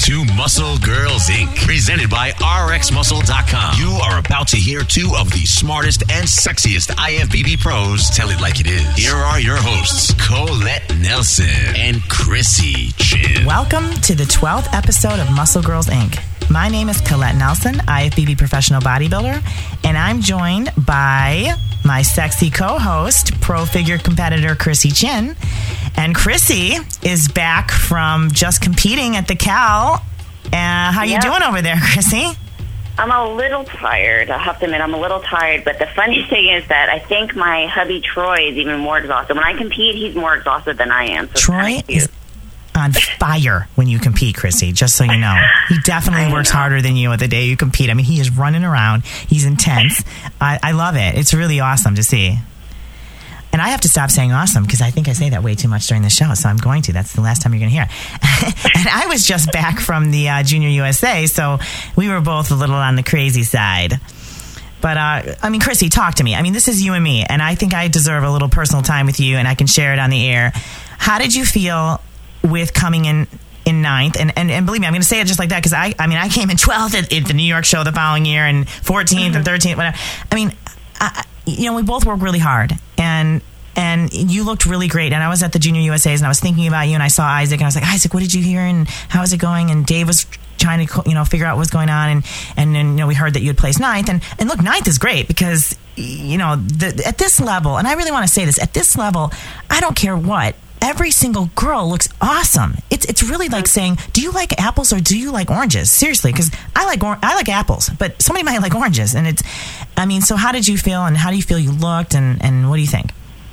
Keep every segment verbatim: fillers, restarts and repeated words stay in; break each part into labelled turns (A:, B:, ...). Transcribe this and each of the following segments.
A: to Muscle Girls, Incorporated, presented by R X Muscle dot com. You are about to hear two of the smartest and sexiest I F B B pros tell it like it is. Here are your hosts, Colette Nelson and Chrissy Chin.
B: Welcome to the twelfth episode of Muscle Girls, Incorporated. My name is Colette Nelson, I F B B professional bodybuilder, and I'm joined by my sexy co-host, pro figure competitor Chrissy Chin. And Chrissy is back from just competing at the Cal. Uh, how
C: yep.
B: you doing over there, Chrissy?
C: I'm a little tired. I have to admit, I'm a little tired. But the funny thing is that I think my hubby Troy is even more exhausted. When I compete, he's more exhausted than I am. So
B: Troy is on fire when you compete, Chrissy, just so you know. He definitely works know. harder than you at the day you compete. I mean, he is running around. He's intense. I, I love it. It's really awesome to see. And I have to stop saying awesome because I think I say that way too much during the show, so I'm going to. That's the last time you're going to hear it. And I was just back from the uh, Junior U S A, so we were both a little on the crazy side. But, uh, I mean, Chrissy, talk to me. I mean, this is you and me, and I think I deserve a little personal time with you, and I can share it on the air. How did you feel with coming in in ninth? And, and, and believe me, I'm going to say it just like that because, I, I mean, I came in twelfth at, at the New York show the following year and fourteenth mm-hmm. and thirteenth, whatever. I mean, I, you know, we both work really hard, and and you looked really great. And I was at the Junior U S As, and I was thinking about you, and I saw Isaac, and I was like, Isaac, what did you hear, and how is it going? And Dave was trying to, you know, figure out what's going on, and and then, you know, we heard that you had placed ninth, and and look, ninth is great because, you know, the, at this level, and I really want to say this, at this level, I don't care what. Every single girl looks awesome. It's it's really like saying, do you like apples or do you like oranges? Seriously, because I like or- I like apples, but somebody might like oranges. And it's, I mean, so how did you feel, and how do you feel you looked, and, and what do you think?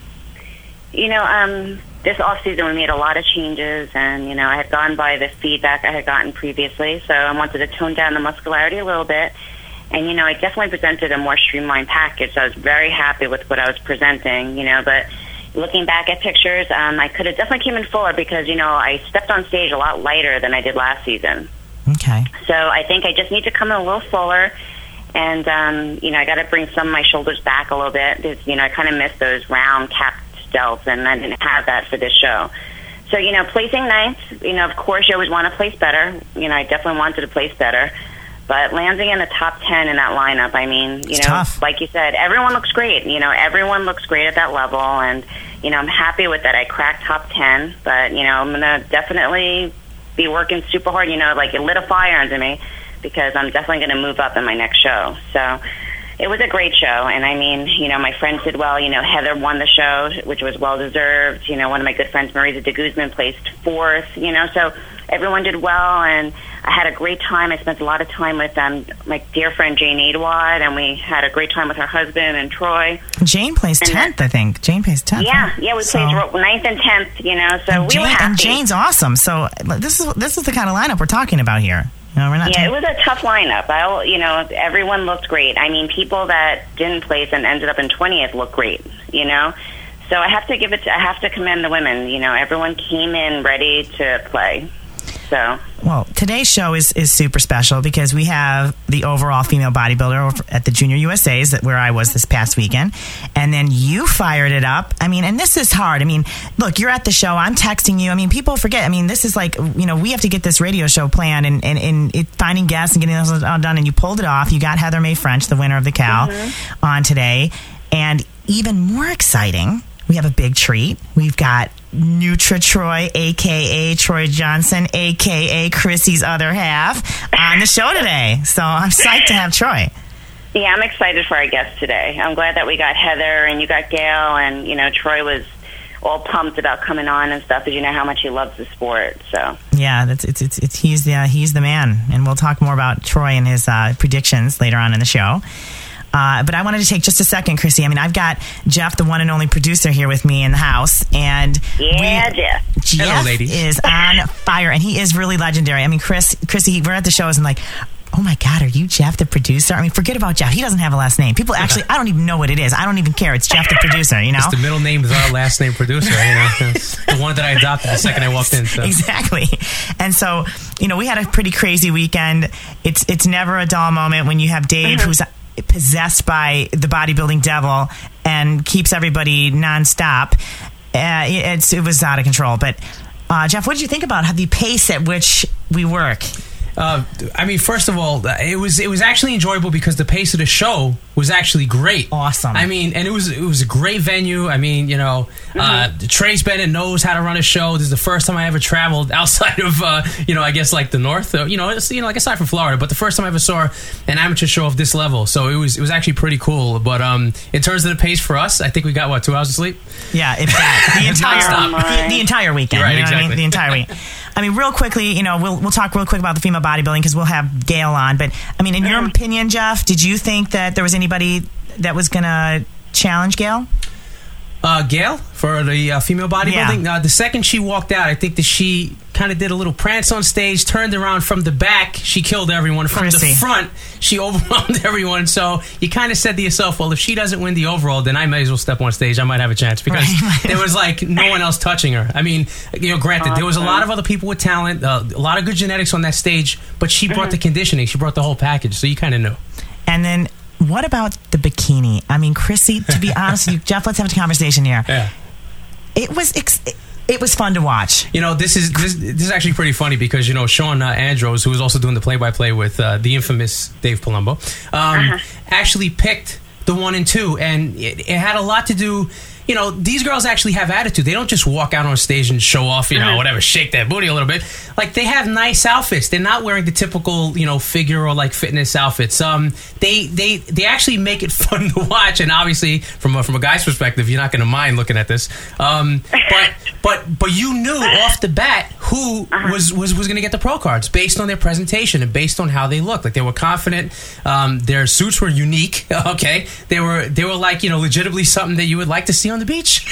C: You know, um, this off season we made a lot of changes, and you know, I had gone by the feedback I had gotten previously, so I wanted to tone down the muscularity a little bit. And you know, I definitely presented a more streamlined package. So I was very happy with what I was presenting. You know, but looking back at pictures, um, I could have definitely came in fuller because, you know, I stepped on stage a lot lighter than I did last season.
B: Okay.
C: So I think I just need to come in a little fuller, and, um, you know, I got to bring some of my shoulders back a little bit. Because, you know, I kind of missed those round capped delts, and I didn't have that for this show. So, you know, placing ninth, you know, of course you always want to place better. You know, I definitely wanted to place better. But landing in the top ten in that lineup, I mean, you
B: it's
C: know,
B: tough.
C: Like you said, everyone looks great. You know, everyone looks great at that level. And, you know, I'm happy with that. I cracked top ten. But, you know, I'm going to definitely be working super hard. You know, like it lit a fire under me because I'm definitely going to move up in my next show. So it was a great show. And, I mean, you know, my friends did well. You know, Heather won the show, which was well-deserved. You know, one of my good friends, Marisa de Guzman, placed fourth. You know, so everyone did well. And I had a great time. I spent a lot of time with um, my dear friend Jane Adewad, and we had a great time with her husband and Troy.
B: Jane placed tenth, I think. Jane placed tenth.
C: Yeah,
B: right?
C: yeah, we
B: so,
C: placed ninth and tenth, you know, so
B: and
C: we
B: Jane,
C: were happy.
B: And Jane's awesome. So this is this is the kind of lineup we're talking about here. You know, we're not
C: yeah,
B: talking-
C: it was a tough lineup. I, you know, everyone looked great. I mean, people that didn't place and ended up in twentieth looked great, you know. So I have to give it. To, I have to commend the women. You know, everyone came in ready to play. So.
B: Well, today's show is, is super special because we have the overall female bodybuilder at the Junior U S As, where I was this past weekend. And then you fired it up. I mean, and this is hard. I mean, look, you're at the show. I'm texting you. I mean, people forget. I mean, this is like, you know, we have to get this radio show planned and, and, and it, finding guests and getting this all done. And you pulled it off. You got Heather May French, the winner of the Cal, mm-hmm. on today. And even more exciting, we have a big treat. We've got Nutra-Troy, a k a. Troy Johnson, a k a. Chrissy's other half, on the show today. So I'm psyched to have Troy.
C: Yeah, I'm excited for our guest today. I'm glad that we got Heather and you got Gail, and, you know, Troy was all pumped about coming on and stuff, because you know how much he loves the sport. So
B: yeah, that's it's it's, it's he's the he's the man, and we'll talk more about Troy and his uh, predictions later on in the show. Uh, but I wanted to take just a second, Chrissy. I mean, I've got Jeff, the one and only producer, here with me in the house. And
C: yeah,
B: we,
C: Jeff.
B: Jeff
D: Hello, ladies.
B: is on fire, and he is really legendary. I mean, Chris, Chrissy, we're at the shows and like, oh my God, are you Jeff, the producer? I mean, forget about Jeff. He doesn't have a last name. People actually, I don't even know what it is. I don't even care. It's Jeff, the producer, you know?
D: It's the middle name is our last name producer, you know? It's the one that I adopted the second I walked in. So.
B: Exactly. And so, you know, we had a pretty crazy weekend. It's, it's never a dull moment when you have Dave, mm-hmm. who's possessed by the bodybuilding devil and keeps everybody nonstop. Uh, it's, it was out of control. But Uh, Jeff, what did you think about the pace at which we work?
D: Uh, I mean, first of all, it was it was actually enjoyable because the pace of the show was actually great.
B: Awesome.
D: I mean, and it was it was a great venue. I mean, you know, mm-hmm. uh, Trace Bennett knows how to run a show. This is the first time I ever traveled outside of, uh, you know, I guess like the North. Uh, you know, it's, you know, like aside from Florida, but the first time I ever saw an amateur show of this level. So it was it was actually pretty cool. But um, in terms of the pace for us, I think we got what two hours of sleep.
B: Yeah, in fact, the entire the, the entire weekend.
D: You're right,
B: you know
D: exactly.
B: what I mean? The entire week. I mean, real quickly, you know, we'll we'll talk real quick about the female bodybuilding because we'll have Gail on. But I mean, in your opinion, Jeff, did you think that there was anybody that was going to challenge Gail?
D: Uh, Gail for the uh, female bodybuilding.
B: Yeah.
D: Uh, the second she walked out, I think that she kind of did a little prance on stage, turned around from the back, she killed everyone. From
B: Chrissy.
D: the front, she overwhelmed everyone. So you kind of said to yourself, well, if she doesn't win the overall, then I might as well step on stage. I might have a chance because
B: Right.
D: there was like no one else touching her. I mean, you know, granted, there was a lot of other people with talent, uh, a lot of good genetics on that stage, but she brought the conditioning, she brought the whole package. So you kind of knew.
B: And then what about the bikini? I mean, Chrissy, to be honest with you, Jeff, let's have a conversation here.
D: Yeah.
B: It was ex- it was fun to watch.
D: You know, this is this, this is actually pretty funny because, you know, Sean uh, Andros, who was also doing the play-by-play with uh, the infamous Dave Palumbo, um, uh-huh. actually picked the one and two, and it, it had a lot to do. You know, these girls actually have attitude. They don't just walk out on stage and show off, you know, uh-huh. whatever, shake that booty a little bit. Like, they have nice outfits. They're not wearing the typical, you know, figure or, like, fitness outfits. Um, they they they actually make it fun to watch. And obviously, from a, from a guy's perspective, you're not going to mind looking at this. Um, but but but you knew off the bat who uh-huh. was, was, was going to get the pro cards based on their presentation and based on how they looked. Like, they were confident. Um, their suits were unique. Okay, they were they were like, you know, legitimately something that you would like to see on the beach.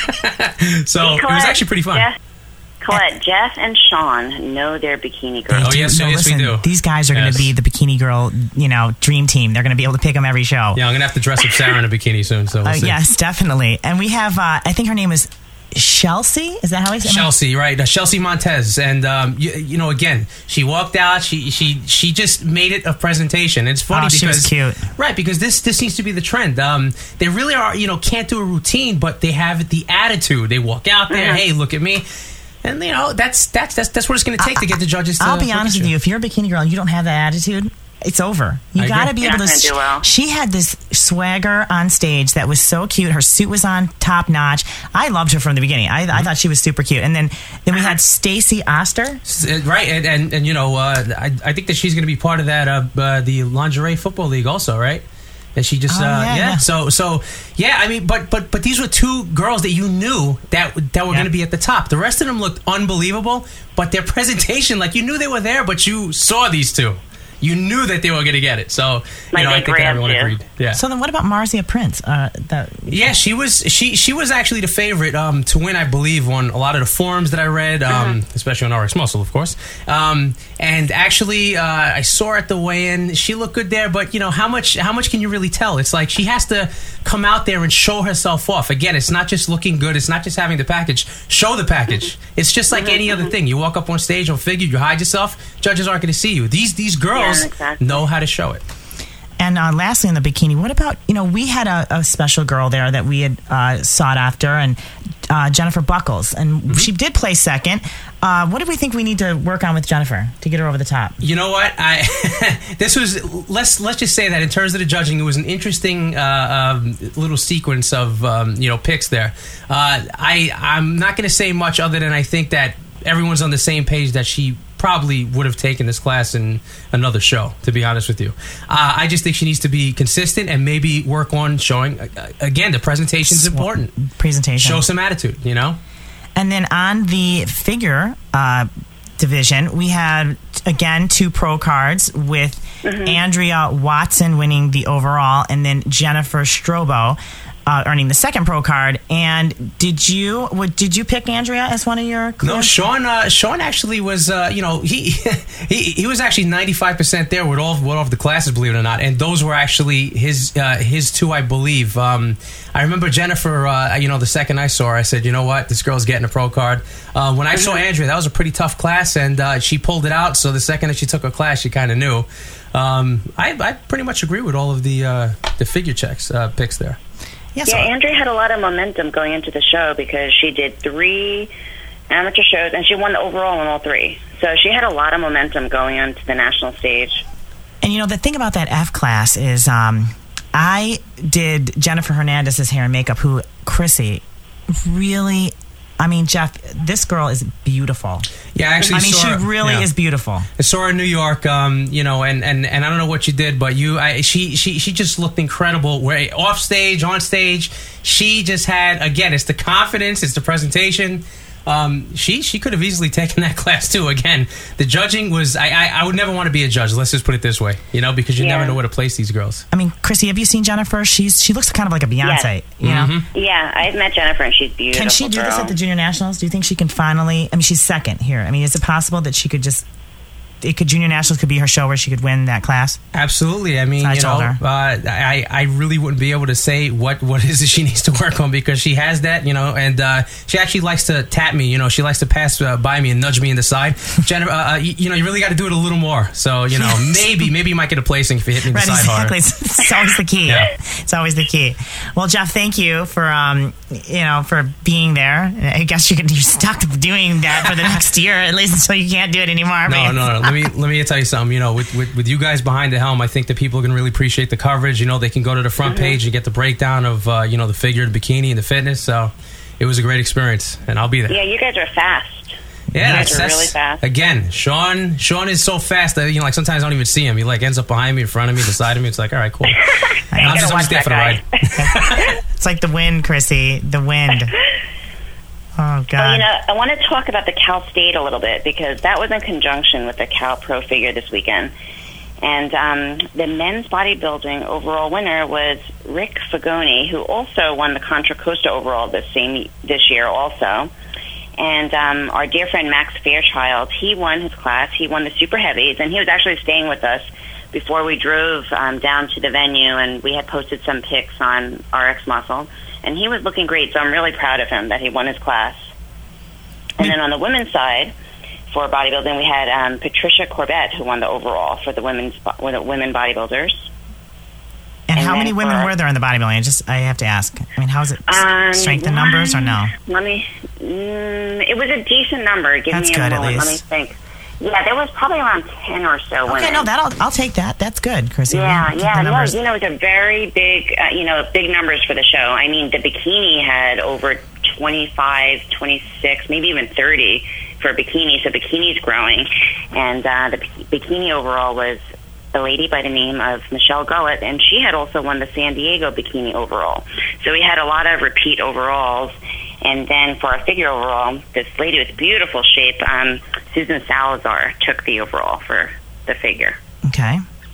D: So
C: Colette,
D: it was actually pretty fun.
C: Jeff, Colette, Jeff and Sean know their bikini girls.
D: Oh, yes,
B: no,
D: yes,
B: listen,
D: we do.
B: These guys are
D: Yes.
B: going to be the bikini girl, you know, dream team. They're going to be able to pick them every show.
D: Yeah, I'm gonna have to dress up Sarah in a bikini soon. So we'll
B: Uh,
D: see.
B: yes, definitely. And we have, uh, I think her name is Chelsea. Is that how he said it?
D: Chelsea, right? Uh, Chelsea Montez, and um, you, you know, again, she walked out. She she she just made it a presentation. It's funny
B: Oh,
D: because
B: she was cute.
D: right? Because this this seems to be the trend. Um, they really are, you know, can't do a routine, but they have the attitude. They walk out there,
C: Mm-hmm.
D: hey, look at me, and you know, that's that's that's that's what it's going to take to get the judges. To
B: I'll be
D: look
B: honest
D: at
B: with you. If you're a bikini girl and you don't have that attitude, it's over. You
D: I
B: got to
D: agree.
B: be
C: You're
B: able
C: not
B: to.
C: gonna do well.
B: She had this swagger on stage that was so cute. Her suit was on top notch. I loved her from the beginning. I, I thought she was super cute. And then then we had Stacey Oster.
D: Uh, Right, and, and and you know, uh, I I think that she's going to be part of that uh, uh, the lingerie football league also, right? And she just
B: Oh,
D: uh,
B: yeah,
D: yeah,
B: yeah.
D: so so yeah, I mean, but but but these were two girls that you knew that that were
B: Yeah.
D: going to be at the top. The rest of them looked unbelievable, but their presentation, like you knew they were there, but you saw these two. You knew that they were going to get it. So, you
C: Like
D: know,
C: they
D: I think
C: grabbed
D: everyone
C: you.
D: agreed. Yeah.
B: So then, what about Marcia Prince? Uh, that
D: Yeah, she was she she was actually the favorite um, to win, I believe, on a lot of the forums that I read, um, especially on R X Muscle, of course. Um, and actually, uh, I saw her at the weigh-in. She looked good there, but you know how much how much can you really tell? It's like she has to come out there and show herself off. Again, it's not just looking good. It's not just having the package. Show the package. It's just like any other thing. You walk up on stage or figure, you hide yourself. Judges aren't going to see you. These these girls
C: Yeah, exactly.
D: know how to show it.
B: And uh, lastly, in the bikini, what about, you know, we had a, a special girl there that we had uh, sought after, and uh, Jennifer Buckles, and
D: Mm-hmm.
B: she did play second. Uh, what do we think we need to work on with Jennifer to get her over the top?
D: You know what? I this was let's let's just say that in terms of the judging, it was an interesting uh, um, little sequence of um, you know picks there. Uh, I I'm not going to say much other than I think that everyone's on the same page that she probably would have taken this class in another show, to be honest with you. Uh, I just think she needs to be consistent and maybe work on showing, uh, again, the presentation's important.
B: Presentation.
D: Show some attitude, you know?
B: And then on the figure uh, division, we had, again, two pro cards with Andrea Watson winning the overall and then Jennifer Strobo uh, earning the second pro card. And did you what, did you pick Andrea as one of your
D: No,
B: clears?
D: Sean. Uh, Sean actually was. Uh, you know, he he he was actually ninety-five percent there with all with all of the classes, believe it or not. And those were actually his uh, his two, I believe. Um, I remember Jennifer. Uh, you know, the second I saw her, I said, you know what, this girl's getting a pro card. Uh, when I saw Andrea, that was a pretty tough class, and uh, she pulled it out. So the second that she took her class, she kind of knew. Um, I, I pretty much agree with all of the uh, the figure checks uh, picks there.
B: Yes,
C: Yeah,
B: sir.
C: Andrea had a lot of momentum going into the show because she did three amateur shows, and she won the overall in all three. So she had a lot of momentum going onto the national stage.
B: And, you know, the thing about that F class is um, I did Jennifer Hernandez's hair and makeup, who, Chrissy, really... I mean, Jeff, this girl is beautiful.
D: Yeah, I actually
B: I mean,
D: saw
B: she
D: her,
B: really
D: yeah.
B: is beautiful.
D: I saw her in New York, um, you know, and, and, and I don't know what you did, but you, I, she, she, she just looked incredible. Where off stage, on stage, she just had, again, it's the confidence, it's the presentation. Um, she she could have easily taken that class too. Again, the judging was I, I I would never want to be a judge. Let's just put it this way, you know, because you
C: Yeah.
D: never know where to place these girls.
B: I mean, Chrissy, have you seen Jennifer? She's she looks kind of like a Beyonce,
C: Yes.
B: you know?
D: Mm-hmm.
C: Yeah, I've met Jennifer, and she's beautiful.
B: Can she do this
C: girl.
B: at the Junior Nationals? Do you think she can finally... I mean, she's second here. I mean, is it possible that she could just... It could Junior Nationals could be her show where she could win that class?
D: Absolutely. I mean,
B: So I
D: you know,
B: told her.
D: uh, I I really wouldn't be able to say what what is it she needs to work on, because she has that, you know, and uh, she actually likes to tap me. You know, she likes to pass uh, by me and nudge me in the side. Jennifer, uh, uh, you, you know, you really got to do it a little more. So, you know, maybe maybe you might get a placing if you hit me in the
B: Right,
D: side
B: exactly.
D: harder.
B: It's, it's always the key.
D: Yeah.
B: It's always the key. Well, Jeff, thank you for um, you know, for being there. I guess you can, you're stuck doing that for the next year, at least until you can't do it anymore.
D: No, no, no. Let me let me tell you something. You know, with, with with you guys behind the helm, I think that people can really appreciate the coverage. You know, they can go to the front
C: Mm-hmm.
D: page and get the breakdown of uh, you know, the figure, the bikini, and the fitness. So it was a great experience, and I'll be there.
C: Yeah, you guys are fast.
D: Yeah,
C: You
D: that's,
C: guys are
D: that's
C: really fast.
D: again. Sean, Sean is so fast that, you know, like sometimes I don't even see him. He like ends up behind me, in front of me, beside of me. It's like, all right, cool. I'm
C: gotta
D: just, I'm
C: watch
D: just there
C: that
D: for the
C: guy.
D: ride.
B: It's like the wind, Chrissy. The wind. Oh, God.
C: Well, you know, I want to talk about the Cal State a little bit, because that was in conjunction with the Cal Pro Figure this weekend. And um, the men's bodybuilding overall winner was Rick Fagoni, who also won the Contra Costa overall this same this year also. And um, our dear friend Max Fairchild, he won his class. He won the super heavies, and he was actually staying with us before we drove um, down to the venue, and we had posted some pics on R X Muscle. And he was looking great, so I'm really proud of him that he won his class. And then on the women's side, for bodybuilding, we had um, Patricia Corbett, who won the overall for the women's bo- the women bodybuilders.
B: and
C: and
B: how
C: then
B: many women
C: for-
B: were there in the bodybuilding? I just I have to ask. I mean, how is it?
C: Um,
B: Strength in numbers or no?
C: Let me. Mm, it was a decent number. Give
B: That's
C: me a
B: good, at
C: moment. Let me
B: least.
C: think. Yeah, there was probably around ten or so women.
B: Okay, no, that'll I'll take that. That's good, Chrissy.
C: Yeah,
B: Keep
C: yeah,
B: the
C: no,
B: numbers.
C: you know, it's a very big, uh, you know, big numbers for the show. I mean, the bikini had over twenty-five, twenty-six, maybe even thirty for bikini, so bikini's growing. And uh, the b- bikini overall was a lady by the name of Michelle Gullett, and she had also won the San Diego bikini overall. So we had a lot of repeat overalls. And then for our figure overall, this lady with beautiful shape, um, Susan Salazar, took the overall for the figure.
B: Okay.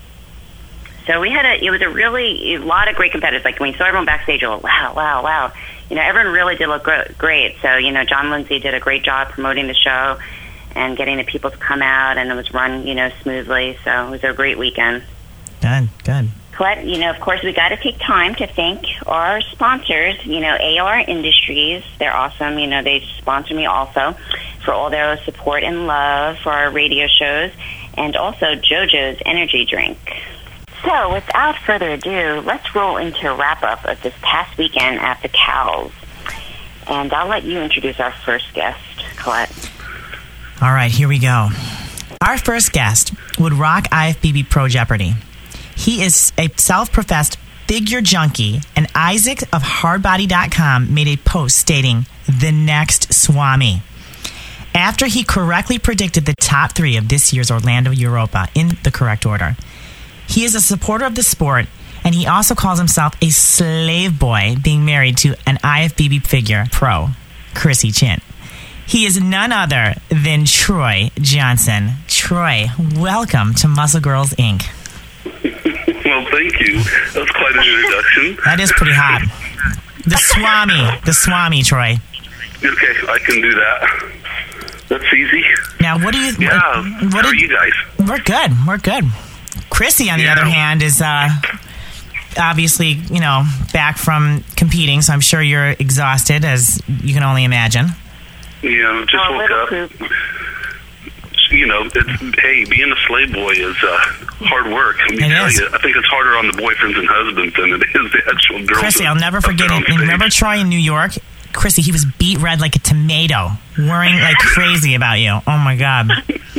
C: So we had a, it was a really, a lot of great competitors. Like when we saw everyone backstage, we were, wow, wow, wow. You know, everyone really did look gr- great. So, you know, John Lindsay did a great job promoting the show and getting the people to come out, and it was run, you know, smoothly. So it was a great weekend.
B: Good, good.
C: Colette, you know, of course, we got to take time to thank our sponsors. You know, A R Industries, they're awesome. You know, they sponsor me also for all their support and love for our radio shows, and also JoJo's Energy Drink. So, without further ado, let's roll into a wrap-up of this past weekend at the Cals. And I'll let you introduce our first guest, Colette.
B: All right, here we go. Our first guest would rock I F B B Pro Jeopardy. He is a self-professed figure junkie, and Isaac of hardbody dot com made a post stating, "The next Swami." After he correctly predicted the top three of this year's Orlando Europa in the correct order. He is a supporter of the sport, and he also calls himself a slave boy being married to an I F B B figure pro, Chrissy Chin. He is none other than Troy Johnson. Troy, welcome to Muscle Girls, Incorporated.
E: Well, thank you. That was quite an introduction.
B: That is pretty hot. The Swami. The Swami, Troy.
E: Okay, I can do that. That's easy.
B: Now, what do you...
E: Yeah,
B: What, what
E: how are
B: did,
E: you guys?
B: We're good. We're good. Chrissy, on the
E: Yeah.
B: other hand, is uh, obviously, you know, back from competing, so I'm sure you're exhausted, as you can only imagine.
E: Yeah, just
C: Oh,
E: woke
C: little
E: up.
C: poop.
E: You know, it's, hey, being a slave boy is uh, hard work. Let me
B: It
E: tell
B: is.
E: you, I think it's harder on the boyfriends and husbands than it is the actual girls.
B: Chrissy, I'll never
E: up
B: forget
E: there
B: it.
E: on stage.
B: Remember Troy in New York? Chrissy, he was beet red like a tomato, worrying like crazy about you. Oh my God.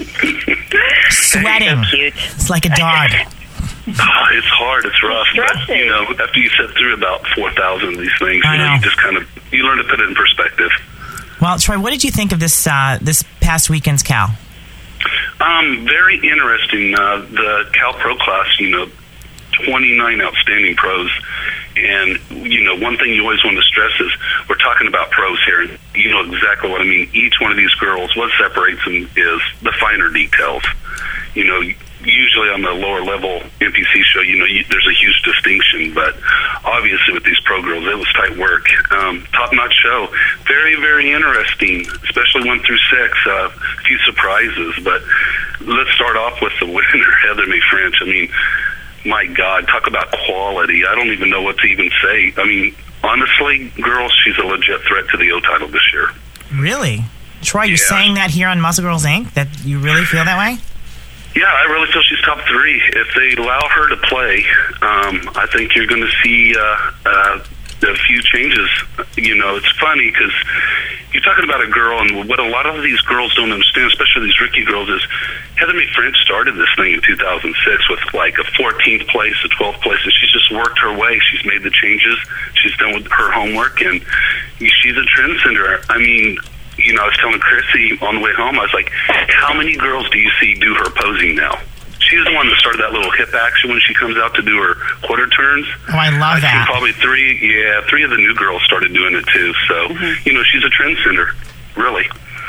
B: Sweating.
C: So cute.
B: It's like a dog.
E: Oh, it's hard. It's rough. But, you know, after you sit through about four thousand of these things,
B: I
E: you know,
B: know.
E: you just kind of, you learn to put it in perspective.
B: Well, Troy, what did you think of this uh, this past weekend's Cal?
E: Um, very interesting. Uh, the Cal Pro class, you know, twenty-nine outstanding pros. And, you know, one thing you always want to stress is we're talking about pros here. And you know exactly what I mean. Each one of these girls, what separates them is the finer details. You know, usually on the lower level N P C show, you know, you, there's a huge distinction. But obviously with these pro girls, it was tight work. Um, top-notch show. Very, very interesting, especially one through six. Uh, a few surprises. But let's start off with the winner, Heather May French. I mean, my God, talk about quality. I don't even know what to even say. I mean, honestly, girls, she's a legit threat to the O title this year.
B: Really? Troy, you're
E: Yeah.
B: saying that here on Muscle Girls Incorporated? That you really feel that way?
E: Yeah, I really feel she's top three. If they allow her to play, um, I think you're going to see uh, uh, a few changes. You know, it's funny because you're talking about a girl, and what a lot of these girls don't understand, especially these rookie girls, is Heather May French started this thing in two thousand six with like a fourteenth place, a twelfth place, and she's just worked her way. She's made the changes. She's done with her homework, and she's a trendsetter. I mean, you know, I was telling Chrissy on the way home, I was like, how many girls do you see do her posing now? She's the one that started that little hip action when she comes out to do her quarter turns.
B: Oh, I love
E: I
B: that.
E: think probably three, yeah, three of the new girls started doing it too. So,
C: Mm-hmm.
E: you know, she's a trendsetter, really.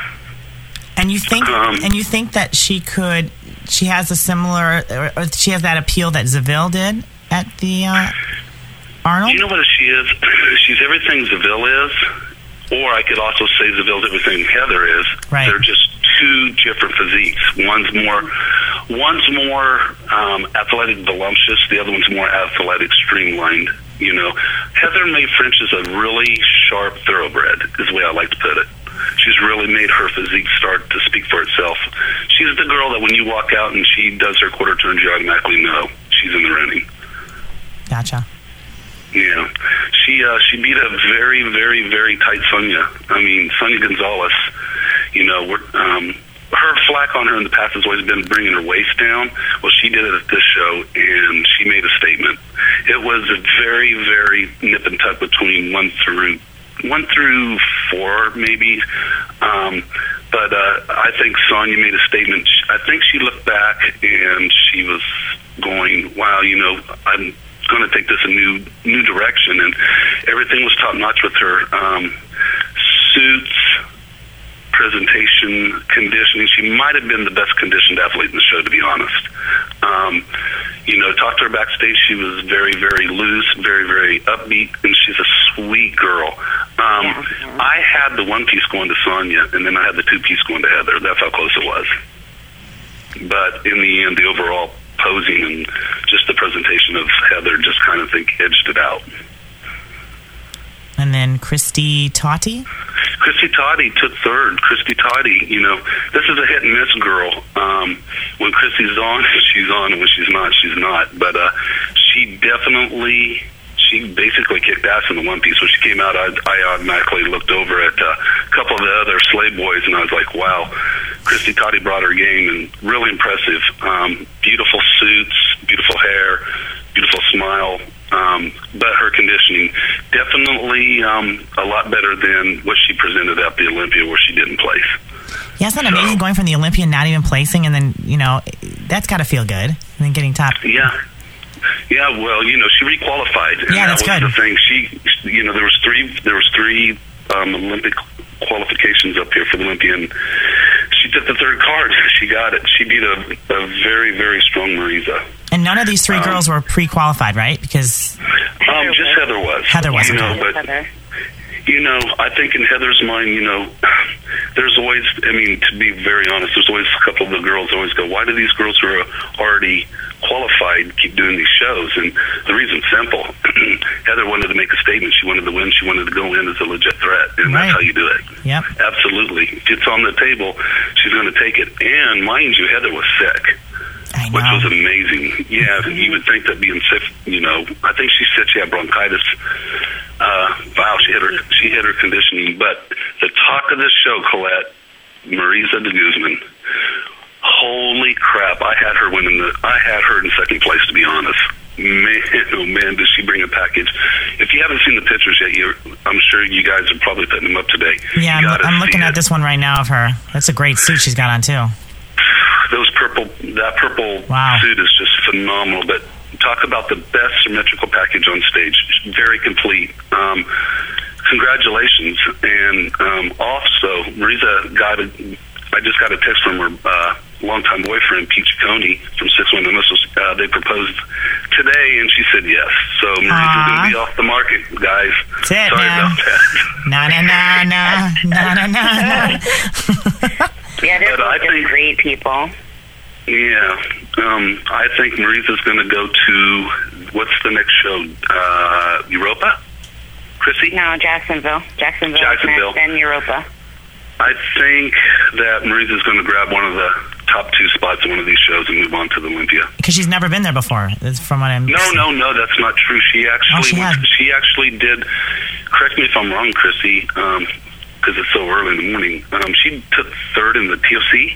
B: And you think,
E: Um,
B: and you think that she could, she has a similar, or, or she has that appeal that Zaville did at the uh, Arnold?
E: You know what she is? She's everything Zaville is, or I could also say Zaville's everything Heather is.
B: Right.
E: They're just two different physiques. One's more, one's more um, athletic, voluptuous. The other one's more athletic, streamlined. You know, Heather May French is a really sharp thoroughbred, is the way I like to put it. She's really made her physique start to speak for itself. She's the girl that when you walk out and she does her quarter turns, you automatically know she's in the running.
B: Gotcha.
E: Yeah, she uh, she beat a very, very, very tight Sonia. I mean, Sonia Gonzalez. You know, we're, um, her flack on her in the past has always been bringing her waist down. Well, she did it at this show, and she made a statement. It was a very, very nip and tuck between one through one through four, maybe. Um, but uh, I think Sonia made a statement. I think she looked back and she was going, "Wow, you know, I'm going to take this a new new direction," and everything was top notch with her. Um, suits, presentation, conditioning. She might have been the best conditioned athlete in the show, to be honest. Um, you know, talked to her backstage. She was very, very loose, very, very upbeat, and she's a sweet girl. Um,
C: Yeah.
E: I had the one piece going to Sonia, and then I had the two piece going to Heather. That's how close it was. But in the end, the overall posing and just the presentation of Heather just kind of think edged it out.
B: And then Christy Tati?
E: Christy Toddy took third. Christy Toddy, you know, this is a hit and miss girl. Um, when Christy's on, she's on, and when she's not, she's not. But uh, she definitely, she basically kicked ass in the one piece. When she came out, I, I automatically looked over at uh, a couple of the other slave boys, and I was like, wow, Christy Toddy brought her game, and really impressive. Um, beautiful suits, beautiful hair, beautiful smile. Um, but her conditioning definitely um, a lot better than what she presented at the Olympia, where she didn't place.
B: Yeah, isn't that
E: So-
B: amazing going from the Olympia and not even placing, and then, you know, that's got to feel good. And then getting top.
E: Yeah. Yeah, well, you know, she requalified. And
B: Yeah,
E: that
B: that's
E: was
B: good.
E: the thing. She, you know, there was three, there was three um, Olympic qualifications up here for the Olympia, and she took the third card. She got it. She beat a, a very, very strong Marisa.
B: And none of these three
E: Um,
B: girls were pre-qualified, right? Because
E: Um, just Heather was.
B: Heather was,
E: You know,
B: okay.
E: but,
C: Heather.
E: you know, I think in Heather's mind, you know, there's always, I mean, to be very honest, there's always a couple of the girls always go, why do these girls who are already qualified keep doing these shows? And the reason's simple. Heather wanted to make a statement. She wanted to win. She wanted to go in as a legit threat, and
B: Right.
E: that's how you do it.
B: Yep.
E: Absolutely. If it's on the table, she's going to take it. And mind you, Heather was sick.
B: I I
E: which
B: know.
E: was amazing. Yeah, you would think that being sick, you know, I think she said she had bronchitis. Uh, wow, she hit her she hit her conditioning. But the talk of the show, Colette, Marisa de Guzman. Holy crap! I had her winning the. I had her in second place, to be honest. Man, oh man, did she bring a package? If you haven't seen the pictures yet, you're, I'm sure you guys are probably putting them up today.
B: Yeah,
E: You
B: I'm,
E: gotta
B: I'm looking
E: see
B: at
E: it.
B: this one right now of her. That's a great suit she's got on too.
E: Those purple, that purple
B: Wow.
E: suit is just phenomenal. But talk about the best symmetrical package on stage. It's very complete. Um, congratulations, and um, also Marisa got a. I just got a text from her uh, longtime boyfriend, Pete Ciccone, from Six Window Missiles. Uh, they proposed today, and she said yes. So Marisa's going to be off the market, guys.
B: That's it,
E: Sorry
B: man.
E: about that.
B: Na na na na na na na. na.
C: Yeah, they're
E: But I
C: both just
E: think-
C: great people.
E: Yeah, um, I think Marisa's going to go to, what's the next show? Uh, Europa? Chrissy?
C: No, Jacksonville. Jacksonville,
E: Jacksonville.
C: then Europa.
E: I think that Marisa's going to grab one of the top two spots in one of these shows and move on to the Olympia.
B: Because she's never been there before. That's from what I'm.
E: No, no, no, that's not true. She actually,
B: Oh, she
E: went,
B: had.
E: she actually did. Correct me if I'm wrong, Chrissy, because it's so early in the morning. Um, she took third in the T O C.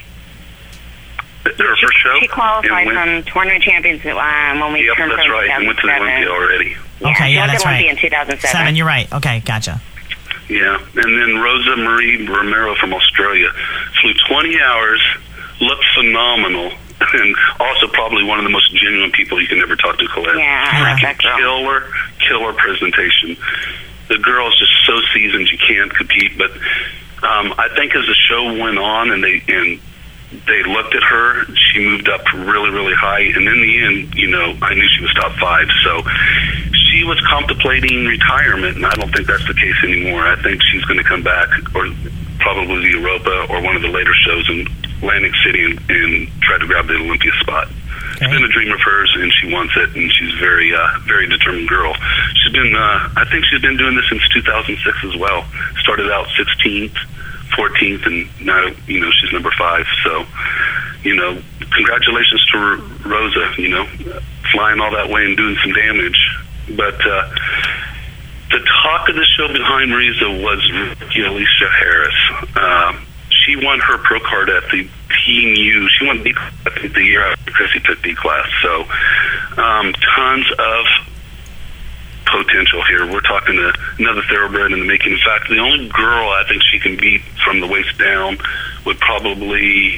E: Her first show.
C: She qualified
E: and went,
C: from Tournament Champions um, when we
E: Yep,
C: turned
E: that's
C: from
E: right. And went to the Olympia already.
C: Yeah,
B: Okay,
C: she
B: yeah,
C: went
B: that's
C: to Olympia
B: right.
C: in two thousand seven.
B: Seven, you're right. Okay, gotcha.
E: Yeah, and then Rosa Marie Romero from Australia flew twenty hours, looked phenomenal, and also probably one of the most genuine people you can ever talk to, Colette.
C: Yeah, I like that girl.
E: Killer, killer presentation. The girl is just so seasoned you can't compete. But um, I think as the show went on and they and they looked at her, she moved up really, really high. And in the end, you know, I knew she was top five. So she was contemplating retirement, and I don't think that's the case anymore. I think she's going to come back, or probably the Europa or one of the later shows in Atlantic City, and, and try to grab the Olympia spot.
B: Okay.
E: It's been a dream of hers, and she wants it, and she's very, uh, very determined girl. She's been, uh, I think she's been doing this since two thousand six as well. Started out sixteenth, fourteenth, and now, you know, she's number five. So, you know, congratulations to R- Rosa, you know, flying all that way and doing some damage. But uh, the talk of the show behind Marisa was Ricky Alicia Harris. Uh, she won her pro card at the Team U. She won B, I think, the year after Chrissy took B class. So um, tons of potential here. We're talking to another thoroughbred in the making. In fact, the only girl I think she can beat from the waist down would probably,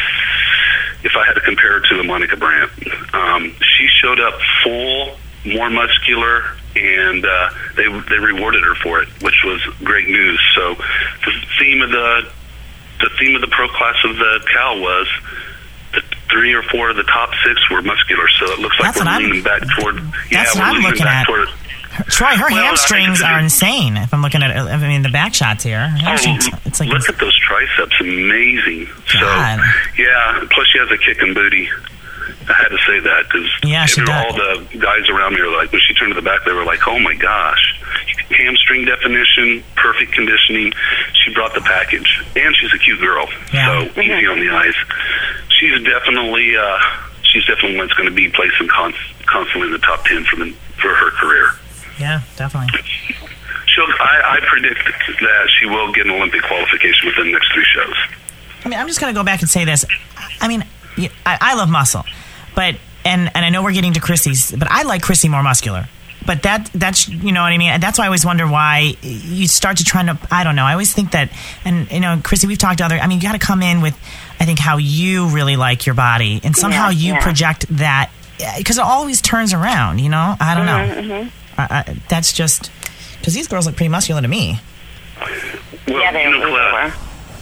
E: if I had to compare her to, the Monica Brandt. Um, she showed up full, more muscular, and uh, they they rewarded her for it, which was great news. So the theme of the the theme of the pro class of the Cal was the three or four of the top six were muscular. So it looks like
B: That's what
E: we're
B: I'm-
E: leaning back toward. Yeah,
B: that's
E: we're
B: what I'm
E: leaning
B: looking
E: back
B: at.
E: toward.
B: Troy, her
E: Well, I
B: hamstrings
E: think
B: are
E: it's-
B: insane. If I'm looking at, I mean, the back shots here. Her hamstrings,
E: Oh,
B: it's like
E: look at those triceps, amazing.
B: God.
E: So, yeah, plus she has a kicking booty. I had to say that because
B: Yeah, she does.
E: all the guys around me were like, when she turned to the back, they were like, oh my gosh. Hamstring definition, perfect conditioning. She brought the package. And she's a cute girl.
B: Yeah.
E: So easy on the eyes. She's definitely, uh, she's definitely one's going to be placing const- constantly in the top ten for, the, for her career.
B: yeah, definitely.
E: She'll, I, I predict that she will get an Olympic qualification within the next three shows.
B: I mean, I'm just going to go back and say this. I mean, I, I love muscle, but and and I know we're getting to Chrissy's, but I like Chrissy more muscular. But that that's you know what I mean, and that's why I always wonder why you start to try to. I don't know. I always think that, and you know, Chrissy, we've talked to other. I mean, you got to come in with, I think, how you really like your body, and somehow
C: Yeah,
B: you
C: yeah.
B: project that because it always turns around. You know, I don't know.
C: Mm-hmm.
B: I, I, that's just because these girls look pretty muscular to me.
E: Well,
C: Yeah, they
E: you know,
C: really
E: Colette,
C: were.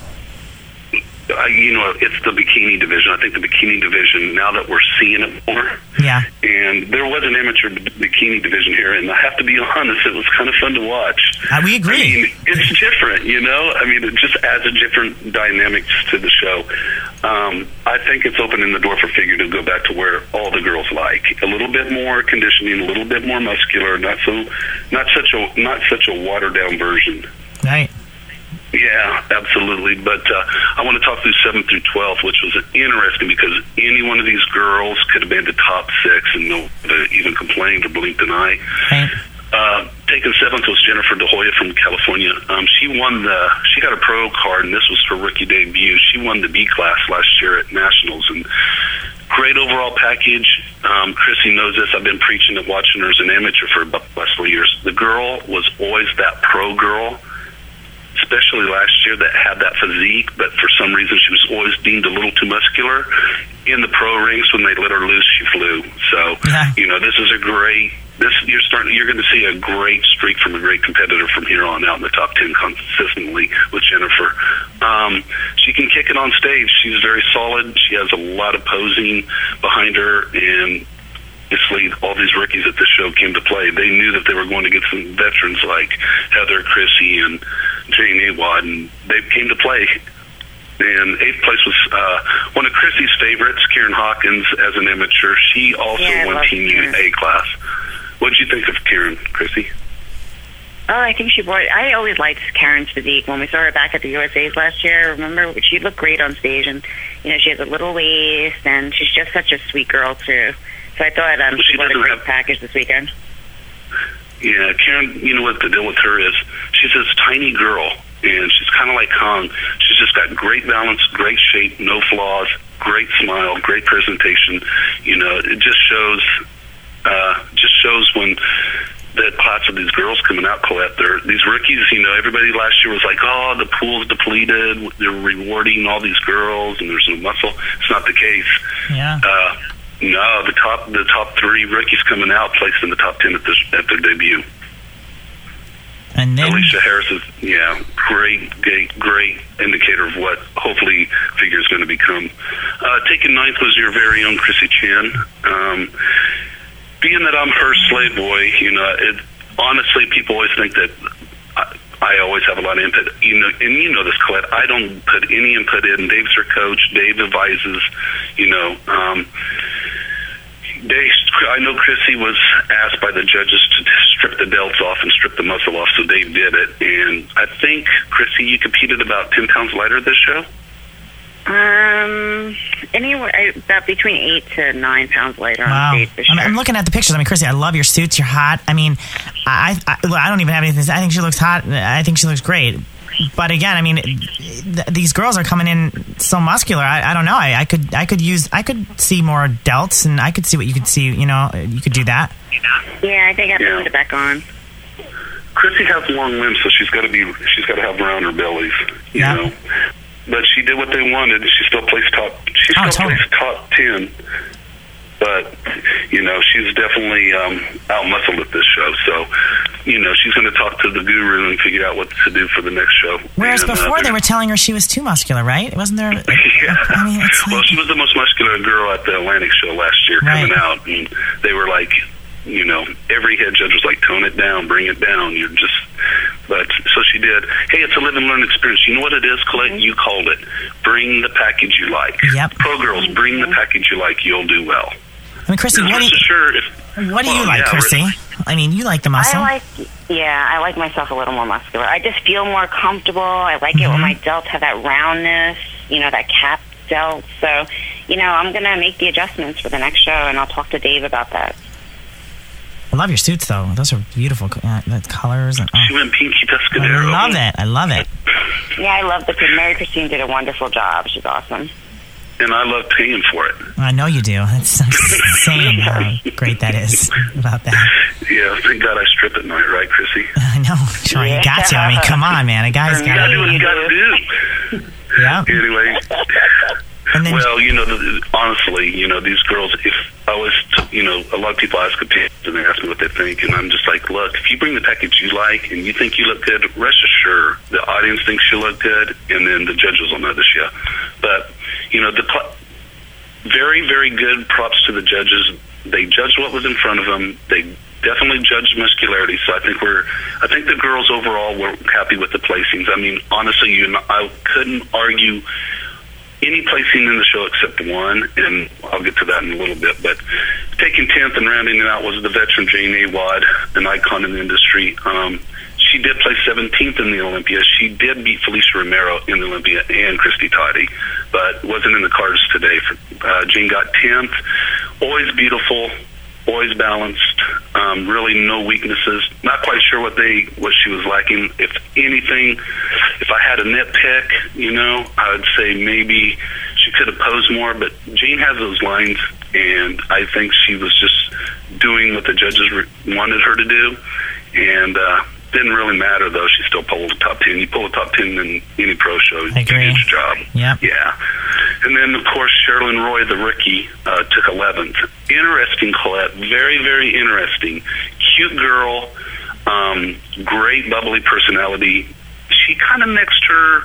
E: I, you know, it's the bikini division. I think the bikini division, now that we're seeing it more,
B: Yeah.
E: and there was an amateur b- bikini division here, and I have to be honest, it was kind of fun to watch.
B: Uh, we agree.
E: I mean, it's different, you know? I mean, it just adds a different dynamic to the show. Um, I think it's opening the door for Figure to go back to where all the girls like. A little bit more conditioning, a little bit more muscular, not so, not such a, not such a watered down version.
B: Right.
E: You Yeah, absolutely. But uh, I want to talk through seven through twelve, which was interesting because any one of these girls could have been the top six and no one even complained or blinked an eye.
B: Right.
E: Uh, taken seventh was Jennifer De Hoya from California. Um, she won the, she got a pro card, and this was her rookie debut. She won the B class last year at Nationals, and great overall package. Um, Chrissy knows this. I've been preaching and watching her as an amateur for about the last four years. The girl was always that pro girl, especially last year, that had that physique, but for some reason she was always deemed a little too muscular. In the pro rings, when they let her loose, she flew. So,
B: yeah.
E: you know, this is a great, this you're starting, you're going to see a great streak from a great competitor from here on out in the top ten consistently with Jennifer. Um, she can kick it on stage. She's very solid. She has a lot of posing behind her, and obviously all these rookies at this show came to play. They knew that they were going to get some veterans like Heather, Chrissy, and Jane Awad, and they came to play. And eighth place was uh, one of Chrissy's favorites, Karen Hawkins, as an amateur. She also
C: yeah,
E: won Team U A class. What did you think of Karen, Chrissy?
C: Oh, I think she brought. I always liked Karen's physique. When we saw her back at the U S A's last year, remember, she looked great on stage, and you know, she has a little waist, and she's just such a sweet girl too. So I thought um,
E: well,
C: she,
E: she
C: brought a great
E: have,
C: package this weekend.
E: Yeah, Karen. You know what the deal with her is? She's this tiny girl, and she's kind of like Hung. She's just got great balance, great shape, no flaws, great smile, great presentation. You know, it just shows. Uh, just shows when the class of these girls coming out, Colette, they're, these rookies, you know, everybody last year was like, oh, the pool's depleted, they're rewarding all these girls, and there's no muscle. It's not the case.
B: Yeah.
E: Uh, no, the top the top three rookies coming out placed in the top ten at, this, at their debut.
B: And then
E: Alicia Harris is, yeah, great, great, great indicator of what hopefully figure is going to become. Uh, taking ninth was your very own Chrissy Chan. Um, being that I'm her slave boy, you know, it, honestly, people always think that I, I always have a lot of input. You know, and you know this, Colette. I don't put any input in. Dave's her coach. Dave advises. You know, um, Dave. I know Chrissy was asked by the judges to strip the delts off and strip the muscle off, so Dave did it. And I think, Chrissy, you competed about ten pounds lighter this show.
C: Um, anywhere about between eight to nine pounds lighter
B: wow.
C: on stage for sure.
B: I'm, I'm looking at the pictures. I mean, Chrissy, I love your suits. You're hot. I mean, I, I, I don't even have anything to say. I think she looks hot. I think she looks great. But again, I mean, th- these girls are coming in so muscular. I, I don't know. I, I could, I could use, I could see more delts, and I could see what you could see. You know, you could do that.
C: Yeah, I think I
E: yeah.
C: put it back on.
E: Chrissy has long limbs, so she's got to be, she's got to have rounder bellies. You
B: yeah.
E: know. But she did what they wanted. She still placed top. She still
B: oh, totally.
E: placed top ten. But you know, she's definitely um, out muscled at this show. So you know, she's going to talk to the guru and figure out what to do for the next show.
B: Whereas
E: and,
B: before
E: uh,
B: they were telling her she was too muscular, right? Wasn't there?
E: yeah.
B: I mean, it's like,
E: well, she was the most muscular girl at the Atlantic show last year,
B: right.
E: coming out, and they were like, you know, every head judge was like, tone it down, bring it down. You're just, but so she did. Hey, it's a live and learn experience. You know what it is, Colette? You called it. Bring the package you like.
B: Yep.
E: Pro girls, bring the package you like. You'll do well.
B: I mean, Chrissy, what do you,
E: sure if,
B: what do you
E: well,
B: like,
E: yeah,
B: Chrissy? I mean, you like the muscle.
C: I like, yeah, I like myself a little more muscular. I just feel more comfortable. I like
B: mm-hmm.
C: it when my delts have that roundness, you know, that cap delt. So, you know, I'm going to make the adjustments for the next show, and I'll talk to Dave about that.
B: I love your suits, though. Those are beautiful uh, the colors. And, oh.
E: She went Pinky Tuscadero.
B: I love it. I love it.
C: Yeah, I love the Mary Christine did a wonderful job. She's awesome.
E: And I love paying for it.
B: I know you do. That's insane how great that is about that.
E: Yeah, thank God I strip at night, right, Chrissy?
B: I know. Sure,
C: yeah.
B: you got to. I mean, come on, man. A guy's got
E: to do what you got to do.
B: Yeah.
E: Anyway.
B: And then,
E: well, you know, the, honestly, you know, these girls, if I was, to, you know, a lot of people ask opinions and they ask me what they think, and I'm just like, look, if you bring the package you like and you think you look good, rest assured the audience thinks you look good, and then the judges will notice you. But, you know, the pl- very, very good props to the judges. They judged what was in front of them. They definitely judged muscularity. So I think we're, I think the girls overall were happy with the placings. I mean, honestly, you, I couldn't argue any placing in the show except one, and I'll get to that in a little bit. But taking tenth and rounding it out was the veteran Jane Awad, an icon in the industry. Um, she did place seventeenth in the Olympia. She did beat Felicia Romero in the Olympia and Christy Toddy, but wasn't in the cards today. For, uh, Jane got tenth. Always beautiful, always balanced. Um, really no weaknesses. Not quite sure what they what she was lacking. If anything, if I had a nitpick, you know, I would say maybe she could have posed more. But Jane has those lines, and I think she was just doing what the judges re- wanted her to do, and. Uh, Didn't really matter, though. She still pulled the top ten. You pull the top ten in any pro show, you do your job.
B: Yep.
E: Yeah. And then, of course, Sherilyn Roy, the rookie, uh, took eleventh. Interesting, Colette. Very, very interesting. Cute girl. Um, great bubbly personality. She kind of mixed her...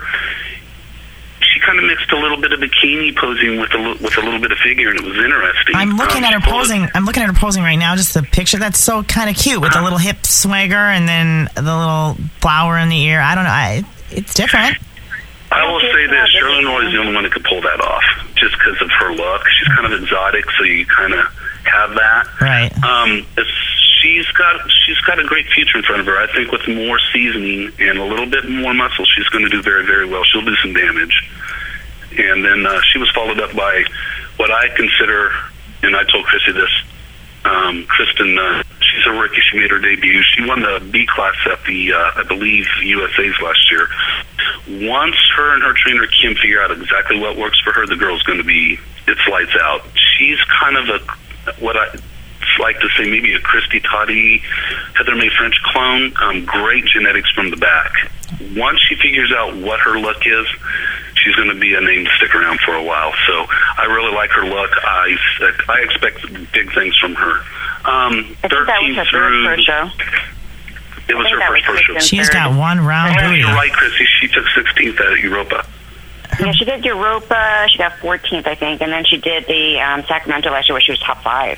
E: She kind of mixed a little bit of bikini posing with a li- with a little bit of figure, and it was interesting.
B: I'm looking
E: um,
B: at her posing. I'm looking at her posing right now. Just the picture. That's so kind of cute with uh-huh. the little hip swagger and then the little flower in the ear. I don't know. I, it's different.
E: I will say this: Sherilyn Roy is the only one that could pull that off, just because of her look. She's kind of exotic, so you kind of have that.
B: Right.
E: Um, it's, she's got she's got a great future in front of her. I think with more seasoning and a little bit more muscle, she's going to do very, very well. She'll do some damage. And then uh, she was followed up by what I consider, and I told Chrissy this, um, Kristen, uh, she's a rookie. She made her debut. She won the B class at the, uh, I believe, U S A's last year. Once her and her trainer Kim figure out exactly what works for her, the girl's going to be, it's lights out. She's kind of a, what I like to say, maybe a Christy Toddy, Heather May French clone. Um, great genetics from the back. Once she figures out what her look is, she's going to be a name to stick around for a while. So I really like her look. I, I expect big things from her. Um,
C: I think that was her
E: through,
C: first show.
E: It was her first pro show.
B: She's got one round
E: yeah,
B: booty.
E: You're right, Chrissy. She took sixteenth at Europa.
C: Yeah, she did Europa. She got fourteenth, I think, and then she did the um, Sacramento last year where she was top five.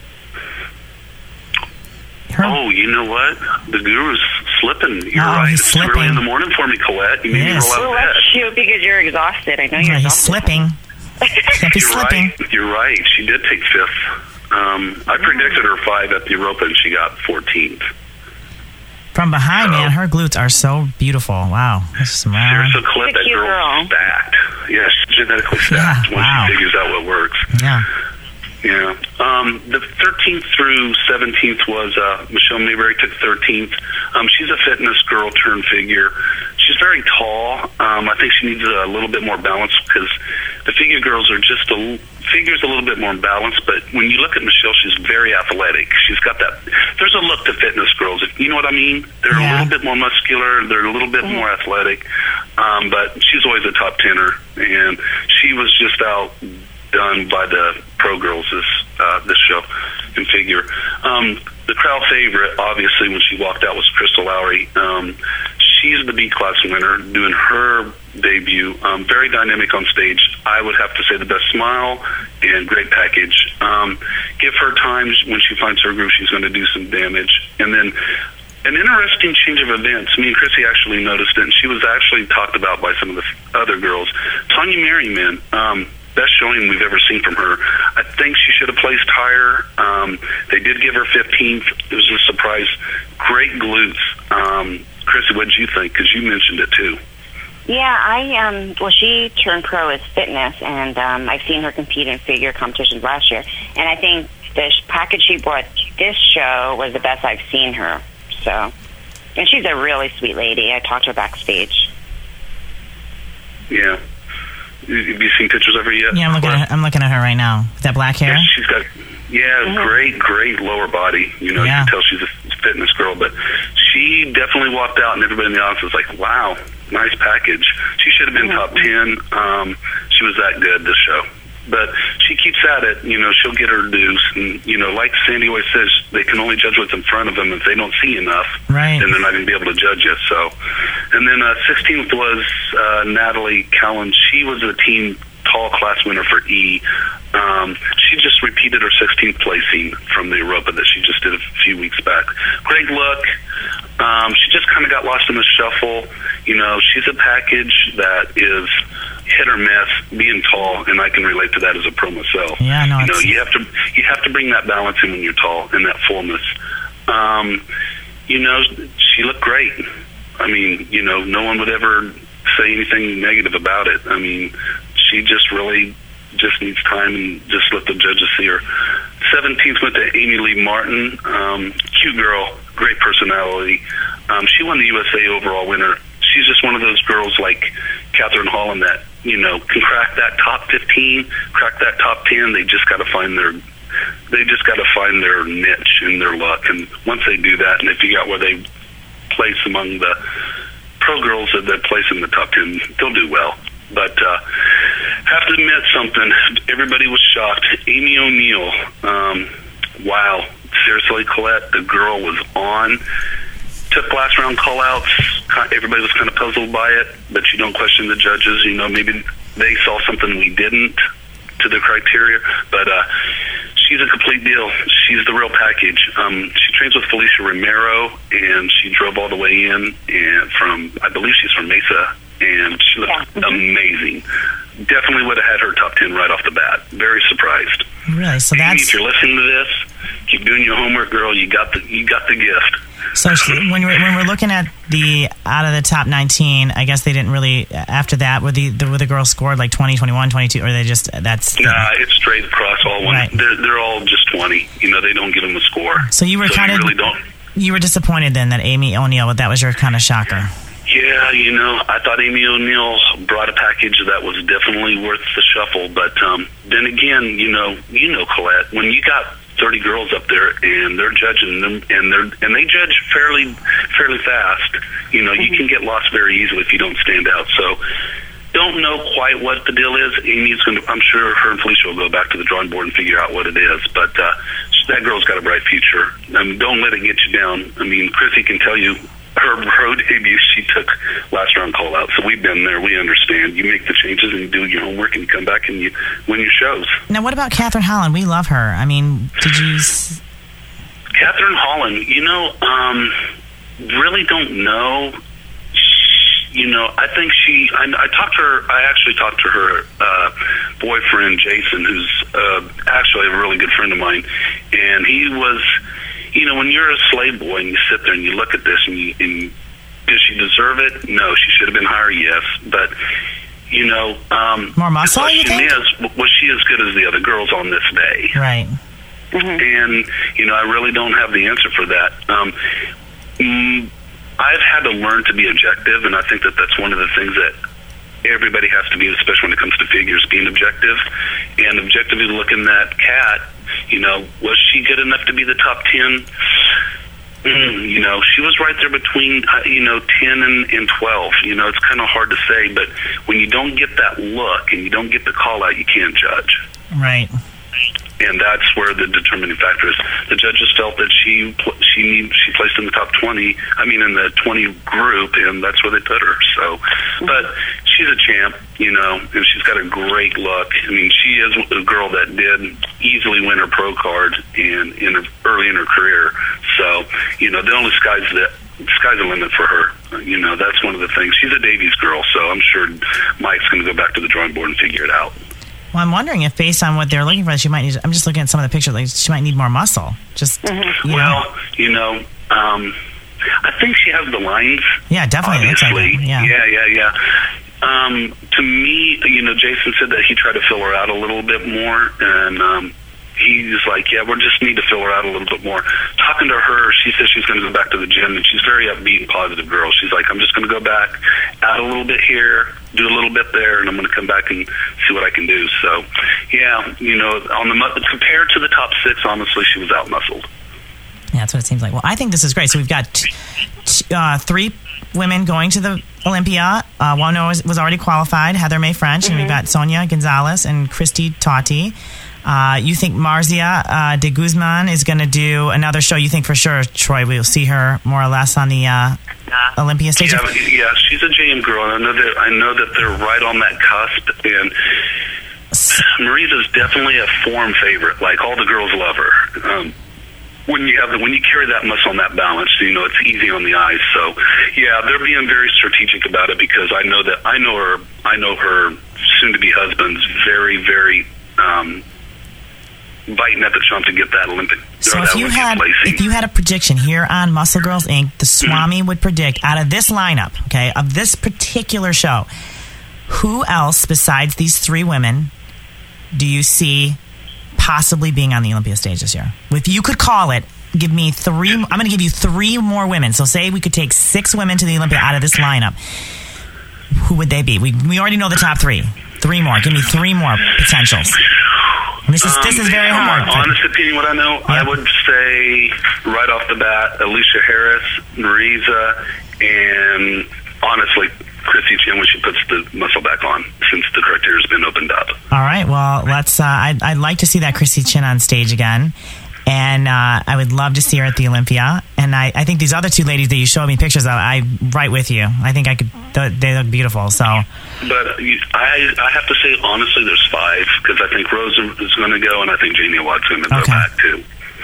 B: Her?
E: Oh, you know what? The guru's slipping. You're
B: oh,
E: right.
B: He's
E: it's
B: slipping.
E: early in the morning for me, Colette. You made
B: yes.
E: me roll out
C: Well,
E: of bed.
C: that's you because you're exhausted. I know you're
B: yeah, he's
C: exhausted.
B: slipping. Can't be
E: You're
B: slipping.
E: right. You're right. She did take fifth. Um, I predicted her five at the Europa, and she got fourteenth.
B: From behind,
E: so,
B: man, her glutes are so beautiful. Wow. This is some round.
E: There's a clip that girl's
C: girl.
E: stacked. Yeah, she's genetically stacked
B: Yeah,
E: once
B: wow.
E: she figures out what works.
B: Yeah.
E: Yeah. Um, the thirteenth through seventeenth was uh, Michelle Mayberry took thirteenth. Um, she's a fitness girl turned figure. She's very tall. Um, I think she needs a little bit more balance because the figure girls are just a figure's a little bit more balanced. But when you look at Michelle, she's very athletic. She's got that. There's a look to fitness girls. You know what I mean? They're
B: Yeah.
E: a little bit more muscular. They're a little bit mm-hmm. more athletic. Um, but she's always a top tenner, and she was just out. Done by the pro girls this uh, this show in figure. Um, the crowd favorite, obviously, when she walked out was Crystal Lowry. Um, she's the B class winner, doing her debut. Um, very dynamic on stage. I would have to say the best smile and great package. Um, give her time when she finds her groove. She's going to do some damage, and then. An interesting change of events. Me and Chrissy actually noticed it, and she was actually talked about by some of the other girls. Tanya Merriman, um, best showing we've ever seen from her. I think she should have placed higher. Um, they did give her fifteenth. It was a surprise. Great glutes. Um, Chrissy, what did you think? Because you mentioned it too.
C: Yeah, I um. Well, she turned pro as fitness, and um, I've seen her compete in figure competitions last year. And I think the package she brought this show was the best I've seen her. So, and she's a really sweet lady. I talked to her backstage.
E: Yeah. Have you seen pictures of her yet?
B: Yeah, I'm looking at her, I'm looking at her right now. With that black hair?
E: Yeah, she's got, yeah, mm-hmm. great, great lower body. You know,
B: yeah.
E: you can tell she's a fitness girl, but she definitely walked out and everybody in the office was like, wow, nice package. She should have been mm-hmm. top ten. Um, she was that good this show. But she keeps at it, you know, she'll get her dues. And, you know, like Sandy always says, they can only judge what's in front of them. If they don't see enough,
B: right.
E: then they're not going to be able to judge you. So, and then uh, sixteenth was uh, Natalie Callan. She was a team tall class winner for E. Um, she just repeated her sixteenth placing from the Europa that she just did a few weeks back. Great look. Um, she just kind of got lost in the shuffle. You know, she's a package that is hit or miss, being tall, and I can relate to that as a pro myself.
B: Yeah, no,
E: you know,
B: it's...
E: you have to you have to bring that balance in when you're tall and that fullness. Um, you know, she looked great. I mean, you know, no one would ever say anything negative about it. I mean, she just really just needs time and just let the judges see her. seventeenth went to Amy Lee Martin. Um, cute girl, great personality. Um, she won the U S A overall winner. She's just one of those girls like Catherine Holland that, you know, can crack that top fifteen, crack that top ten. They just got to find their, they just got to find their niche and their luck. And once they do that, and they figure out where they place among the pro girls that they place in the top ten, they'll do well. But uh, have to admit something. Everybody was shocked. Amy O'Neill. Um, wow. Seriously, Colette, the girl was on. Took last round call-outs. Everybody was kind of puzzled by it, but you don't question the judges. You know, maybe they saw something we didn't to the criteria. But uh, she's a complete deal. She's the real package. Um, she trains with Felicia Romero, and she drove all the way in and from, I believe she's from Mesa, and she looked yeah. mm-hmm. amazing. Definitely would have had her top ten right off the bat. Very surprised.
B: Really? So
E: Amy,
B: that's...
E: if you're listening to this, keep doing your homework, girl. You got the you got the gift.
B: So when we're, when we're looking at the out of the top nineteen, I guess they didn't really, after that, were the, the, were the girls scored like twenty, twenty-one, twenty-two, or they just, that's...
E: Nah, it's straight across all one.
B: Right.
E: They're, they're all just twenty. You know, they don't give them a score.
B: So you were
E: so
B: kind
E: you
B: of...
E: really don't.
B: You were disappointed then that Amy O'Neill, that was your kind of shocker.
E: Yeah, you know, I thought Amy O'Neill brought a package that was definitely worth the shuffle. But um, then again, you know, you know, Colette, when you got thirty girls up there and they're judging them, and they're and they judge fairly fairly fast, you know, you can get lost very easily if you don't stand out. So don't know quite what the deal is. Amy's going to, I'm sure her and Felicia will go back to the drawing board and figure out what it is. But uh, that girl's got a bright future. Um, don't let it get you down. I mean, Chrissy can tell you, her road debut, she took last round call out. So we've been there. We understand. You make the changes and you do your homework and you come back and you win your shows. Now,
B: what about Catherine Holland? We love her. I mean, did you... S-
E: Catherine Holland, you know, um, really don't know. You know, I think she, I, I talked to her, I actually talked to her uh, boyfriend, Jason, who's uh, actually a really good friend of mine. And he was... You know, when you're a slave boy and you sit there and you look at this and, you, and does she deserve it? No, she should have been higher, yes. But, you know, um,
B: more muscle,
E: the question
B: you think?
E: is, was she as good as the other girls on this day?
B: Right.
E: Mm-hmm. And, you know, I really don't have the answer for that. Um, mm, I've had to learn to be objective, and I think that that's one of the things that everybody has to be, especially when it comes to figures, being objective. And objectively looking at Kat, you know, was she good enough to be the top ten? Mm, you know, she was right there between, uh, you know, ten and, and twelve. You know, it's kind of hard to say, but when you don't get that look and you don't get the call out, you can't judge.
B: Right.
E: And that's where the determining factor is. The judges felt that she she need, she placed in the top twenty. I mean, in the twenty group, and that's where they put her. So, but she's a champ, you know, and she's got a great look. I mean, she is a girl that did easily win her pro card in in her, early in her career. So, you know, the only sky's the sky's the limit for her. You know, that's one of the things. She's a Davies girl, so I'm sure Mike's going to go back to the drawing board and figure it out.
B: Well, I'm wondering if, based on what they're looking for, she might need. I'm just looking at some of the pictures. Like, she might need more muscle. Just
E: mm-hmm.
B: you
E: well,
B: know.
E: you know, um, I think she has the lines.
B: Yeah, definitely.
E: Obviously,
B: like yeah,
E: yeah, yeah, yeah. Um, to me, you know, Jason said that he tried to fill her out a little bit more, and um, he's like, yeah, we just need to fill her out a little bit more. Talking to her, she says she's going to go back to the gym, and she's a very upbeat and positive girl. She's like, I'm just going to go back, add a little bit here, do a little bit there, and I'm going to come back and see what I can do. So, yeah, you know, on the compared to the top six, honestly, she was out-muscled.
B: Yeah, that's what it seems like. Well, I think this is great. So we've got t- t- uh, three women going to the Olympia. Uh, one was, was already qualified, Heather May French, mm-hmm. and we've got Sonia Gonzalez and Christy Totti. Uh, you think Marzia uh, de Guzman is going to do another show? You think for sure, Troy, we'll see her more or less on the uh, Olympia stage?
E: Yeah, yeah, she's a J M girl, and I know that I know that they're right on that cusp. And Marisa's definitely a form favorite. Like, all the girls love her. Um, when you have the, when you carry that muscle and that balance, you know, it's easy on the eyes. So, yeah, they're being very strategic about it, because I know that I know her. I know her soon-to-be husband's very, very. Um, biting at the chunk to get that Olympic.
B: So
E: or
B: if
E: that
B: you
E: Olympic
B: had
E: placing.
B: if you had a prediction here on Muscle Girls Incorporated, the Swami would predict out of this lineup, okay, of this particular show, who else besides these three women do you see possibly being on the Olympia stage this year? If you could call it, give me three. I'm going to give you three more women. So say we could take six women to the Olympia out of this lineup. Who would they be? We we already know the top three. Three more. Give me three more potentials. And this is
E: Um,
B: this is very
E: from
B: hard.
E: my honest opinion, what I know, I would say right off the bat, Alicia Harris, Marisa, and honestly, Chrissy Chin when she puts the muscle back on since the criteria's been opened up.
B: All right. Well, let's. Uh, I'd, I'd like to see that Chrissy Chin on stage again, and uh, I would love to see her at the Olympia. And I, I think these other two ladies that you showed me pictures of, I right with you. I think I could. They look beautiful. So.
E: But you- I, I have to say, honestly, there's five because I think Rose is going to go, and I think Jamie Watt's going to go
B: Okay.
E: back too.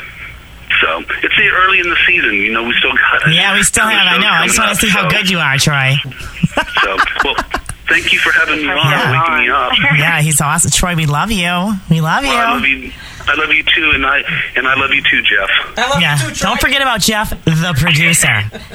E: So it's the early in the season. You know, we still got.
B: Yeah, we still have. I know. I just want to see how good you are, Troy.
E: So, well, thank you for having me on,
B: Yeah.
E: and waking me up.
B: Yeah, he's awesome. Troy, we love you. We love you.
E: Well, I love you. I love you too, and I and I love you too, Jeff.
D: I love
B: Yeah.
D: you too, Troy.
B: Don't forget about Jeff, the producer.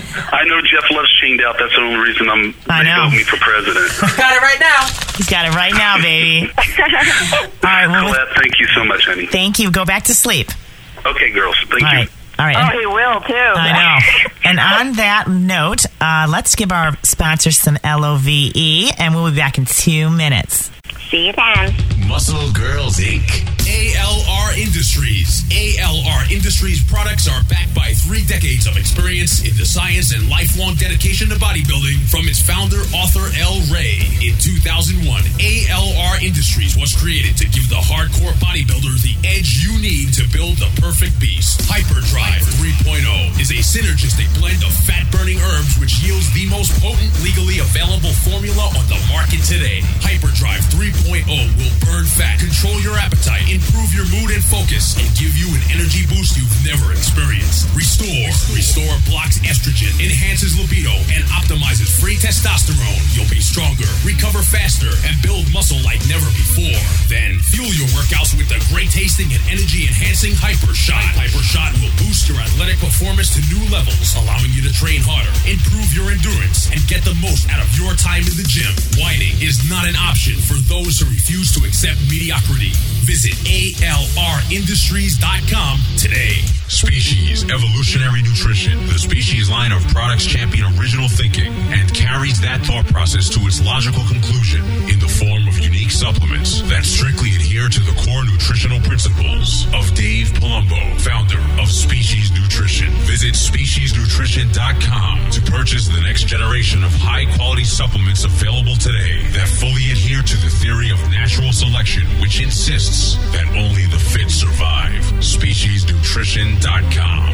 E: I know Jeff loves chained out. That's the only reason I'm.
B: I
E: they
B: know.
E: vote me for president.
D: Got it right now.
B: He's got it right now, baby. All right. Well,
E: Colette, thank you so much, honey.
B: thank you. Go back to sleep.
E: Okay, girls. Thank
B: All
E: you.
B: right. All right.
C: Oh, he will too.
B: I know. And on that note, uh, let's give our sponsors some L O V E, and we'll be back in two minutes.
C: See you then.
A: Muscle Girls Incorporated.
F: A L R Industries. A L R Industries products are backed by three decades of experience in the science and lifelong dedication to bodybuilding from its founder, author L. Ray. In two thousand one, A L R Industries was created to give the hardcore bodybuilder the edge you need to build the perfect beast. Hyperdrive three point oh is a synergistic blend of fat-burning herbs which yields the most potent, legally available formula on the market today. Hyperdrive three point oh will burn fat, control your appetite, improve your mood and focus, and give you an energy boost you've never experienced. Restore. Restore blocks estrogen, enhances libido, and optimizes free testosterone. You'll be stronger, recover faster, and build muscle like never before. Then fuel your workouts with the great tasting and energy enhancing Hyper Shot. Hyper Shot will boost your athletic performance to new levels, allowing you to train harder, improve your endurance, and get the most out of your time in the gym. Whining is not an option for those who refuse to accept mediocrity. Visit A L R industries dot com today.
G: Species Evolutionary Nutrition. The Species line of products champion original thinking and carries that thought process to its logical conclusion in the form of unique supplements that strictly adhere to the core nutritional principles of Dave Palumbo, founder of Species Nutrition. Visit species nutrition dot com to purchase the next generation of high-quality supplements available today that fully adhere to the theory of natural selection, which insists that only the fit survive. species nutrition dot com.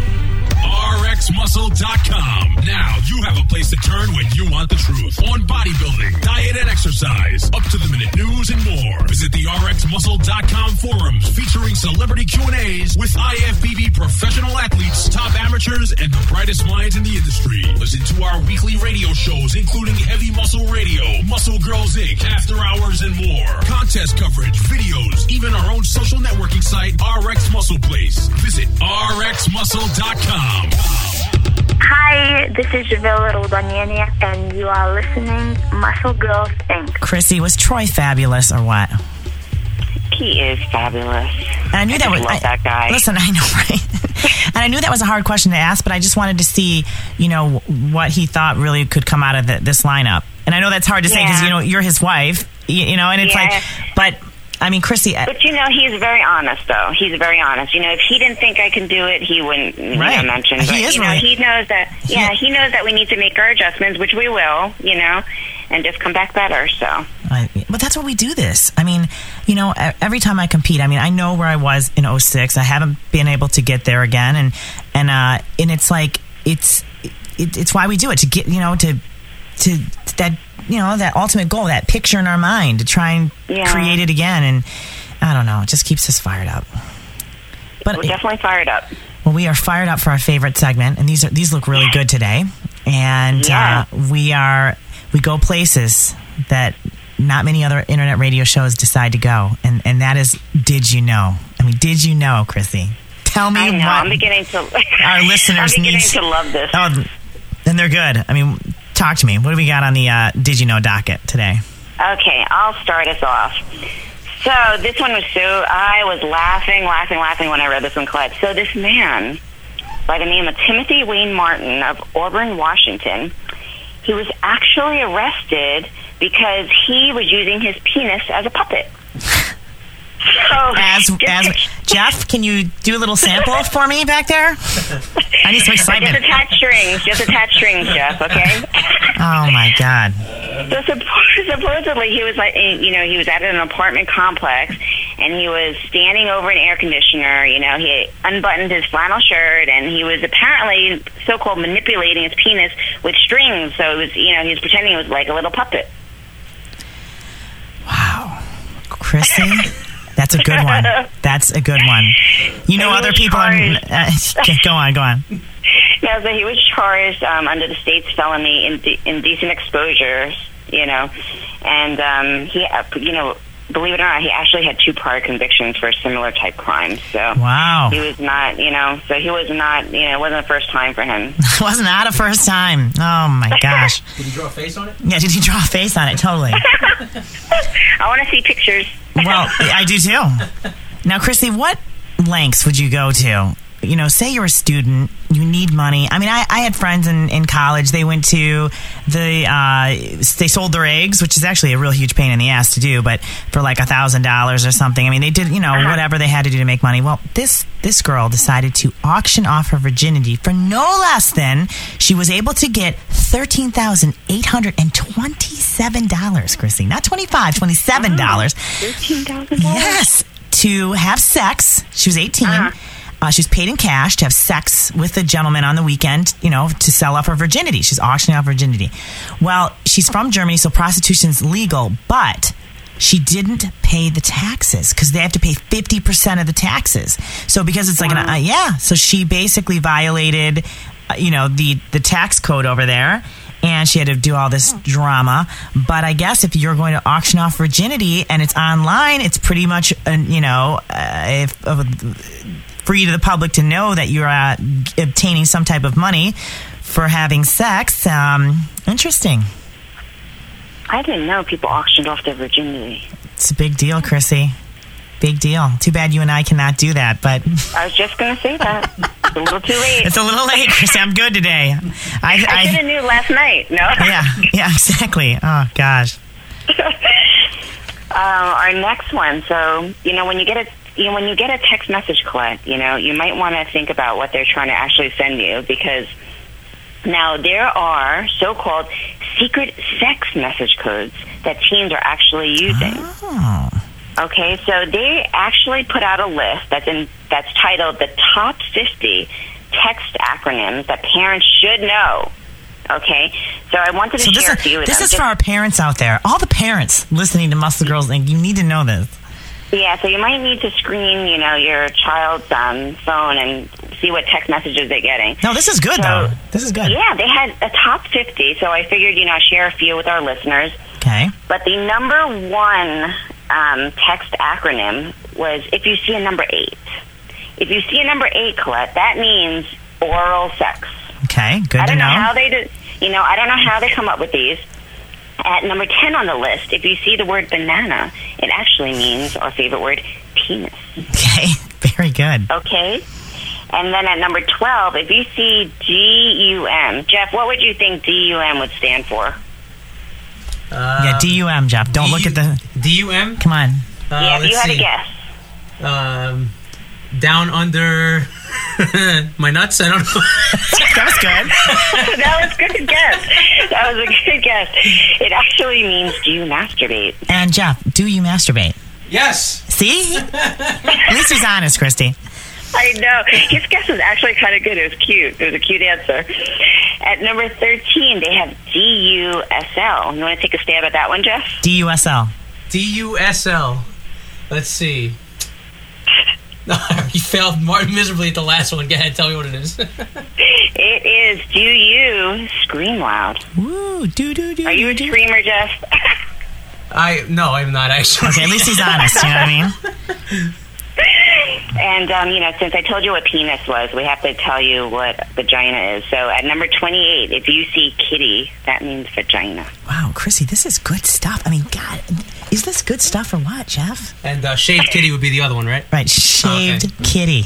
G: R X muscle dot com. Now you have a place to turn when you want the truth on bodybuilding, diet, and exercise, up to the minute news and more. Visit the R X muscle dot com forums featuring celebrity Q and A's with I F B B professional athletes, top amateurs, and the brightest minds in the industry. Listen to our weekly radio shows, including Heavy Muscle Radio, Muscle Girls Incorporated, After Hours, and more. Contest coverage, videos, even our own social networking site, R X Muscle Place. Visit R X muscle dot com.
H: Hi, this is Javela Rodaniania, and you are listening Muscle Girls Incorporated.
B: Chrissy, was Troy fabulous or what?
C: He is fabulous.
B: And I knew that
C: I
B: was
C: love that guy.
B: Listen, I know, right? And I knew that was a hard question to ask, but I just wanted to see, you know, what he thought really could come out of the, this lineup. And I know that's hard to say because
C: Yeah.
B: you know you're his wife, you, you know, and it's
C: Yeah.
B: like, but I mean, Chrissy, I-
C: But you know, he's very honest, though. He's very honest. You know, if he didn't think I can do it, he wouldn't you
B: Right.
C: know, mention.
B: He
C: But
B: is
C: you know,
B: really-
C: he knows that. Yeah, he knows that we need to make our adjustments, which we will. You know, and just come back better. So.
B: I, but that's what we do this. I mean, you know, e- every time I compete, I mean, I know where I was in oh six. I haven't been able to get there again. And, and, uh, and it's like, it's, it, it's why we do it to get, you know, to, to that, you know, that ultimate goal, that picture in our mind to try and
C: Yeah.
B: create it again. And I don't know, it just keeps us fired up. But
C: We're definitely fired up.
B: well, we are fired up for our favorite segment, and these are these look really good today. And
C: Yeah.
B: uh, we are we go places that not many other internet radio shows decide to go, and, and that is Did You Know? I mean, did you know, Chrissy? Tell me
C: I know,
B: what
C: I'm beginning to,
B: our listeners
C: I'm beginning
B: need.
C: to love this.
B: Oh, and they're good. I mean, talk to me. What do we got on the uh, Did You Know docket today?
C: Okay, I'll start us off. So this one was so, I was laughing, laughing, laughing when I read this one, Colette. So this man, by the name of Timothy Wayne Martin of Auburn, Washington, he was actually arrested because he was using his penis as a puppet. So,
B: as, as Jeff, can you do a little sample for me back there? I need some excitement.
C: Just attach strings. Just attach strings, Jeff, okay?
B: Oh, my God.
C: So supposedly he was like, you know, he was at an apartment complex, and he was standing over an air conditioner. You know, he unbuttoned his flannel shirt, and he was apparently so-called manipulating his penis with strings. So it was, you know, he was pretending it was like a little puppet.
B: Wow, Chrissy, that's a good one. That's a good one. You know, other people are. Uh, go on, go on.
C: Yeah, so he was charged um, under the state's felony inde- indecent exposures, you know, and um, he, uh, you know, believe it or not, he actually had two prior convictions for similar type crimes. So
B: wow,
C: he was not, you know, so he was not, you know, it wasn't the first time for him.
B: It was not a first time. Oh my gosh!
D: Did he draw a face on it?
B: Yeah, did he draw a face on it? Totally.
C: I want to see pictures.
B: Well, I do too. Now, Chrissy, what lengths would you go to? You know, say you're a student, you need money. I mean, I, I had friends in, in college. They went to the, uh, they sold their eggs, which is actually a real huge pain in the ass to do, but for like a thousand dollars or something. I mean, they did, you know, uh-huh. whatever they had to do to make money. Well, this, this girl decided to auction off her virginity for no less than she was able to get thirteen thousand eight hundred twenty-seven dollars, Chrissy. Not twenty-five dollars, twenty-seven dollars.
C: Oh, thirteen thousand dollars?
B: Yes. To have sex. She was eighteen. Uh-huh. Uh, she's paid in cash to have sex with a gentleman on the weekend, you know, to sell off her virginity. She's auctioning off virginity. Well, she's from Germany, so prostitution's legal, but she didn't pay the taxes because they have to pay fifty percent of the taxes. So because it's like, wow. an, uh, yeah, so she basically violated, uh, you know, the, the tax code over there. And she had to do all this drama. But I guess if you're going to auction off virginity and it's online, it's pretty much, uh, you know, uh, if... Uh, free to the public to know that you're uh, obtaining some type of money for having sex. Um, interesting.
C: I didn't know people auctioned off their virginity.
B: It's a big deal, Chrissy. Big deal. Too bad you and I cannot do that, but...
C: I was just going to say that. It's a little too late.
B: It's a little late, Chrissy. I'm good today. I,
C: I, I should have knew last night, no?
B: Yeah, yeah, exactly. Oh, gosh.
C: uh, our next one. So, you know, when you get a... You know, when you get a text message, Colette, you know, you might want to think about what they're trying to actually send you, because now there are so-called secret sex message codes that teens are actually using.
B: Oh.
C: Okay, so they actually put out a list that's in that's titled the top fifty text acronyms that parents should know. Okay, so I wanted to
B: so
C: share
B: is,
C: a few of
B: this
C: them.
B: This is for our parents out there. All the parents listening to Muscle Girls Incorporated, you need to know this.
C: Yeah, so you might need to screen, you know, your child's um, phone and see what text messages they're getting.
B: No, this is good,
C: so,
B: though. This is good.
C: Yeah, they had a top fifty, so I figured, you know, share a few with our listeners.
B: Okay.
C: But the number one um, text acronym was if you see a number eight. If you see a number eight, Colette, that means oral sex.
B: Okay, good
C: I don't
B: to know.
C: know how they did, you know, I don't know how they come up with these. At number ten on the list, if you see the word banana, it actually means our favorite word, penis.
B: Okay, very good.
C: Okay. And then at number twelve, if you see G U M, Jeff, what would you think D U M would stand for?
D: Uh,
B: yeah, D U M, Jeff. Don't D- look at the...
D: D U M?
B: Come on.
D: Uh,
C: yeah, if you had
D: see.
C: a guess.
D: Um, down under... my nuts? I don't know.
B: That was good.
C: That was a good guess. That was a good guess. It actually means, do you masturbate?
B: And Jeff, do you masturbate?
D: Yes.
B: See? At least he's honest, Christy.
C: I know. His guess was actually kind of good. It was cute. It was a cute answer. At number thirteen, they have D U S L. You want to take a stab at that one, Jeff?
B: D U S L.
D: D U S L. Let's see. You failed miserably at the last one. Go ahead, tell me what it is.
C: It is, do you scream loud?
B: Woo, do, do, do.
C: Are you a
B: do.
C: screamer, Jeff?
D: I no, I'm not actually.
B: Okay, at least he's honest. You know what I mean?
C: And, um, you know, since I told you what penis was, we have to tell you what vagina is. So at number twenty-eight, if you see kitty, that means vagina.
B: Wow, Chrissy, this is good stuff. I mean, God, is this good stuff or what, Jeff?
D: And uh, shaved kitty would be the other one, right?
B: Right, shaved
D: Oh, okay.
B: kitty.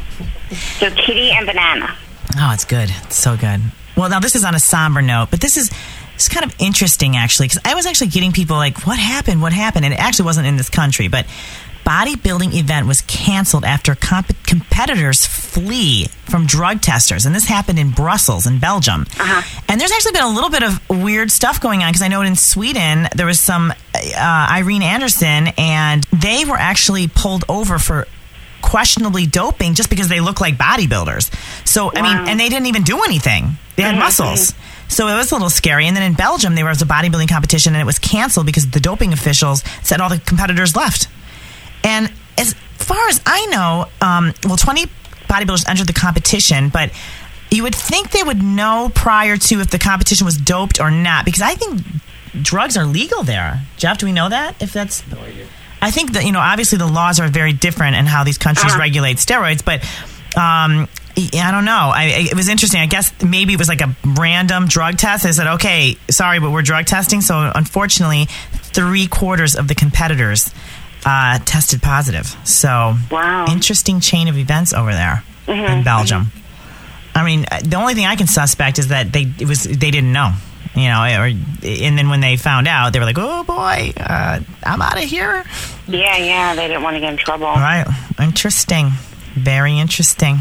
C: So kitty and banana.
B: Oh, it's good. It's so good. Well, now this is on a somber note, but this is it's kind of interesting, actually, because I was actually getting people like, what happened? What happened? And it actually wasn't in this country, but bodybuilding event was canceled after comp- competitors flee from drug testers. And this happened in Brussels, in Belgium.
C: Uh-huh.
B: And there's actually been a little bit of weird stuff going on, because I know in Sweden, there was some uh, Irene Anderson, and they were actually pulled over for questionably doping just because they look like bodybuilders. So, I
C: Wow.
B: mean, and they didn't even do anything. They had
C: Mhm.
B: muscles. So it was a little scary. And then in Belgium, there was a bodybuilding competition, and it was canceled because the doping officials said all the competitors left. And as far as I know, um, well, twenty bodybuilders entered the competition, but you would think they would know prior to if the competition was doped or not, because I think drugs are legal there. Jeff, do we know that? If that's... No idea. I think that, you know, obviously the laws are very different in how these countries
C: Uh-huh.
B: regulate steroids, but um, I don't know. I, it was interesting. I guess maybe it was like a random drug test. They said, okay, sorry, but we're drug testing. So unfortunately, three quarters of the competitors uh, tested positive. So
C: Wow.
B: interesting chain of events over there
C: Mhm,
B: in Belgium. I mean, the only thing I can suspect is that they it was they didn't know. You know, or, and then when they found out, they were like, oh, boy, uh, I'm out of here.
C: Yeah, yeah, they didn't want to get in trouble.
B: All right. Interesting. Very interesting.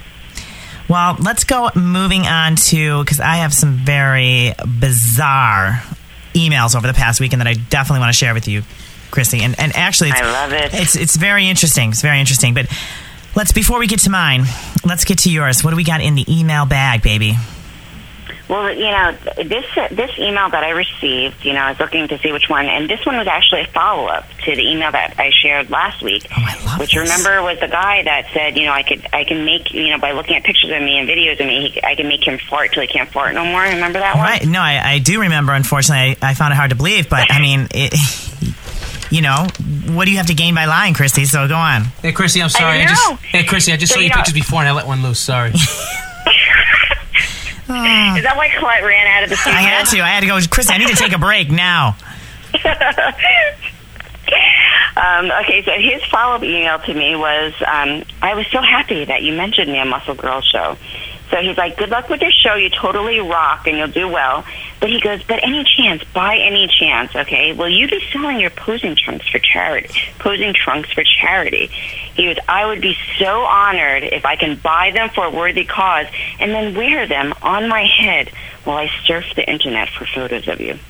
B: Well, let's go moving on to, because I have some very bizarre emails over the past weekend that I definitely want to share with you, Chrissy. And, and actually, it's,
C: I love it.
B: It's, it's very interesting. It's very interesting. But let's, before we get to mine, let's get to yours. What do we got in the email bag, baby?
C: Well, you know, this this email that I received, you know, I was looking to see which one, and this one was actually a follow-up to the email that I shared last week,
B: Oh, I love
C: which
B: this.
C: remember was the guy that said, you know, I could I can make, you know, by looking at pictures of me and videos of me, he, I can make him fart till he can't fart no more. Remember that one?
B: Right. No, I, I do remember. Unfortunately, I, I found it hard to believe. But, I mean, it, you know, what do you have to gain by lying, Christy? So go on.
D: Hey, Chrissy, I'm sorry.
C: I
D: I just
C: know.
D: hey, Chrissy, I just
C: So,
D: saw
C: you
D: your
C: know-
D: pictures before, and I let one loose. Sorry.
C: Is that why Colette ran out of the studio?
B: I had to. I had to go, Christy, I need to take a break now.
C: Um, okay, so his follow-up email to me was, um, I was so happy that you mentioned me on Muscle Girl Show. So he's like, good luck with your show. You totally rock and you'll do well. But he goes, but any chance, by any chance, okay, will you be selling your posing trunks for charity? Posing trunks for charity. He goes, I would be so honored if I can buy them for a worthy cause and then wear them on my head while I surf the internet for photos of you.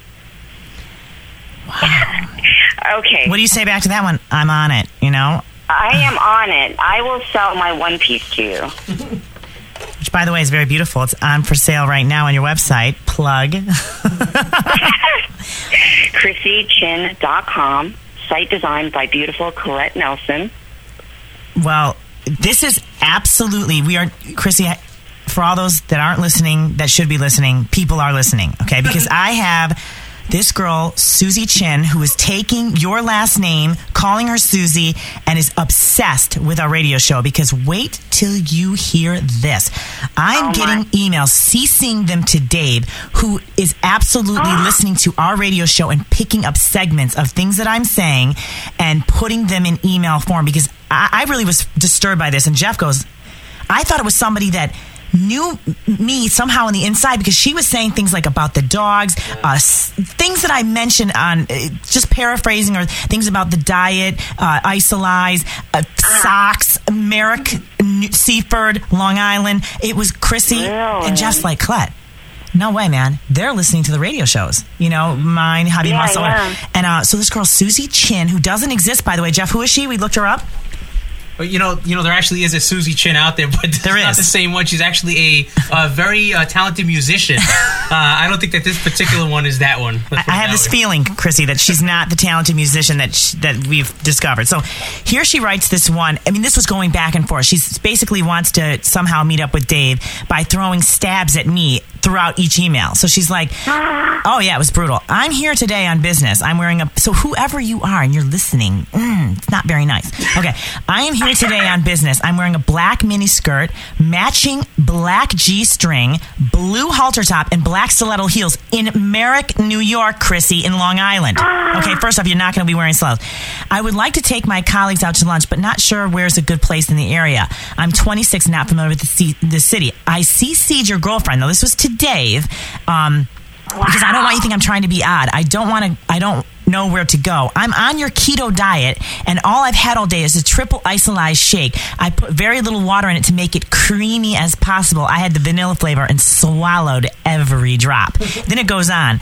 B: Wow.
C: Okay.
B: What do you say back to that one? I'm on it, you know?
C: I am on it. I will sell my one piece to you.
B: Which, by the way, is very beautiful. It's on for sale right now on your website. Plug.
C: Chrissy Chin dot com. Site designed by beautiful Colette Nelson.
B: Well, this is absolutely, we are, Chrissy, for all those that aren't listening, that should be listening, people are listening, okay? Because I have this girl, Susie Chin, who is taking your last name, calling her Susie, and is obsessed with our radio show. Because wait till you hear this. I'm
C: Oh, my.
B: getting emails, CCing them to Dave, who is absolutely listening to our radio show and picking up segments of things that I'm saying and putting them in email form. Because I, I really was disturbed by this. And Jeff goes, I thought it was somebody that knew me somehow on the inside, because she was saying things like about the dogs, uh, s- things that I mentioned on, uh, just paraphrasing, or things about the diet, uh, Isolize, uh, socks, Merrick, New- Seaford, Long Island. It was Chrissy and Jeff's like, Colette, no way, man. They're listening to the radio shows. You know, mine, Hobby
C: Yeah,
B: Muscle.
C: yeah.
B: And uh, so this girl, Susie Chin, who doesn't exist, by the way. Jeff, who is she? We looked her up.
D: But you know, you know, there actually is a Susie Chin out there, but
B: There
D: it's not
B: is.
D: the same one. She's actually a, a very uh, talented musician. uh, I don't think that this particular one is that one. Let's
B: I,
D: put
B: I
D: it
B: have
D: that
B: this
D: way.
B: feeling, Chrissy, that she's not the talented musician that sh- that we've discovered. So here she writes this one. I mean, this was going back and forth. She basically wants to somehow meet up with Dave by throwing stabs at me, throughout each email. So she's like, oh yeah, it was brutal. I'm here today on business. I'm wearing a, so whoever you are and you're listening, mm, it's not very nice. Okay. I am here today on business. I'm wearing a black mini skirt, matching black G-string, blue halter top, and black stiletto heels in Merrick, New York, Chrissy, in Long Island. Okay, first off, you're not going to be wearing stilettos. I would like to take my colleagues out to lunch, but not sure where's a good place in the area. I'm twenty-six, not familiar with the, c- the city. I C C'd your girlfriend, though. This was to Dave, um, wow. because I don't want you to think I'm trying to be odd. I don't want to, I don't know where to go. I'm on your keto diet, and all I've had all day is a triple isolized shake. I put very little water in it to make it creamy as possible. I had the vanilla flavor and swallowed every drop. Then it goes on.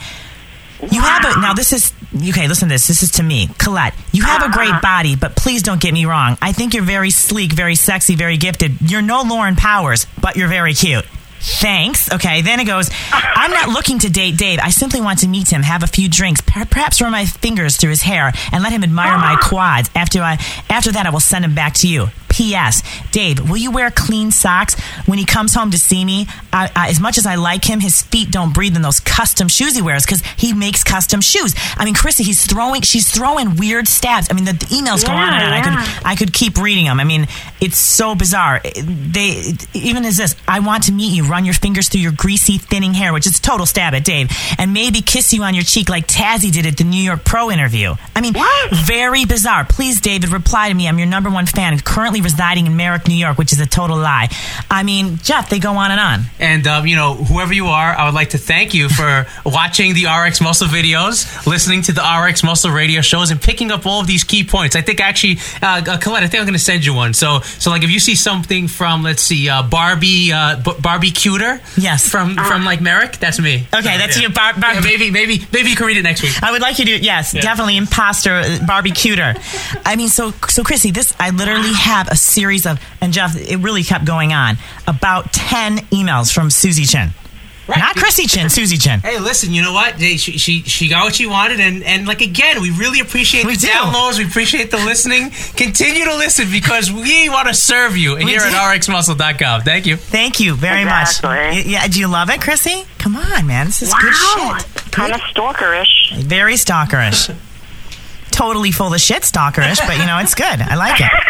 B: You wow. have a, now this is, okay, listen to this. This is to me. Colette, you have a great body, but please don't get me wrong. I think you're very sleek, very sexy, very gifted. You're no Lauren Powers, but you're very cute. Thanks. Okay, then it goes, I'm not looking to date Dave. I simply want to meet him, have a few drinks, per- perhaps run my fingers through his hair, and let him admire my quads. After I, after that, I will send him back to you. P S. Dave, will you wear clean socks when he comes home to see me? I, I, as much as I like him, his feet don't breathe in those custom shoes he wears because he makes custom shoes. I mean, Chrissy, he's throwing, she's throwing weird stabs. I mean, the, the emails go
H: yeah,
B: on and on.
H: yeah.
B: I could, I could keep reading them. I mean, it's so bizarre. They even as this, I want to meet you. Run your fingers through your greasy, thinning hair, which is a total stab at Dave, and maybe kiss you on your cheek like Tazzy did at the New York Pro interview. I mean,
H: what?
B: Very bizarre. Please, David, reply to me. I'm your number one fan, currently residing in Merrick, New York, which is a total lie. I mean, Jeff, they go on and on.
D: And, um, you know, whoever you are, I would like to thank you for watching the R X Muscle videos, listening to the R X Muscle radio shows, and picking up all of these key points. I think actually, uh, uh, Colette, I think I'm going to send you one. So, so like if you see something from, let's see, uh, Barbie, uh, B- Barbie Cuter.
B: Yes.
D: From,
H: Uh,
D: from like Merrick, that's me.
B: Okay, that's
D: yeah.
B: you. Bar- Bar-
D: yeah, maybe, maybe, maybe you can read it next week.
B: I would like you to, yes,
D: Yeah.
B: definitely imposter, uh, Barbie Cuter. I mean, so, so Chrissy, this, I literally have a series of, and Jeff, it really kept going on, about ten emails from Susie Chin. Right. Not Chrissy Chin, Susie Chin.
D: Hey, listen, you know what? They, she, she she got what she wanted, and, and like again, we really appreciate
B: We
D: the
B: do.
D: downloads. We appreciate the listening. Continue to listen because we want to serve you
B: We
D: here
B: do.
D: at R X muscle dot com. Thank you.
B: Thank you very
H: Exactly.
B: much. Y- Yeah, do you love it, Chrissy? Come on, man. This is good
H: Wow.
B: shit.
H: Kind of stalkerish.
B: Very stalkerish. Totally full of shit stalkerish, but you know, it's good. I like it.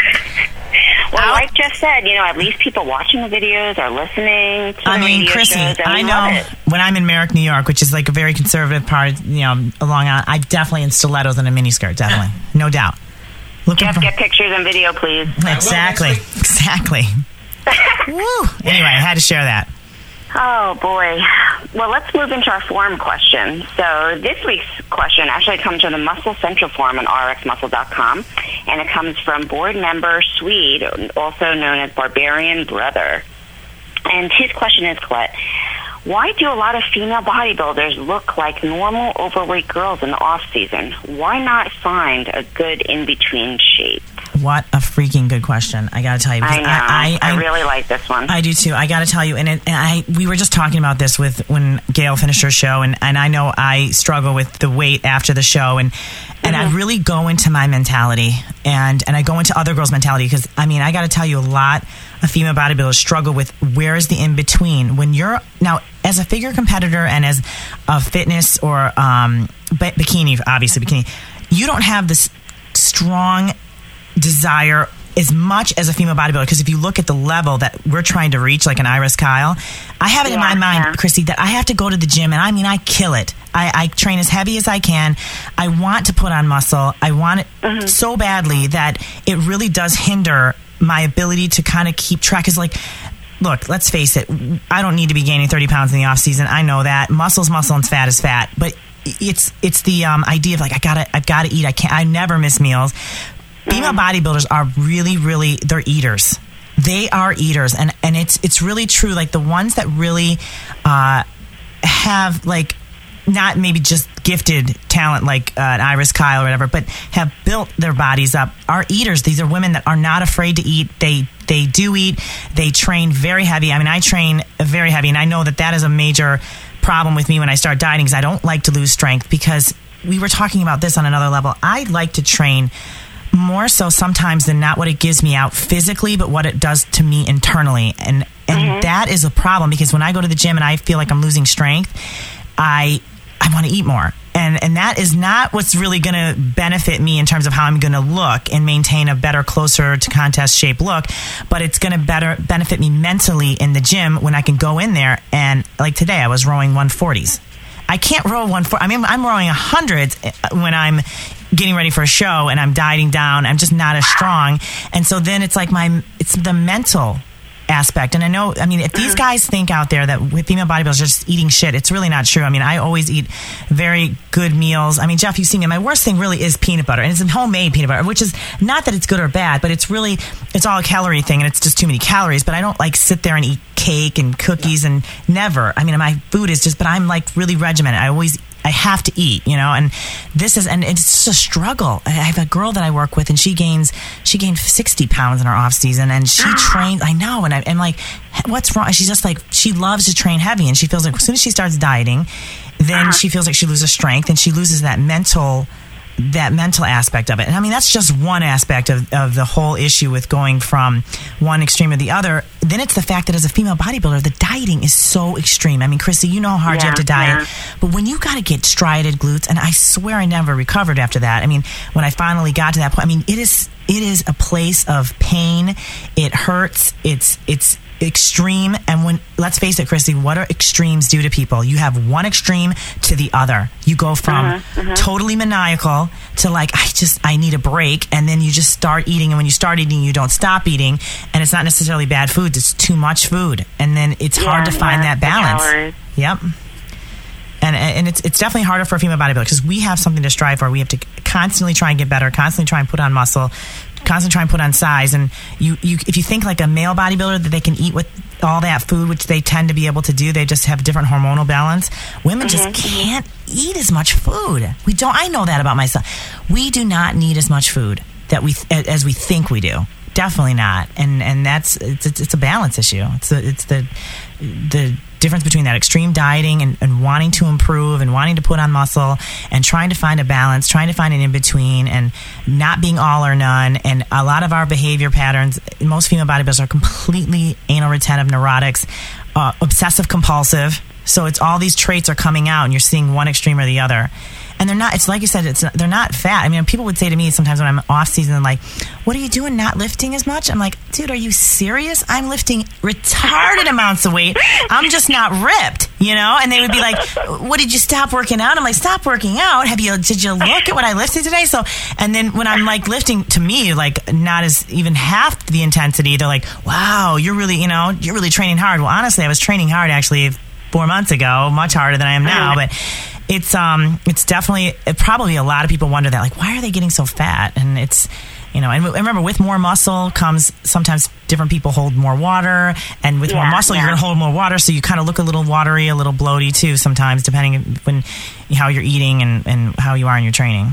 C: Well,
B: Out.
C: like Jeff said, you know, at least people watching the videos are listening to the
B: I mean,
C: radio
B: Chrissy,
C: shows, and
B: I
C: we love
B: know
C: it.
B: when I'm in Merrick, New York, which is like a very conservative part, you know, along on, I definitely in stilettos and a miniskirt, definitely, no doubt. Looking
C: Jeff,
B: for
C: get pictures and video, please.
B: exactly, exactly. Woo! Anyway, I had to share that.
C: Oh, boy. Well, let's move into our forum question. So this week's question actually comes from the Muscle Central forum on R X muscle dot com, and it comes from board member Swede, also known as Barbarian Brother. And his question is, Colette, why do a lot of female bodybuilders look like normal overweight girls in the off-season? Why not find a good in-between shape?
B: What a freaking good question! I gotta tell you, because
C: I know.
B: I, I,
C: I really like this one.
B: I do too. I got to tell you, and, it, and I we were just talking about this with when Gail finished her show, and, and I know I struggle with the weight after the show, and and
C: Mm-hmm.
B: I really go into my mentality, and and I go into other girls' mentality because I mean I got to tell you, a lot of female bodybuilders struggle with where is the in between when you're now as a figure competitor and as a fitness or um, b- bikini, obviously bikini, you don't have this strong desire as much as a female bodybuilder, because if you look at the level that we're trying to reach, like an Iris Kyle, I have it in my
C: Yeah,
B: mind,
C: yeah.
B: Chrissy, that I have to go to the gym, and I mean, I kill it. I, I train as heavy as I can. I want to put on muscle. I want it
C: Mm-hmm.
B: so badly that it really does hinder my ability to kind of keep track. Is like, look, let's face it, I don't need to be gaining thirty pounds in the off season. I know that. Muscle's muscle and fat is fat, but it's it's the um, idea of like I gotta I've gotta eat. I can't. I never miss meals. Female bodybuilders are really, really, they're eaters. They are eaters. And, and it's it's really true. Like the ones that really uh, have like not maybe just gifted talent like uh, an Iris Kyle or whatever, but have built their bodies up are eaters. These are women that are not afraid to eat. They they do eat. They train very heavy. I mean, I train very heavy, and I know that that is a major problem with me when I start dieting because I don't like to lose strength, because we were talking about this on another level. I like to train more so sometimes than not what it gives me out physically, but what it does to me internally. And And
C: Mm-hmm.
B: that is a problem because when I go to the gym and I feel like I'm losing strength, I I want to eat more. And and that is not what's really going to benefit me in terms of how I'm going to look and maintain a better, closer to contest shape look. But it's going to better benefit me mentally in the gym when I can go in there and, like today, I was rowing one forties. I can't row one forty. I mean, I'm rowing one hundreds when I'm getting ready for a show and I'm dieting down. I'm just not as strong. And so then it's like my, it's the mental aspect. And I know, I mean, if these guys think out there that female bodybuilders are just eating shit, it's really not true. I mean, I always eat very good meals. I mean, Jeff, you've seen me. My worst thing really is peanut butter, and it's homemade peanut butter, which is not that it's good or bad, but it's really, it's all a calorie thing, and it's just too many calories. But I don't like sit there and eat cake and cookies and never. I mean, my food is just, but I'm like really regimented. I always I have to eat, you know, and this is, and it's just a struggle. I have a girl that I work with, and she gains, she gained sixty pounds in her off season, and she trains, I know, and I, I'm like, what's wrong? She's just like, she loves to train heavy, and she feels like as soon as she starts dieting, then uh-huh. she feels like she loses strength, and she loses that mental, that mental aspect of it. And I mean, that's just one aspect of, of the whole issue with going from one extreme to the other. Then it's the fact that as a female bodybuilder, the dieting is so extreme. I mean, Chrissy, you know how hard
C: yeah,
B: you have to diet.
C: Yeah.
B: But when you got to get striated glutes, and I swear I never recovered after that. I mean, when I finally got to that point, I mean, it is it is a place of pain. It hurts. It's it's extreme. And when, let's face it, Chrissy, what do extremes do to people? You have one extreme to the other. You go from
C: uh-huh, uh-huh.
B: totally maniacal to like, I just, I need a break. And then you just start eating. And when you start eating, you don't stop eating. And it's not necessarily bad food. It's too much food. And then it's
C: yeah,
B: hard to find
C: yeah,
B: that balance. Yep. And and it's it's definitely harder for a female bodybuilder because we have something to strive for. We have to constantly try and get better, constantly try and put on muscle, constantly try and put on size. And you, you if you think like a male bodybuilder that they can eat with all that food, which they tend to be able to do, they just have different hormonal balance. Women
C: mm-hmm.
B: just can't eat as much food. We don't. I know that about myself. We do not need as much food that we as we think we do. Definitely not. And and that's it's it's, it's a balance issue. It's a, it's the the difference between that extreme dieting and, and wanting to improve and wanting to put on muscle and trying to find a balance, trying to find an in-between and not being all or none. And a lot of our behavior patterns, most female bodybuilders are completely anal retentive neurotics, uh, obsessive compulsive. So it's all these traits are coming out and you're seeing one extreme or the other. And they're not, it's like you said, it's they're not fat. I mean, people would say to me sometimes when I'm off season, like, what are you doing not lifting as much? I'm like, dude, are you serious? I'm lifting retarded amounts of weight. I'm just not ripped, you know? And they would be like, what, did you stop working out? I'm like, stop working out. Have you, did you look at what I lifted today? So, and then when I'm like lifting, to me, like not as even half the intensity, they're like, wow, you're really, you know, you're really training hard. Well, honestly, I was training hard actually four months ago, much harder than I am now, but it's um it's definitely it probably a lot of people wonder that, like, why are they getting so fat? And it's, you know, and remember, with more muscle comes sometimes different people hold more water, and with
C: yeah,
B: more muscle
C: yeah.
B: you're gonna hold more water, so you kind of look a little watery, a little bloaty too sometimes, depending when how you're eating and, and how you are in your training.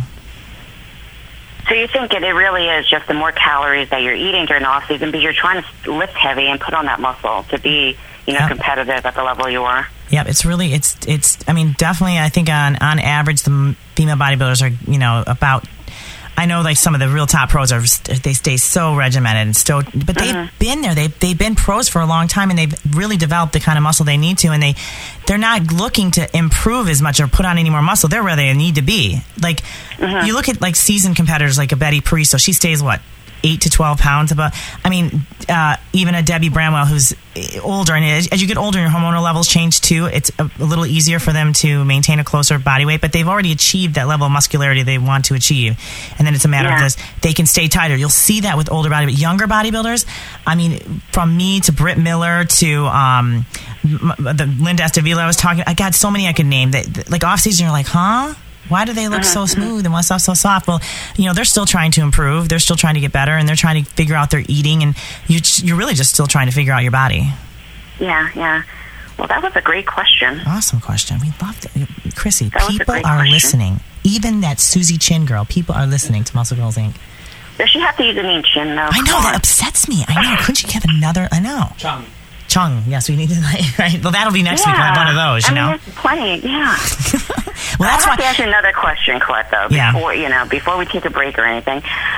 C: So you think it really is just the more calories that you're eating during the off season, because you're trying to lift heavy and put on that muscle to be, you know,
B: yep.
C: competitive at the level you are.
B: Yep, it's really, it's, it's, I mean, definitely, I think on, on average, the female bodybuilders are, you know, about, I know like some of the real top pros are, they stay so regimented and so, but they've mm-hmm. been there, they've, they've been pros for a long time, and they've really developed the kind of muscle they need to, and they, they're not looking to improve as much or put on any more muscle. They're where they need to be. Like, mm-hmm. you look at like seasoned competitors like a Betty Pariso, she stays what? eight to twelve pounds above. I mean, uh, even a Debbie Bramwell who's older, and as, as you get older, your hormonal levels change too. It's a, a little easier for them to maintain a closer body weight, but they've already achieved that level of muscularity they want to achieve. And then it's a matter
C: yeah.
B: of this, they can stay tighter. You'll see that with older body, but younger bodybuilders, I mean, from me to Britt Miller to um, the Linda Estevilla I was talking, I got so many I could name that, like off season, you're like, huh? Why do they look
C: uh-huh.
B: so smooth and why stuff so soft? Well, you know, they're still trying to improve. They're still trying to get better, and they're trying to figure out their eating, and you, you're really just still trying to figure out your body.
C: Yeah, yeah. Well, that was a great question.
B: Awesome question. We loved it. Chrissy,
C: that
B: people are
C: question.
B: listening. Even that Susie Chin girl, people are listening to Muscle Girls, Incorporated.
C: Does she have to use a name Chin, though?
B: I know, that upsets me. I know. Couldn't she have another? I know.
D: Chung.
B: Chung, yes, we need to, right? Well, that'll be next
C: yeah.
B: week. We'll have one of those, you
C: I
B: know?
C: mean, there's plenty, yeah.
B: Well, that's
C: I
B: why.
C: have to ask you another question, Colette, though,
B: Yeah.
C: before, you know, before we take a break or anything.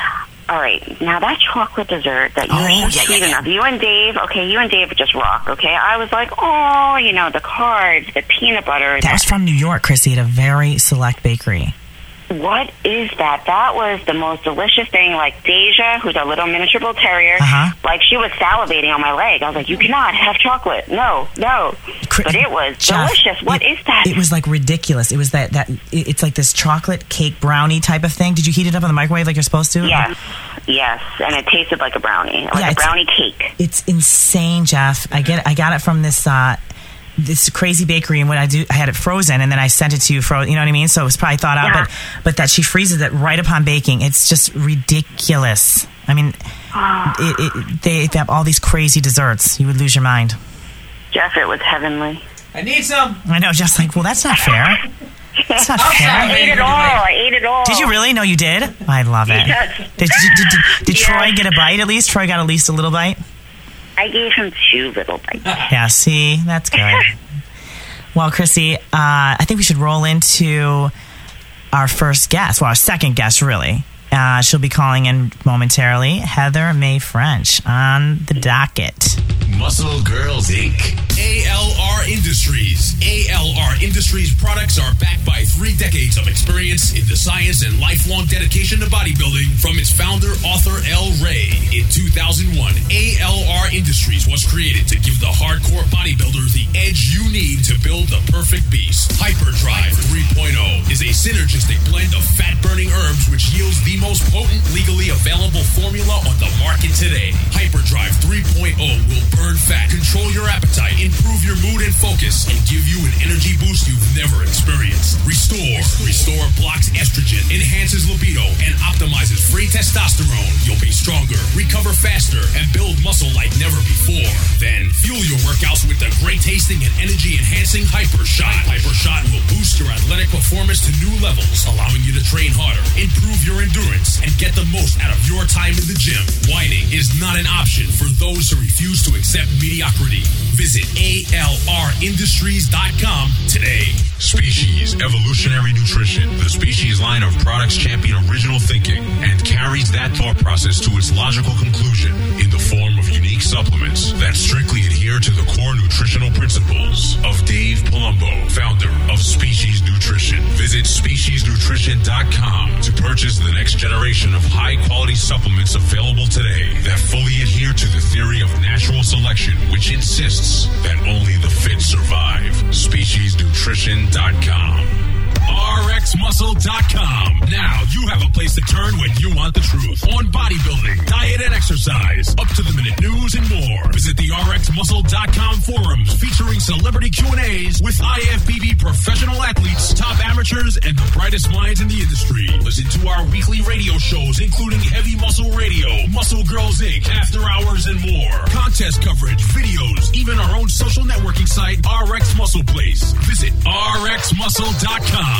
C: all right, now that chocolate dessert that you
B: Oh,
C: were
B: yeah,
C: so
B: yeah,
C: sweet
B: yeah.
C: enough, you and Dave, okay, you and Dave just rock, okay? I was like, oh, you know, the carbs, the peanut butter.
B: That was from New York, Chrissy, at a very select bakery.
C: What is that? That was the most delicious thing. Like Deja, who's our little miniature bull terrier,
B: Uh-huh.
C: like she was salivating on my leg. I was like, you cannot have chocolate. No, no.
B: Cri-
C: But it was
B: Jeff,
C: delicious. What
B: it,
C: is that?
B: It was like ridiculous. It was that, that it- it's like this chocolate cake brownie type of thing. Did you heat it up in the microwave like you're supposed to?
C: Yes, yes. And it tasted like a brownie, like
B: Yeah,
C: a
B: it's-
C: brownie cake.
B: It's insane, Jeff. I get I got it from this uh, this crazy bakery, and what I do, I had it frozen, and then I sent it to you frozen. You know what I mean? So it was probably thought out,
C: Yeah.
B: but but that she freezes it right upon baking. It's just ridiculous. I mean,
C: Oh.
B: it, it, they, they have all these crazy desserts. You would lose your mind.
C: Jeff, it was heavenly.
D: I need some.
B: I know, just like, well, that's not fair. That's not
C: I
B: fair.
C: ate it all. I ate it all.
B: Did you really? No, you did. I love it.
C: Yes.
B: Did, did, did, did, did
C: Yes.
B: Troy get a bite at least? Troy got at least a little bite.
C: I gave him two little bites.
B: Yeah, see, that's good. Well, Chrissy, uh, I think we should roll into our first guest. Well, our second guest, really. Uh, she'll be calling in momentarily. Heather May French on the docket.
A: Muscle Girls, Incorporated.
F: A L R Industries. A L R Industries products are backed by three decades of experience in the science and lifelong dedication to bodybuilding from its founder, author El Rey. In two thousand one, A L R Industries was created to give the hardcore bodybuilder the edge you need to build the perfect beast. Hyperdrive three point oh is a synergistic blend of fat-burning herbs which yields the most potent legally available formula on the market today. Hyperdrive three point oh will burn fat, control your appetite, improve your mood and focus, and give you an energy boost you've never experienced. Restore. Restore blocks estrogen, enhances libido, and optimizes free testosterone. You'll be stronger, recover faster, and build muscle like never before. Then, fuel your workouts with the great tasting and energy-enhancing Hyper Shot. Hyper Shot will boost your athletic performance to new levels, allowing you to train harder, improve your endurance, and get the most out of your time in the gym. Whining is not an option for those who refuse to accept mediocrity. Visit A L R industries dot com today.
G: Species Evolutionary Nutrition, the Species line of products champion original thinking and carries that thought process to its logical conclusion in the form of unique supplements that strictly adhere to the core nutritional principles of Dave Palumbo, founder of Species Nutrition. Visit species nutrition dot com to purchase the next generation of high-quality supplements available today that fully adhere to the theory of natural selection, which insists that only the fit survive. species nutrition dot com. R X muscle dot com. Now you have a place to turn when you want the truth on bodybuilding, diet, and exercise, up to the minute news and more. Visit the R X muscle dot com forums featuring celebrity Q and A's with I F B B professional athletes, top amateurs, and the brightest minds in the industry. Listen to our weekly radio shows, including Heavy Muscle Radio, Muscle Girls Incorporated, After Hours, and more. Contest coverage, videos, even our own social networking site, R X Muscle Place. Visit R X muscle dot com.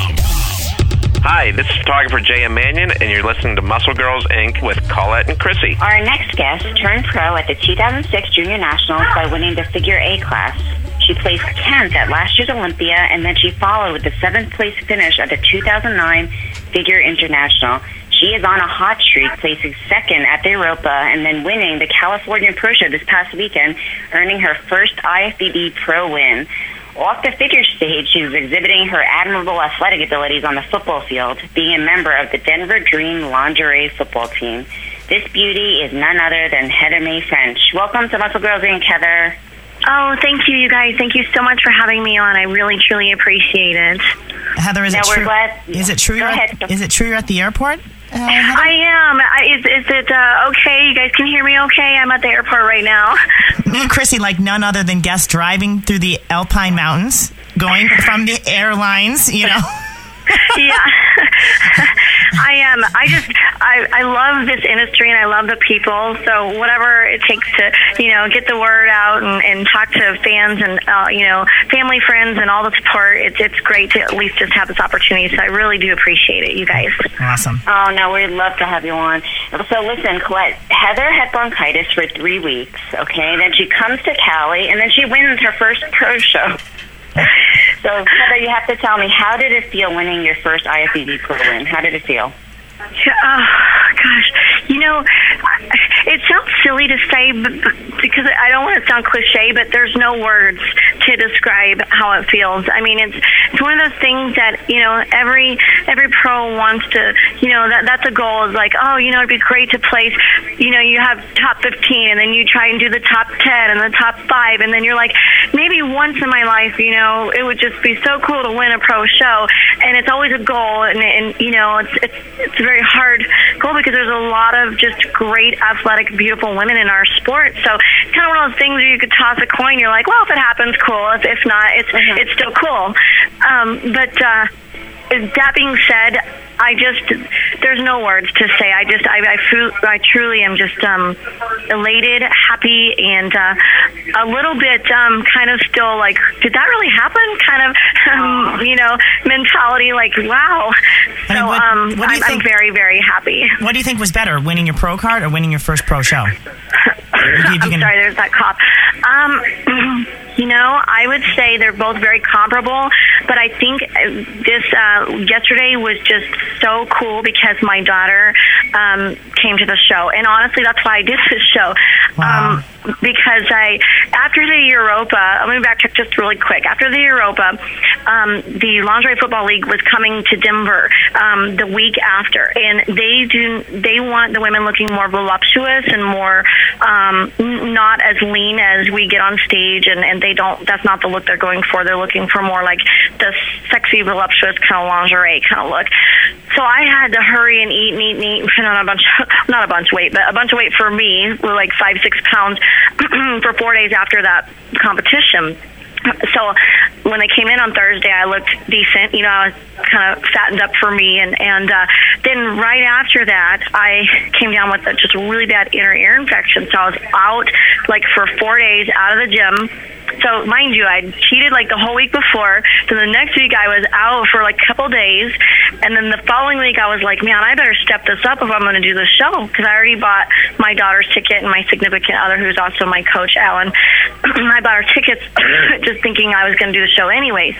I: Hi, this is photographer J M Mannion, and you're listening to Muscle Girls, Incorporated with Colette and Chrissy.
C: Our next guest turned pro at the two thousand six Junior Nationals by winning the Figure A class. She placed tenth at last year's Olympia, and then she followed with the seventh place finish at the two thousand nine Figure International. She is on a hot streak, placing second at the Europa and then winning the California Pro Show this past weekend, earning her first I F B B Pro win. Off the figure stage, she was exhibiting her admirable athletic abilities on the football field, being a member of the Denver Dream lingerie football team. This beauty is none other than Heather May French. Welcome to Muscle Girls Incorporated, Heather.
H: Oh, thank you, you guys. Thank you so much for having me on. I really, truly appreciate it.
B: Heather, is
C: Now
B: it
C: we're
B: true?
C: glad-
B: Is it true?
C: Go
B: You're
C: ahead.
B: at, is it true you're at the airport? Uh, Heather?
H: I am. I, is, is it uh, okay? You guys can hear me okay? I'm at the airport right now.
B: Me and Chrissy, like none other than guests driving through the Alpine Mountains, going from the airlines, you know.
H: Yeah. I am. I just, I, I love this industry and I love the people. So whatever it takes to, you know, get the word out and, and talk to fans and, uh, you know, family, friends, and all the support, it's, it's great to at least just have this opportunity. So I really do appreciate it, you guys.
B: Awesome.
C: Oh, no, we'd love to have you on. So listen, Colette, Heather had bronchitis for three weeks, okay? Then she comes to Cali, and then she wins her first pro show. So, Heather, you have to tell me, how did it feel winning your first I F B B Pro win? How did it feel?
H: Oh, gosh. You you know, it sounds silly to say, but, because I don't want to sound cliche, but there's no words to describe how it feels. I mean, it's it's one of those things that, you know, every every pro wants to, you know, that that's a goal. Is like, oh, you know, it'd be great to place, you know, you have top fifteen, and then you try and do the top ten and the top five, and then you're like, maybe once in my life, you know, it would just be so cool to win a pro show. And it's always a goal, and, and you know, it's, it's it's a very hard goal because there's a lot of just great, athletic, beautiful women in our sport. So it's kind of one of those things where you could toss a coin. You're like, well, if it happens, cool. If, if not, it's mm-hmm. it's still cool. Um, but uh, that being said, I just, there's no words to say. I just, I, I, I truly am just um, elated, happy, and uh, a little bit um, kind of still like, did that really happen? Kind of, um, you know, mentality like, wow. So I mean, what, um, what I'm, think, I'm very, very happy.
B: What do you think was better, winning your pro card or winning your first pro show?
H: I'm can... sorry, there's that cough. Um, you know, I would say they're both very comparable, but I think this uh, yesterday was just so cool because my daughter um, came to the show, and honestly, that's why I did this show.
B: Wow.
H: Um, because I, after the Europa, let me backtrack just really quick. After the Europa, um, the Lingerie Football League was coming to Denver um, the week after, and they do they want the women looking more voluptuous and more um, not as lean as we get on stage, and, and they don't. That's not the look they're going for. They're looking for more like the sexy, voluptuous kind of lingerie kind of look. So I had to hurry and eat and eat and eat and put on a bunch, not a bunch of weight, but a bunch of weight for me, like five, six pounds for four days after that competition. So when they came in on Thursday, I looked decent. You know, I was kind of fattened up for me. And, and uh, then right after that, I came down with a, just a really bad inner ear infection. So I was out like for four days out of the gym. So, mind you, I cheated like the whole week before. Then the next week I was out for like a couple days. And then the following week I was like, man, I better step this up if I'm going to do this show. Because I already bought my daughter's ticket and my significant other, who's also my coach, Alan. I bought her tickets just thinking I was going to do the show anyways.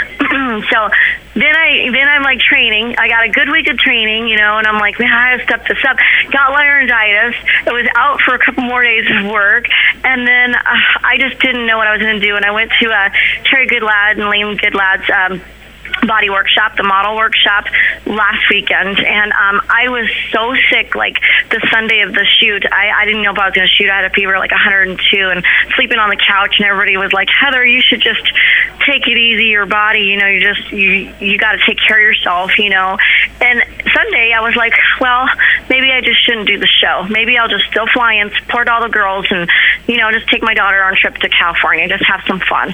H: So then, I, then I'm like training. I got a good week of training, you know, and I'm like, man, I got to step this up. Got laryngitis. I was out for a couple more days of work. And then uh, I just didn't know what I was going to do, and I went to uh, Terry Goodlad and Lane Goodlad's um, body workshop, the model workshop, last weekend, and um, I was so sick, like the Sunday of the shoot. I, I didn't know if I was going to shoot. I had a fever like one hundred two and sleeping on the couch, and everybody was like, Heather, you should just take it easy, your body, you know, you just, you, you got to take care of yourself, you know. And Sunday I was like, well, maybe I just shouldn't do the show. Maybe I'll just still fly and support all the girls and, you know, just take my daughter on a trip to California, just have some fun.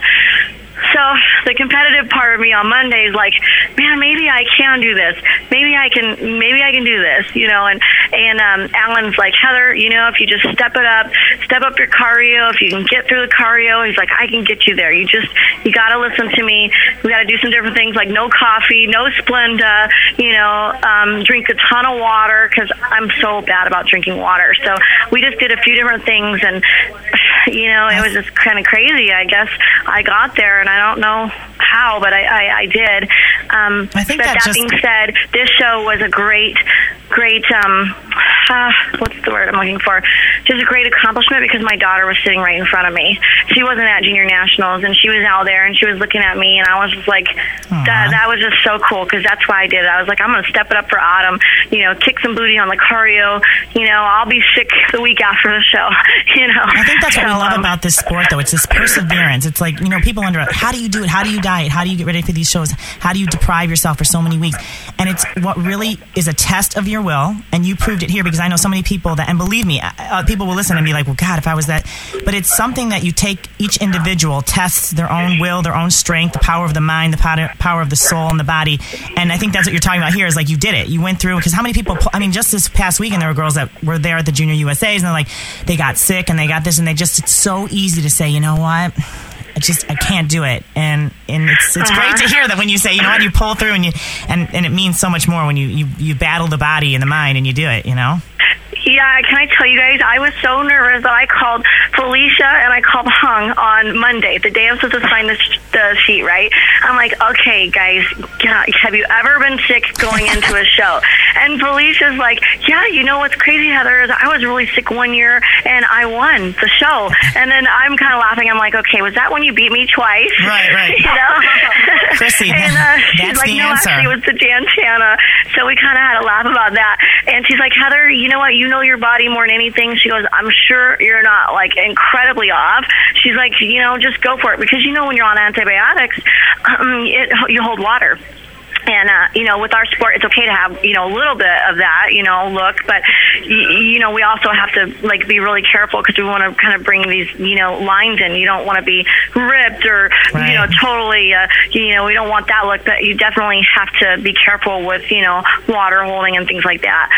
H: So the competitive part of me on Monday is like, man, maybe I can do this. Maybe I can. Maybe I can do this. You know. And and um, Alan's like, Heather, you know, if you just step it up, step up your cardio. If you can get through the cardio, he's like, I can get you there. You just you got to listen to me. We got to do some different things like no coffee, no Splenda. You know, um, drink a ton of water because I'm so bad about drinking water. So we just did a few different things, and you know, it was just kind of crazy. I guess I got there. And I don't know how, but I, I, I did. Um,
B: I think
H: but
B: that,
H: that
B: just...
H: being said, this show was a great, great, um, uh, what's the word I'm looking for? Just a great accomplishment because my daughter was sitting right in front of me. She wasn't at Junior Nationals, and she was out there, and she was looking at me, and I was just like, that, that was just so cool because that's why I did it. I was like, I'm going to step it up for Autumn, you know, kick some booty on the cardio. You know, I'll be sick the week after the show, you know.
B: I think that's what
H: so,
B: we love
H: um,
B: about this sport, though. It's this perseverance. It's like, you know, people under, how do you do it? How do you diet? How do you get ready for these shows? How do you deprive yourself for so many weeks? And it's what really is a test of your will, and you proved it here because I know so many people that, and believe me, uh, people will listen and be like, well, God, if I was that. But it's something that you take, each individual tests their own will, their own strength, the power of the mind, the power, power of the soul and the body. And I think that's what you're talking about here is like you did it. You went through, because how many people, I mean, just this past weekend, there were girls that were there at the Junior U S As, and they're like, they got sick and they got this, and they just, it's so easy to say, you know what? I just I can't do it, and and it's it's uh-huh. great to hear that when you say, you know what, you pull through, and you and, and it means so much more when you, you, you battle the body and the mind and you do it, you know.
H: Yeah, can I tell you guys, I was so nervous that I called Felicia and I called Hung on Monday, the day I was supposed to sign the, the sheet, right? I'm like, okay, guys, have you ever been sick going into a show? And Felicia's like, yeah, you know what's crazy, Heather, is I was really sick one year and I won the show. And then I'm kind of laughing. I'm like, okay, was that when you beat me twice?
B: Right, right.
H: You know?
B: Chrissy,
H: and uh, she's
B: that's
H: like,
B: the
H: no,
B: answer.
H: actually, it was the Dantana. So we kind of had a laugh about that. And she's like, Heather, you know what? You know your body more than anything. She goes, I'm sure you're not, like, incredibly off. She's like, you know, just go for it. Because, you know, when you're on antibiotics, um, it, you hold water. And, uh, you know, with our sport, it's okay to have, you know, a little bit of that, you know, look. But, y- you know, we also have to, like, be really careful because we want to kind of bring these, you know, lines in. You don't want to be ripped or,
B: right.
H: you know, totally, uh, you know, we don't want that look. But you definitely have to be careful with, you know, water holding and things like that.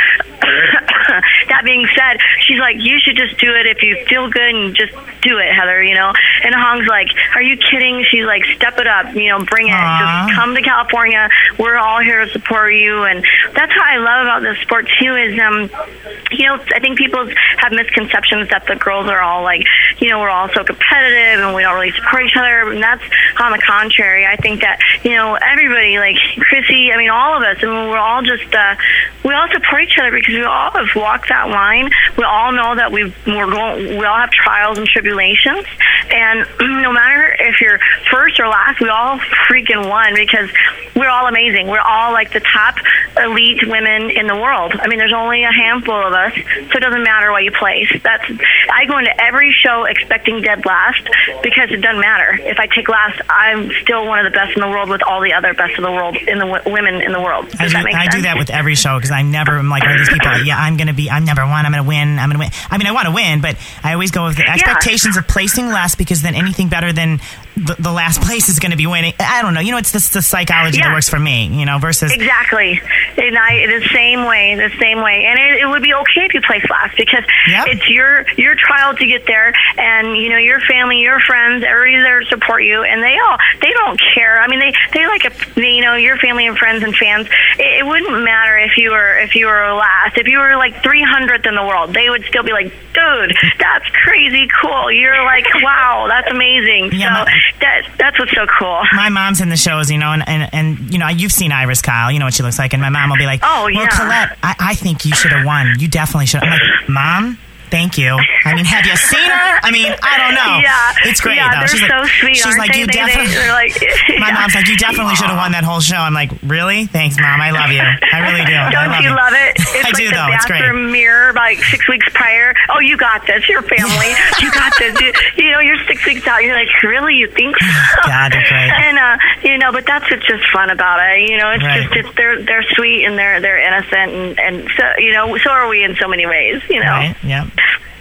H: That being said, she's like, you should just do it if you feel good and just do it, Heather, you know. And Hong's like, are you kidding? She's like, step it up, you know, bring it.
B: Aww.
H: Just come to California. We're all here to support you. And that's what I love about this sport, too, is, um, you know, I think people have misconceptions that the girls are all like, you know, we're all so competitive and we don't really support each other. And that's on the contrary. I think that, you know, everybody, like Chrissy, I mean, all of us, I mean, we're all just, uh, we all support each other because we all have walked that line. We all know that we've, we're going, we all have trials and tribulations. And no matter if you're first or last, we all freaking won because we're all amazing. We're all like the top elite women in the world. I mean, there's only a handful of us, so it doesn't matter what you place. That's I go into every show expecting dead last because it doesn't matter. If I take last, I'm still one of the best in the world with all the other best of the world in the w- women in the world. Does
B: I do,
H: that make
B: I
H: sense?
B: do that with every show because I never am like one of these people. Like, yeah, I'm gonna be. I'm number one. I'm gonna win. I'm gonna win. I mean, I want to win, but I always go with the expectations yeah. of placing last because then anything better than the, the last place is going to be winning. I don't know. You know, it's this the psychology
H: yeah.
B: that works for me. You know, versus
H: exactly. And I the same way, the same way. And it, it would be okay if you place last because
B: yep.
H: it's your your trial to get there, and you know your family, your friends, everybody's there to support you, and they all they don't care. I mean, they they like a you know your family and friends and fans. It, it wouldn't matter if you were if you were last. If you were like three hundredth in the world, they would still be like, dude, that's crazy cool. You're like, wow, that's amazing.
B: Yeah,
H: so
B: my,
H: that that's what's so cool.
B: My mom's in the shows, you know, and, and, and you know, you've seen Iris Kyle, you know what she looks like, and my mom will be like,
H: oh, yeah.
B: well, Colette, I, I think you should have won. You definitely should. I'm like, Mom, thank you. I mean, have you seen her? I mean, I don't know.
H: Yeah.
B: It's great,
H: yeah,
B: though.
H: They're
B: She's
H: so
B: like,
H: sweet,
B: she's
H: aren't
B: like,
H: they?
B: you
H: they,
B: definitely.
H: They, like,
B: my
H: yeah.
B: mom's like, you definitely should have won that whole show. I'm like, really? Thanks, Mom. I love you. I really do.
H: Don't
B: I love
H: you
B: you.
H: love it? It's
B: I
H: like
B: do,
H: the
B: though. It's great.
H: bathroom mirror like six weeks prior. Oh, you got this. Your family. You got this. You, you know, you're six weeks out. You're like, really? You think so?
B: God, they're great.
H: And, uh, you know, but that's what's just fun about it. You know, it's
B: right.
H: just, it's, they're, they're sweet and they're, they're innocent. And, and so, you know, so are we in so many ways, you know?
B: Right. Yep.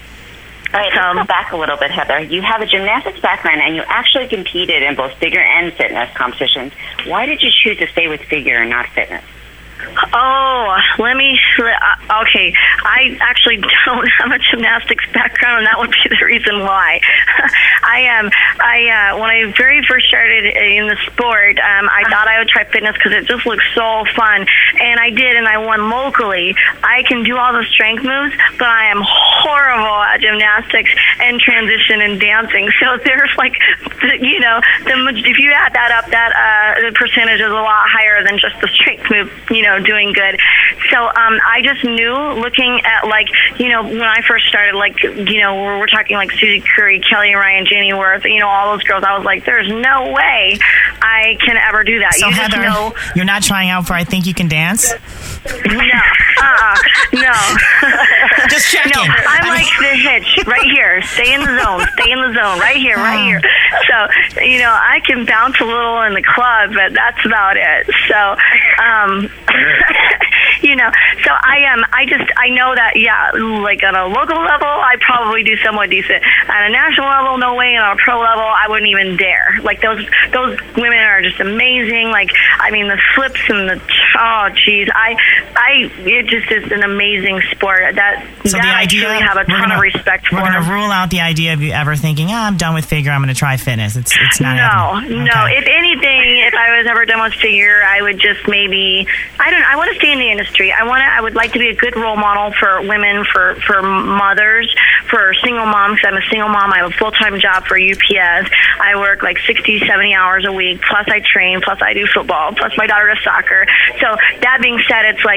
C: All right, let's go back a little bit, Heather. You have a gymnastics background, and you actually competed in both figure and fitness competitions. Why did you choose to stay with figure and not fitness?
H: Oh, let me, uh, okay, I actually don't have a gymnastics background, and that would be the reason why. I um, I uh, when I very first started in the sport, um, I thought I would try fitness because it just looked so fun, and I did, and I won locally. I can do all the strength moves, but I am horrible at gymnastics and transition and dancing, so there's like, you know, the, if you add that up, that uh, the percentage is a lot higher than just the strength move, you know, doing good. So um, I just knew looking at, like, you know, when I first started, like, you know, we're, we're talking like Susie Curry, Kelly Ryan, Janie Worth, you know, all those girls, I was like, there's no way I can ever do that.
B: So
H: you
B: Heather,
H: just know.
B: You're not trying out for I Think You Can Dance?
H: No. Uh-uh. No.
B: Just checking.
H: No, I'm like the hitch right here. Stay in the zone. Stay in the zone. Right here, right here. So, you know, I can bounce a little in the club, but that's about it. So, um, you know, so I am, I just, I know that, yeah, like on a local level, I probably do somewhat decent. At a national level, no way. And on a pro level, I wouldn't even dare. Like, those, those women are just amazing. Like, I mean, the flips and the, oh, geez. I, I, it just is an amazing sport. That,
B: so
H: that
B: the
H: I
B: idea,
H: truly have a ton
B: gonna,
H: of respect
B: we're
H: for.
B: We're going to rule out the idea of you ever thinking, oh, I'm done with figure, I'm going to try fitness. It's, it's not
H: No,
B: happening.
H: no.
B: Okay.
H: If anything, if I was ever done with figure, I would just maybe, I don't know, I want to stay in the industry. I want to, I would like to be a good role model for women, for, for mothers, for single moms. I'm a single mom. I have a full-time job for U P S. I work like sixty, seventy hours a week, plus I train, plus I do football, plus my daughter does soccer. So that being said, it's like,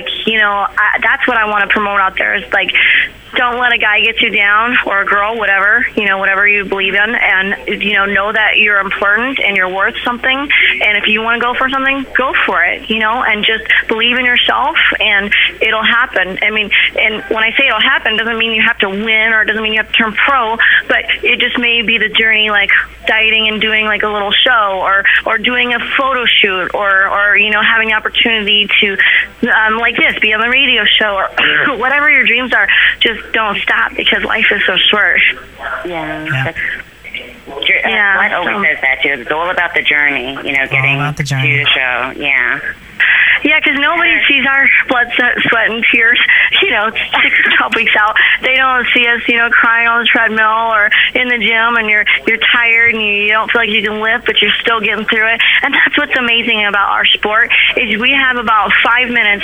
H: you know, I, that's what I want to promote out there is like, don't let a guy get you down, or a girl, whatever, you know, whatever you believe in, and, you know, know that you're important and you're worth something, and if you want to go for something, go for it, you know, and just believe in yourself, and it'll happen. I mean, and when I say it'll happen, it doesn't mean you have to win, or it doesn't mean you have to turn pro, but it just may be the journey, like dieting and doing like a little show, or, or doing a photo shoot, or, or, you know, having the opportunity to, um, like this, be on the radio show, or whatever your dreams are. Just don't stop, because life is so short.
C: Yeah.
B: Yeah.
C: That's, yeah. What always
H: so,
C: says that too. It's all about the journey, you know, getting
B: all about the journey.
C: to the show. Yeah.
H: Yeah, because nobody sees our blood, sweat, and tears, you know, six to twelve weeks out. They don't see us, you know, crying on the treadmill or in the gym, and you're you're tired and you don't feel like you can lift, but you're still getting through it. And that's what's amazing about our sport is we have about five minutes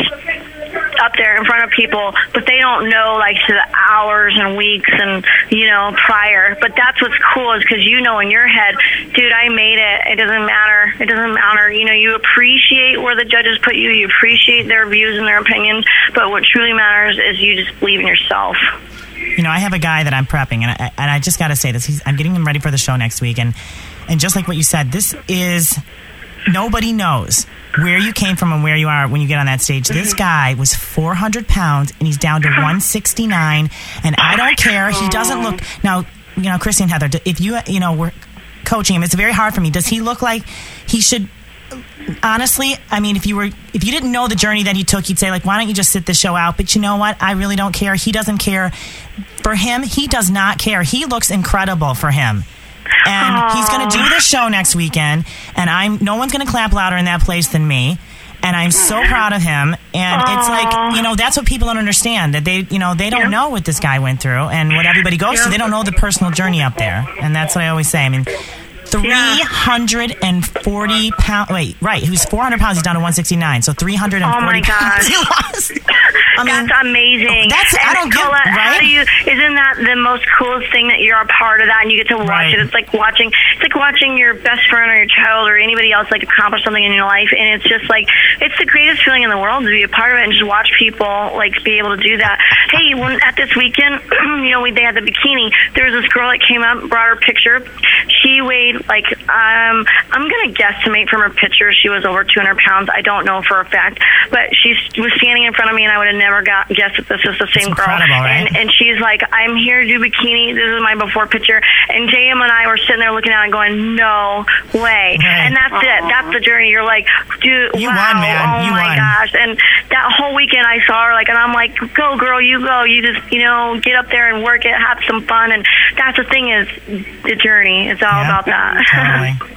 H: up there in front of people, but they don't know, like, to the hours and weeks and, you know, prior. But that's what's cool is because you know in your head, dude, I made it. It doesn't matter. It doesn't matter. You know, you appreciate where the judges put you. You appreciate their views and their opinions, but what truly matters is you just believe in yourself.
B: You know, I have a guy that I'm prepping, and I, and I just got to say this. He's, I'm getting him ready for the show next week, and, and just like what you said, this is, nobody knows where you came from and where you are when you get on that stage. This guy was four hundred pounds, and he's down to one sixty-nine, and I don't care. He doesn't look, now, you know, Christy and Heather, if you, you know, were coaching him, it's very hard for me. Does he look like he should... Honestly, I mean, if you were, if you didn't know the journey that he took, you'd say, like, why don't you just sit the show out? But you know what? I really don't care. He doesn't care. For him, he does not care. He looks incredible for him. And Aww. He's going to do this show next weekend, and I'm no one's going to clap louder in that place than me. And I'm so proud of him. And Aww. It's like, you know, that's what people don't understand, that they, you know, they don't yeah. know what this guy went through and what everybody goes yeah. through. They don't know the personal journey up there. And that's what I always say. I mean, three hundred forty pounds. Wait, right. He was four hundred pounds. He's down to one sixty-nine. So three hundred forty
H: oh my
B: pounds
H: gosh.
B: he lost. I mean,
H: that's amazing.
B: That's,
H: and
B: I don't get
H: Colette,
B: right?
H: How do you, isn't that the most coolest thing that you're a part of that and you get to watch
B: right.
H: it? It's like watching, it's like watching your best friend or your child or anybody else like accomplish something in your life. And it's just like, it's the greatest feeling in the world to be a part of it and just watch people like be able to do that. Hey, when, at this weekend, you know, we, they had the bikini. There was this girl that came up, brought her picture. She weighed like, um, I'm going to guesstimate from her picture, she was over two hundred pounds. I don't know for a fact, but she was standing in front of me and I would have never got guessed that this is the same girl.
B: Right?
H: And, and she's like, I'm here to do bikini. This is my before picture. And J M and I were sitting there looking at it going, no way.
B: Right.
H: And that's Aww. It. That's the journey. You're like, dude,
B: you
H: wow.
B: won, man.
H: Oh
B: you
H: my
B: won.
H: gosh. And that whole weekend I saw her like, and I'm like, go girl, you go. You just, you know, get up there and work it, have some fun. And that's the thing is the journey. It's all
B: yeah,
H: about that.
B: Totally.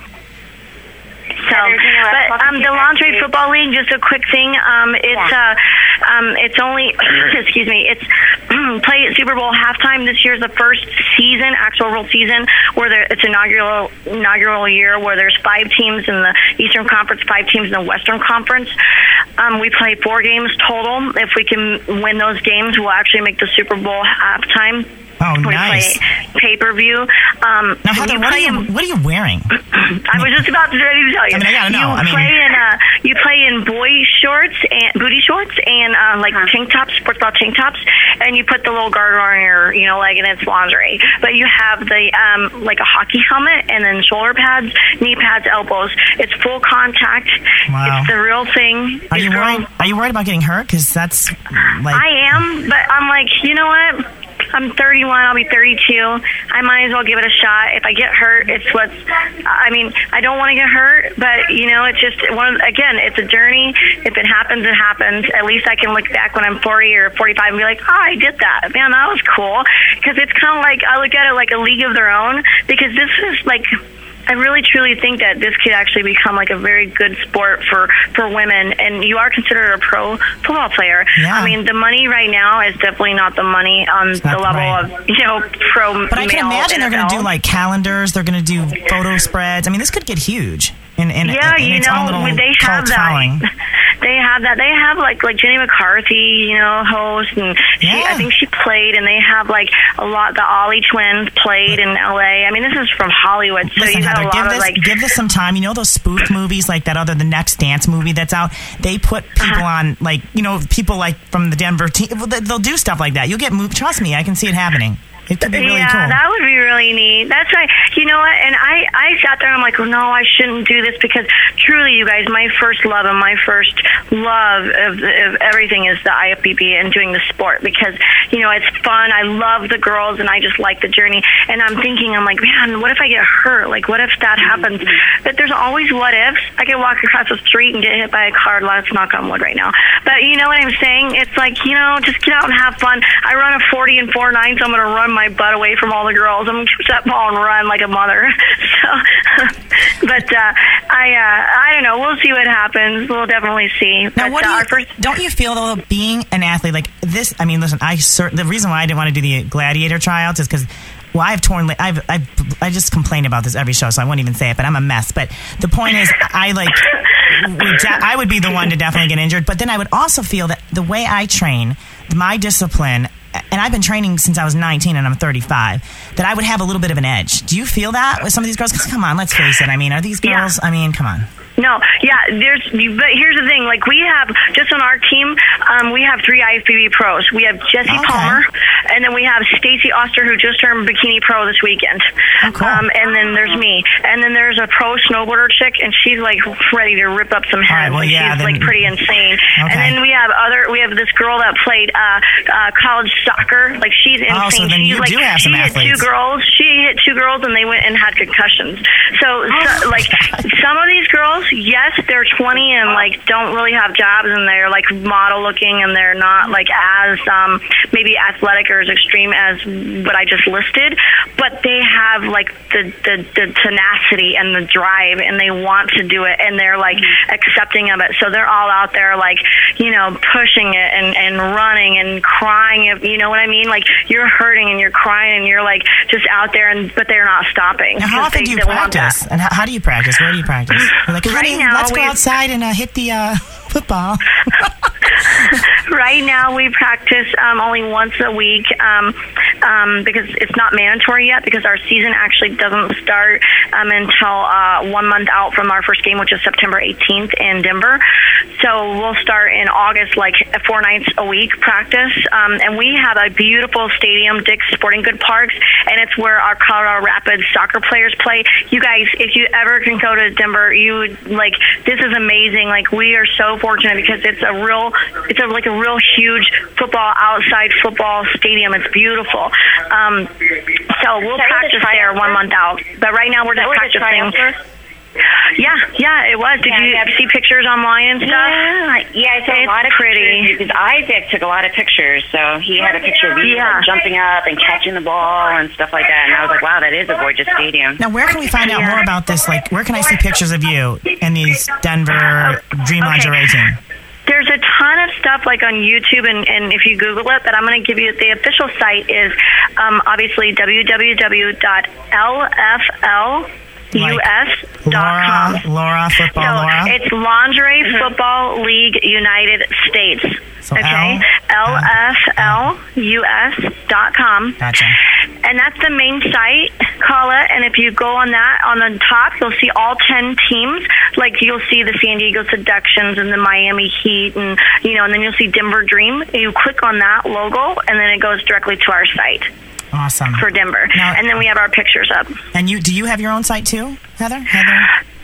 H: So, but um, the Lingerie Football League, just a quick thing. Um, it's
C: yeah.
H: uh, um, it's only, excuse me, it's play at Super Bowl halftime. This year's the first season, actual real season, where there, it's inaugural inaugural year where there's five teams in the Eastern Conference, five teams in the Western Conference. Um, we play four games total. If we can win those games, we'll actually make the Super Bowl halftime.
B: Oh,
H: we
B: nice.
H: play pay-per-view. Um,
B: now, Heather, what are you
H: in,
B: what are you wearing?
H: I was just about to ready to tell you.
B: I mean, I gotta know.
H: You
B: I mean,
H: play in uh, you play in boy shorts and booty shorts and uh, like
C: uh-huh.
H: tank tops, sports bra tank tops, and you put the little garter on your you know leg, and it's lingerie. But you have the um, like a hockey helmet and then shoulder pads, knee pads, elbows. It's full contact.
B: Wow.
H: It's the real thing.
B: Are you
H: girls,
B: worried? Are you worried about getting hurt? Because that's like
H: I am, but I'm like, you know what? I'm thirty-one. I'll be thirty-two. I might as well give it a shot. If I get hurt, it's what's. I mean, I don't want to get hurt, but you know, it's just one. Of, again, it's a journey. If it happens, it happens. At least I can look back when I'm forty or forty-five and be like, oh, I did that. Man, that was cool. Because it's kind of like I look at it like a league of their own. Because this is like. I really, truly think that this could actually become like a very good sport for, for women. And you are considered a pro football player.
B: Yeah.
H: I mean, the money right now is definitely not the money on the level right. of, you know, pro
B: But I can imagine they're going to do like calendars. They're going to do photo spreads. I mean, this could get huge. In, in,
H: yeah,
B: in
H: you
B: its
H: know,
B: own little
H: they have
B: cult
H: that.
B: following.
H: they have that. They have like like Jenny McCarthy, you know, host, and she,
B: Yeah.
H: I think she played, and they have like a lot. The Ollie twins played in L A. I mean, this is from Hollywood, so
B: Listen,
H: you got
B: Heather,
H: a lot
B: give
H: of
B: this,
H: like.
B: give this some time. You know those spoof movies like that other The Next Dance movie that's out? They put people
H: Uh-huh.
B: on, like, you know, people like from the Denver team. Well, they- they'll do stuff like that. You'll get moved. Trust me, I can see it happening. It could be really
H: yeah,
B: cool.
H: that would be really neat. That's right. You know what? And I, I sat there and I'm like, well, no, I shouldn't do this because truly, you guys, my first love and my first love of, of everything is the I F B B and doing the sport because, you know, it's fun. I love the girls and I just like the journey. And I'm thinking, I'm like, man, what if I get hurt? Like, what if that happens? But there's always what ifs. I could walk across the street and get hit by a car. Let's knock on wood right now. But you know what I'm saying? It's like, you know, just get out and have fun. I run a forty and four nine, so I'm going to run my butt away from all the girls. I'm going to catch that ball and run like a mother. So, but uh, I, uh, I don't know. We'll see what happens. We'll definitely see.
B: Now,
H: but,
B: what do
H: uh,
B: you,
H: our first,
B: don't you feel though, being an athlete like this? I mean, listen, I cert- the reason why I didn't want to do the gladiator tryouts is because. Well, I've torn. li- I've, I've. I just complain about this every show, so I won't even say it. But I'm a mess. But the point is, I like. would de- I would be the one to definitely get injured. But then I would also feel that the way I train, my discipline, and I've been training since I was nineteen, and I'm thirty-five. That I would have a little bit of an edge. Do you feel that with some of these girls? Because come on, let's face it. I mean, are these girls?
H: Yeah.
B: I mean, come on.
H: No, yeah, there's, but here's the thing, like we have, just on our team, um, we have three I F B B pros. We have Jessie
B: Okay.
H: Palmer, and then we have Stacy Oster, who just turned bikini pro this weekend.
B: Oh, cool.
H: Um, and then there's me. And then there's a pro snowboarder chick, and she's like ready to rip up some heads.
B: well,
H: like,
B: yeah,
H: she's
B: then-
H: like pretty insane.
B: Okay.
H: And then we have other, we have this girl that played uh, uh, college soccer. Like she's insane.
B: Oh, so then
H: she's
B: you
H: like,
B: do have
H: she
B: some
H: hit
B: athletes.
H: two girls. She hit two girls, and they went and had concussions. So,
B: Oh,
H: so like some of these girls, yes, they're twenty and like don't really have jobs, and they're like model looking, and they're not like as um, maybe athletic or as extreme as what I just listed, but they have like the, the the tenacity and the drive, and they want to do it, and they're like accepting of it. So they're all out there like, you know, pushing it and and running and crying. If you know what I mean, like you're hurting and you're crying and you're like just out there, and but they're not stopping.
B: Now, how
H: 'cause
B: often
H: they-
B: do you
H: they want that.
B: practice? And how, how do you practice? Where do you practice? You're like,
H: Right
B: honey,
H: now,
B: let's go
H: we've-
B: outside and uh, hit the uh, football.
H: Right now, we practice um, only once a week um, um, because it's not mandatory yet, because our season actually doesn't start um, until uh, one month out from our first game, which is September eighteenth in Denver. So we'll start in August, like four nights a week practice. Um, and we have a beautiful stadium, Dick's Sporting Good Parks, and it's where our Colorado Rapids soccer players play. You guys, if you ever can go to Denver, you would, like, this is amazing. Like, we are so fortunate because it's a real, it's a, like a real huge football, outside football stadium. It's beautiful. Um, so we'll practice there one month out. But right now we're just practicing. Yeah, yeah, it was. Did
C: Yeah,
H: you
C: yeah.
H: see pictures online and stuff?
C: Yeah, yeah, I took a
H: It's
C: lot of
H: pretty.
C: pictures because Isaac took a lot of pictures. So he had a picture of me
H: Yeah.
C: like, jumping up and catching the ball and stuff like that. And I was like, wow, that is a gorgeous stadium.
B: Now, where can we find out
H: Yeah.
B: more about this? Like, where can I see pictures of you and these Denver Dream
H: Okay.
B: Lingerie team?
H: There's a ton of stuff like on YouTube, and, and if you Google it, but I'm going to give you the official site is um, obviously w w w dot l f l u s dot com.
B: Laura, Laura, football,
H: So
B: Laura.
H: it's Lingerie Football League United States.
B: So
H: okay,
B: L-
H: L F L U S dot com.
B: Gotcha.
H: And that's the main site, call it. And if you go on that, on the top, you'll see all ten teams. Like, you'll see the San Diego Seductions and the Miami Heat, and, you know, and then you'll see Denver Dream. You click on that logo, and then it goes directly to our site
B: Awesome.
H: for Denver.
B: Now-
H: And then we have our pictures up.
B: And you, do you have your own site too, Heather? Heather?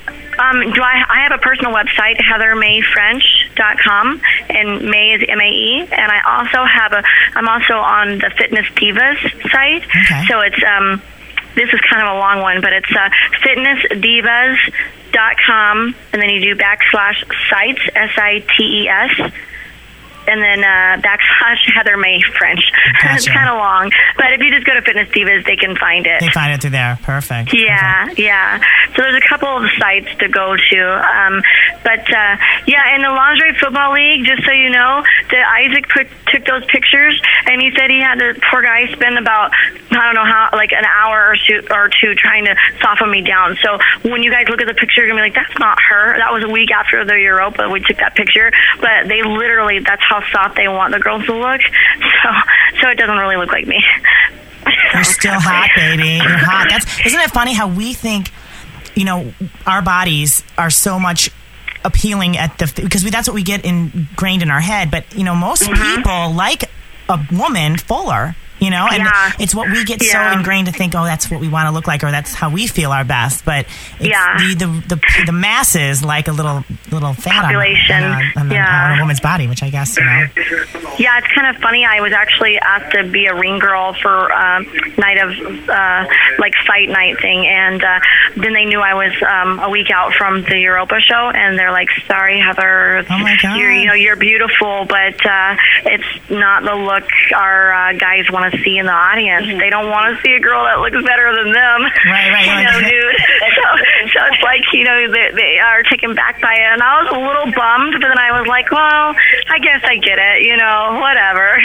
H: Um, do I? I have a personal website, heather may french dot com, and May is M A E. And I also have a. I'm also on the Fitness Divas site.
B: Okay.
H: So it's um, this is kind of a long one, but it's uh, fitness divas dot com, and then you do backslash sites, S I T E S. And then uh, backslash Heather May French. It's
B: Gotcha.
H: kind of long, but if you just go to Fitness Divas, they can find it.
B: They find it through there. Perfect.
H: Yeah,
B: Perfect.
H: yeah. So there's a couple of sites to go to. Um, but, uh, yeah, in the Lingerie Football League, just so you know, that Isaac put, took those pictures, and he said he had the poor guy spend about, I don't know how, like an hour or two, or two trying to soften me down. So when you guys look at the picture, you're going to be like, that's not her. That was a week after the Europa we took that picture. But they literally, that's how soft they want the girls to look. So, so it doesn't really look like me.
B: You're still hot, baby. You're hot. That's, isn't it funny how we think, you know, our bodies are so much appealing at the, because we, that's what we get ingrained in our head. But, you know, most mm-hmm. people like a woman fuller. You know, and
H: yeah.
B: it's what we get
H: yeah.
B: so ingrained to think, oh, that's what we want to look like, or that's how we feel our best. But it's
H: yeah.
B: the, the the the masses like a little little fat
H: population
B: on, on, on,
H: yeah.
B: on a woman's body, which I guess, you know.
H: Yeah, it's kind of funny. I was actually asked to be a ring girl for uh, night of uh, like fight night thing, and uh, then they knew I was um, a week out from the Europa show, and they're like, "Sorry, Heather,
B: oh my God.
H: you're you know you're beautiful, but uh, it's not the look our uh, guys want to see in the audience. They don't want to see a girl that looks better than them."
B: Right, right.
H: You know, dude. So, so it's like, you know, they, they are taken back by it. And I was a little bummed, but then I was like, well, I guess I get it, you know, whatever.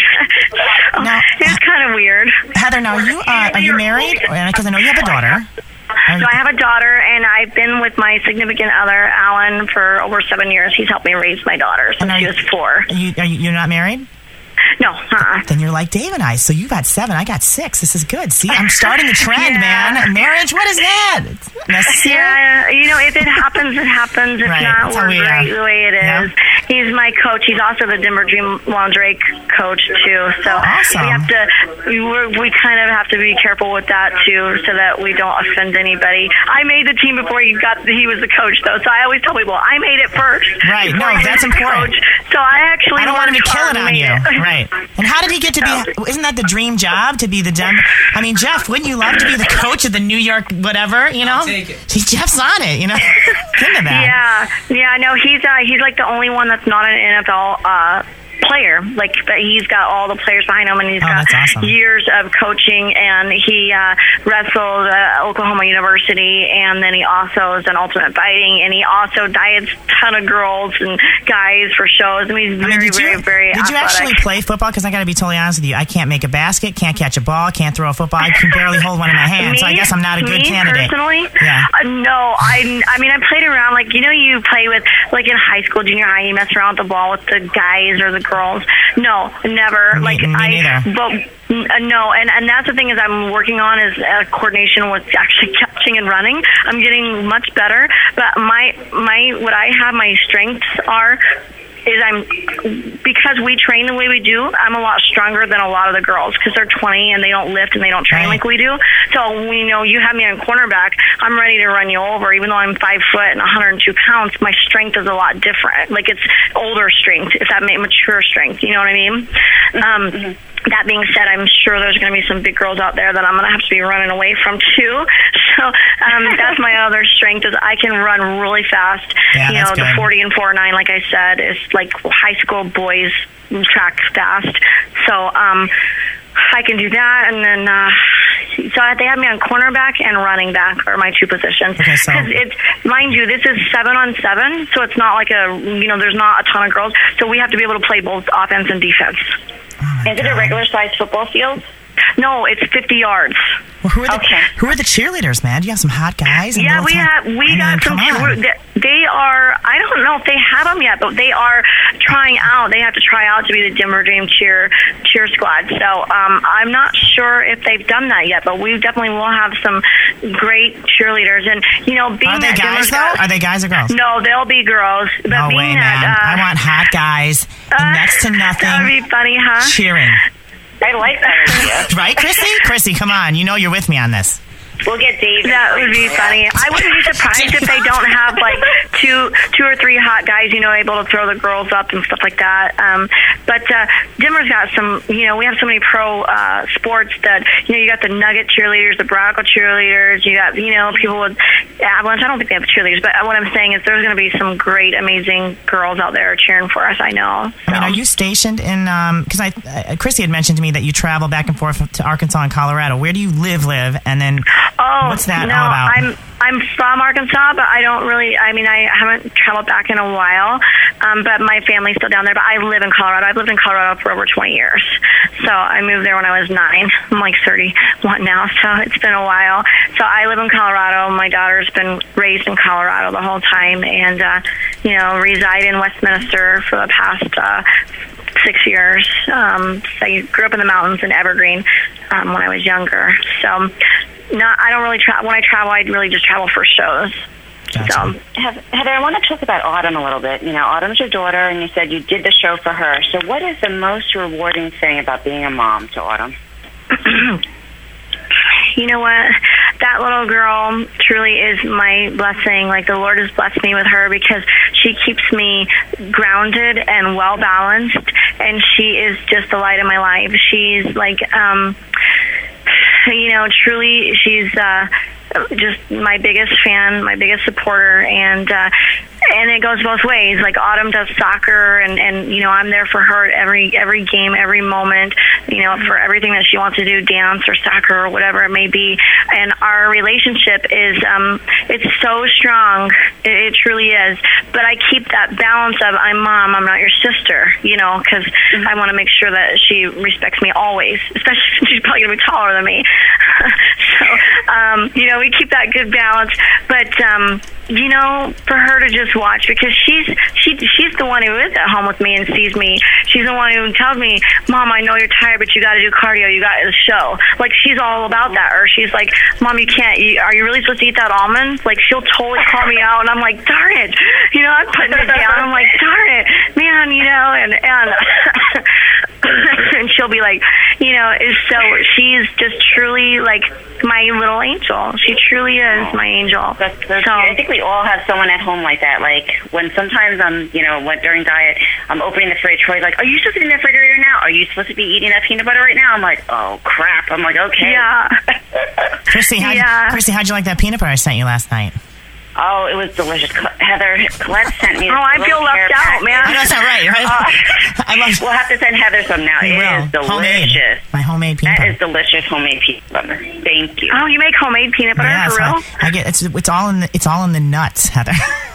H: So,
B: now,
H: it's kind of weird.
B: Heather, now, are you, uh, are you married? Because I know you have a daughter.
H: So I have a daughter, and I've been with my significant other, Alan, for over seven years. He's helped me raise my daughter since she was four.
B: Are you, are you, you're not married?
H: No. Uh-uh.
B: Then you're like Dave and I. So you got seven, I got six. This is good. See, I'm starting a trend,
H: yeah.
B: man. Marriage, what is that? It's necessary.
H: Yeah, you know, if it happens, it happens. If
B: right.
H: not, we're
B: we
H: great
B: are.
H: the way it is.
B: Yeah.
H: He's my coach. He's also the Denver Dream Lingerie coach, too. So
B: awesome.
H: we have to, we, we kind of have to be careful with that, too, so that we don't offend anybody. I made the team before he got, he was the coach, though. So I always tell people, I made it first.
B: Right. No, that's important.
H: Coach. So I actually
B: I don't want him to kill it on you.
H: It.
B: Right. And how did he get to be, isn't that the dream job, to be the Denver? I mean, Jeff, wouldn't you love to be the coach of the New York whatever, you know?
D: I'll take it.
B: See, Jeff's on it, you know? Into that.
H: Yeah. Yeah, no, he's uh, he's like the only one that's not an N F L uh player. Like, but he's got all the players behind him, and he's
B: oh,
H: got
B: awesome.
H: years of coaching, and he uh, wrestled at Oklahoma University, and then he also is an Ultimate Fighting, and he also diets a ton of girls and guys for shows. I mean, he's
B: I mean,
H: very,
B: did you,
H: very, very
B: Did you
H: athletic.
B: actually play football? Because I got to be totally honest with you. I can't make a basket, can't catch a ball, can't throw a football. I can barely hold one in my hand,
H: me,
B: so I guess I'm not a good
H: me
B: candidate.
H: Personally,
B: yeah.
H: Uh, no, I, I mean, I played around, like, you know, you play with, like in high school, junior high, you mess around with the ball with the guys or the girls. No, never.
B: Me,
H: like
B: me
H: I,
B: neither.
H: but uh, no, and and that's the thing is I'm working on is uh, coordination with actually catching and running. I'm getting much better, but my my what I have my strengths are. Is I'm because we train the way we do. I'm a lot stronger than a lot of the girls because they're twenty and they don't lift and they don't train
B: right.
H: like we do. So you know, you have me on cornerback. I'm ready to run you over, even though I'm five foot and one hundred two pounds. My strength is a lot different. Like it's older strength, if that makes mature strength. You know what I mean? Um, mm-hmm. That being said, I'm sure there's going to be some big girls out there that I'm going to have to be running away from too. So um, that's my other strength is I can run really fast.
B: Yeah,
H: you know,
B: that's
H: the
B: good.
H: forty and four nine, like I said, is like high school boys track fast. So um, I can do that, and then uh, so they have me on cornerback and running back are my two positions.
B: Okay, so
H: it's mind you, this is seven on seven, so it's not like a you know, there's not a ton of girls, so we have to be able to play both offense and defense.
B: Oh
C: is it a regular sized football field?
H: No, it's fifty yards.
B: Well, who are the
C: okay.
B: who are the cheerleaders, man? Do you have some hot guys? In
H: Yeah, we
B: time?
H: have we
B: I mean,
H: got some.
B: come
H: They, they are. I don't know if they have them yet, but they are trying out. They have to try out to be the Denver Dream cheer cheer squad. So um, I'm not sure if they've done that yet, but we definitely will have some great cheerleaders. And you know, being
B: Are they
H: that
B: guys
H: Denver's
B: though?
H: got,
B: Are they guys or girls?
H: No, they'll be girls. But
B: No
H: being
B: way,
H: that,
B: man!
H: Uh,
B: I want hot guys and
H: uh,
B: next to nothing.
H: That'd be funny, huh?
B: Cheering.
C: I like that idea.
B: Right, Chrissy? Chrissy, come on. You know you're with me on this.
C: We'll get Dave.
H: That would be funny. I wouldn't be surprised if they don't have like two, two or three hot guys, you know, able to throw the girls up and stuff like that. Um, but uh, Denver's got some, you know, we have so many pro uh, sports that you know, you got the Nugget cheerleaders, the Bronco cheerleaders, you got you know people with Avalanche. I don't think they have cheerleaders, but what I'm saying is there's going to be some great, amazing girls out there cheering for us. I know. So.
B: I mean, are you stationed in? Because I, uh, Chrissy had mentioned to me that you travel back and forth to Arkansas and Colorado. Where do you live? Live and then.
H: Oh,
B: What's that
H: no,
B: all about?
H: I'm I'm from Arkansas, but I don't really. I mean, I haven't traveled back in a while. Um, but my family's still down there. But I live in Colorado. I've lived in Colorado for over twenty years. So I moved there when I was nine. I'm like thirty-one now, so it's been a while. So I live in Colorado. My daughter's been raised in Colorado the whole time, and uh, you know, reside in Westminster for the past uh, six years. Um, so I grew up in the mountains in Evergreen um, when I was younger. So. Not, I don't really travel. When I travel, I really just travel for shows.
B: Gotcha.
H: So,
C: Heather, I want to talk about Autumn a little bit. You know, Autumn's your daughter, and you said you did the show for her. So what is the most rewarding thing about being a mom to Autumn?
H: you know what? That little girl truly is my blessing. Like, the Lord has blessed me with her because she keeps me grounded and well-balanced, and she is just the light of my life. She's like, um... you know, truly, she's uh, just my biggest fan, my biggest supporter, and uh, and it goes both ways. Like, Autumn does soccer, and, and you know, I'm there for her every every game, every moment, you know, for everything that she wants to do, dance or soccer or whatever it may be. And our relationship is, um, it's so strong. It, it truly is. But I keep that balance of, I'm mom, I'm not your sister, you know, because mm-hmm. I want to make sure that she respects me always, especially since she's probably going to be taller than me. so, um, you know, we keep that good balance. But, um, you know, for her to just watch, because she's she she's the one who is at home with me and sees me. She's the one who tells me, Mom, I know you're tired, but you got to do cardio. You got the show. Like, she's all about that. Or she's like, Mom, you can't. You, are you really supposed to eat that almond? Like, she'll totally call me out, and I'm like, darn it. You know, I'm putting it down. I'm like, darn it, man. You know, and and and she'll be like, you know, is so she's just truly like my little angel. She truly is my angel.
C: That's, that's
H: so
C: I think we all have someone at home like that. Like, when sometimes I'm, you know, when, during diet, I'm opening the fridge. Troy's like, are you supposed to be in the refrigerator now? Are you supposed to be eating that peanut butter right now? I'm like, oh, crap. I'm like, okay.
H: Yeah.
B: Chrissy, how'd,
H: yeah.
B: Chrissy, how'd you like that peanut butter I sent you last night?
C: Oh, it was delicious. Heather, Colette sent me.
H: Oh, I feel left out, man.
B: I know, that's not right, right?
C: Uh,
B: I love.
C: We'll have to send Heather some now.
B: We
C: it
B: will.
C: is delicious.
B: Homemade. My homemade peanut
C: that
B: butter.
C: That is delicious homemade peanut butter. Thank you.
H: Oh, you make homemade peanut butter
B: yeah,
H: for
B: so
H: real?
B: I, I get it's it's all in the it's all in the nuts, Heather.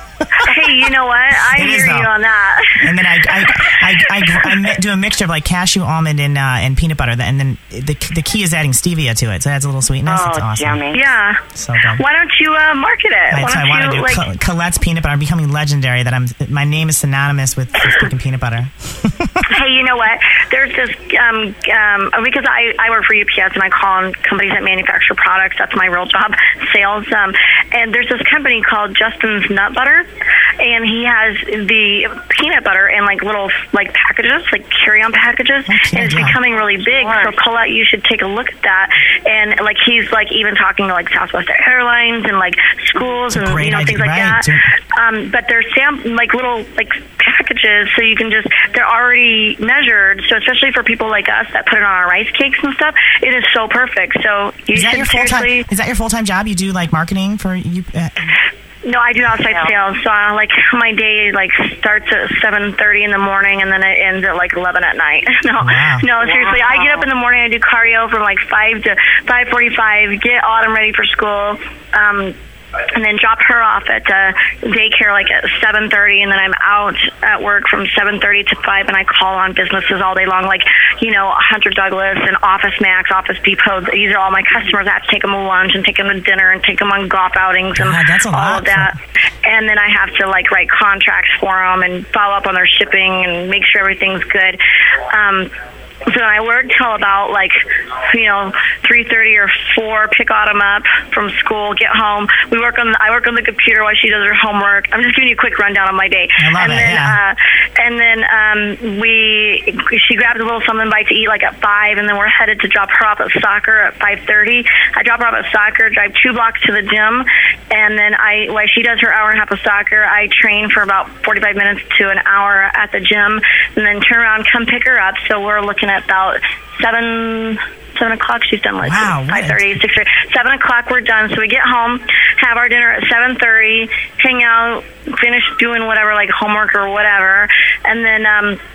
H: Hey, you know what? I
B: It
H: hear
B: is,
H: you
B: though.
H: on that.
B: And then I I, I, I, I mi- do a mixture of like cashew, almond, and uh, and peanut butter. And then the the key is adding stevia to it, so it adds a little sweetness.
C: Oh,
B: it's awesome.
C: yummy.
H: Yeah.
B: So good.
H: Why don't you uh, market it?
B: That's
H: Why
B: what I
H: don't
B: want to
H: you,
B: do.
H: like,
B: Col- Colette's peanut butter. I'm becoming legendary. That I'm. My name is synonymous with freaking peanut butter.
H: hey, you know what? There's this, um, um, because I, I work for U P S and I call on companies that manufacture products. That's my real job, sales. Um, and there's this company called Justin's Nut Butter, and he has the peanut butter in like little like packages, like carry-on packages,
B: Okay,
H: and it's
B: yeah.
H: becoming really big. So Colette, you should take a look at that. And like he's like even talking to like Southwest Airlines and like schools and
B: great
H: you know
B: idea,
H: things like
B: right.
H: that. Um, but they're sam- like little like packages, so you can just they're already measured. So especially for people like us that put it on our rice cakes and stuff, it is so perfect. So you
B: Is that
H: should
B: your full time?
H: seriously.
B: Is that your full time job? You do like marketing for you? Uh,
H: No, I do outside sales. So uh, like my day like starts at seven thirty in the morning and then it ends at like eleven at night. No,
B: Wow.
H: no, seriously. I get up in the morning. I do cardio from like five to five forty-five. Get Autumn ready for school. Um, and then drop her off at uh, daycare like at seven thirty, and then I'm out at work from seven thirty to five, and I call on businesses all day long, like, you know, Hunter Douglas and Office Max, Office Depot. These are all my customers. I have to take them to lunch and take them to dinner and take them on golf outings and
B: God, that's a
H: all
B: lot
H: of that. And then I have to, like, write contracts for them and follow up on their shipping and make sure everything's good. Um So then I work till about like, you know, three thirty or four. Pick Autumn up from school, get home. We work on. The, I work on the computer while she does her homework. I'm just giving you a quick rundown of my day.
B: I love
H: and
B: it,
H: then,
B: yeah.
H: uh, and then um, we she grabs a little something bite to eat like at five, and then we're headed to drop her off at soccer at five thirty. I drop her off at soccer, drive two blocks to the gym, and then I while she does her hour and a half of soccer, I train for about forty-five minutes to an hour at the gym, and then turn around, come pick her up. So we're looking at about seven seven o'clock. She's done like
B: Wow,
H: five thirty, six thirty. Seven o'clock we're done. So we get home, have our dinner at seven thirty, hang out, finish doing whatever like homework or whatever, and then um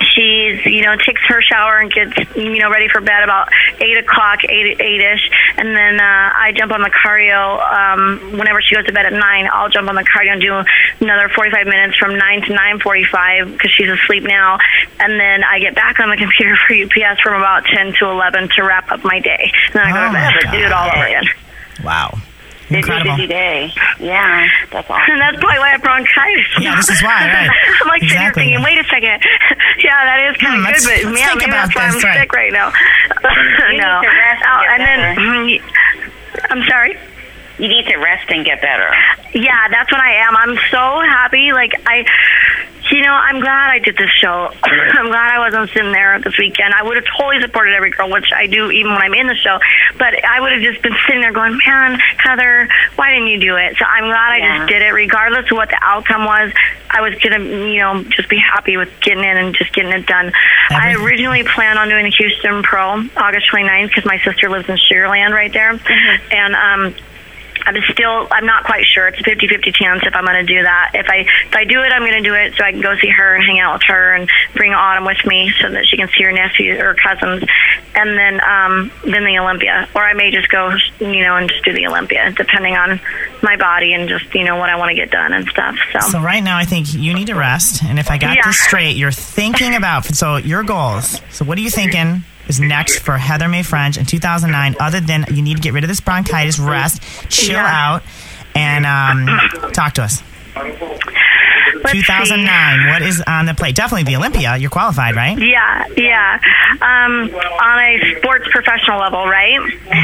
H: she's, you know, takes her shower and gets, you know, ready for bed about eight o'clock, eight, eight-ish. And then uh, I jump on the cardio. Um, whenever she goes to bed at nine, I'll jump on the cardio and do another forty-five minutes from nine to nine forty-five because she's asleep now. And then I get back on the computer for U P S from about ten to eleven to wrap up my day. And then I go
B: Oh
H: to bed
B: my
H: and do it all over again.
B: Wow.
C: Busy,
B: Incredible.
C: busy day. Yeah, that's awesome.
H: And that's probably why I have bronchitis.
B: Yeah, this is why, right.
H: I'm like sitting here
B: Exactly.
H: thinking, wait a second. Yeah, that is kind
B: Hmm,
H: of
B: let's-
H: good, but
B: let's
H: man,
B: think
H: maybe
B: about
H: that's why I'm
B: this, right.
H: sick right now.
C: You
H: no.
C: need to rest and
H: Oh,
C: get
H: and then,
C: better.
H: I'm sorry?
C: You need to rest and get better.
H: Yeah, that's what I am. I'm so happy. Like, I, you know, I'm glad I did this show. I'm glad I wasn't sitting there this weekend. I would have totally supported every girl, which I do even when I'm in the show. But I would have just been sitting there going, man, Heather, why didn't you do it? So I'm glad I
C: Yeah.
H: just did it. Regardless of what the outcome was, I was going to, you know, just be happy with getting in and just getting it done. I
B: Everything.
H: originally planned on doing the Houston Pro August twenty-ninth because my sister lives in Sugar Land right there.
C: Mm-hmm.
H: And, um... I'm still, I'm not quite sure. It's a fifty-fifty chance if I'm going to do that. If I if I do it, I'm going to do it so I can go see her and hang out with her and bring Autumn with me so that she can see her nephews or cousins. And then um, then the Olympia. Or I may just go, you know, and just do the Olympia, depending on my body and just, you know, what I want to get done and stuff. So,
B: So right now, I think you need to rest. And if I got
H: Yeah.
B: this straight, you're thinking about, so your goals. So what are you thinking is next for Heather May French in two thousand nine, other than you need to get rid of this bronchitis, rest, chill
H: Yeah.
B: out, and um, talk to us.
H: let's
B: two thousand nine,
H: see.
B: what is on the plate? Definitely the Olympia. You're qualified, right?
H: Yeah, yeah. Um, on a sports professional level, right?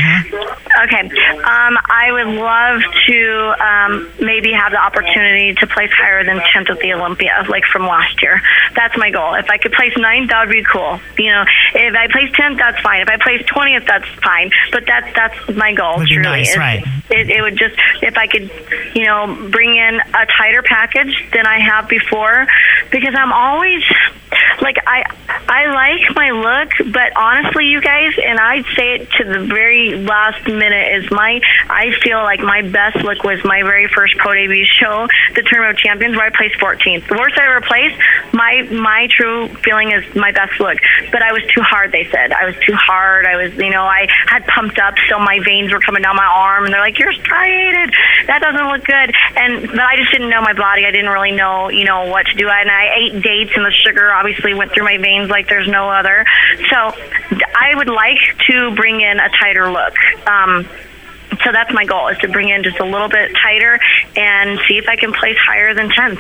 H: Okay. Um, I would love to um, maybe have the opportunity to place higher than tenth at the Olympia, like from last year. That's my goal. If I could place ninth, that would be cool. You know, if I place tenth, that's fine. If I place twentieth, that's fine. But that's that's my goal.
B: Would be
H: truly.
B: nice,
H: It's-
B: right.
H: It, it would just, if I could, you know, bring in a tighter package than I have before, because I'm always, like, I I like my look, but honestly, you guys, and I'd say it to the very last minute, is my, I feel like my best look was my very first pro debut show, the Tournament of Champions, where I placed fourteenth. The worst I ever placed, my, my true feeling is my best look, but I was too hard, they said. I was too hard. I was, you know, I had pumped up, so my veins were coming down my arm, and they're like, you're striated. That doesn't look good. And, but I just didn't know my body. I didn't really know, you know, what to do. And I ate dates, and the sugar obviously went through my veins like there's no other. So I would like to bring in a tighter look. Um, so that's my goal, is to bring in just a little bit tighter and see if I can place higher than tenth.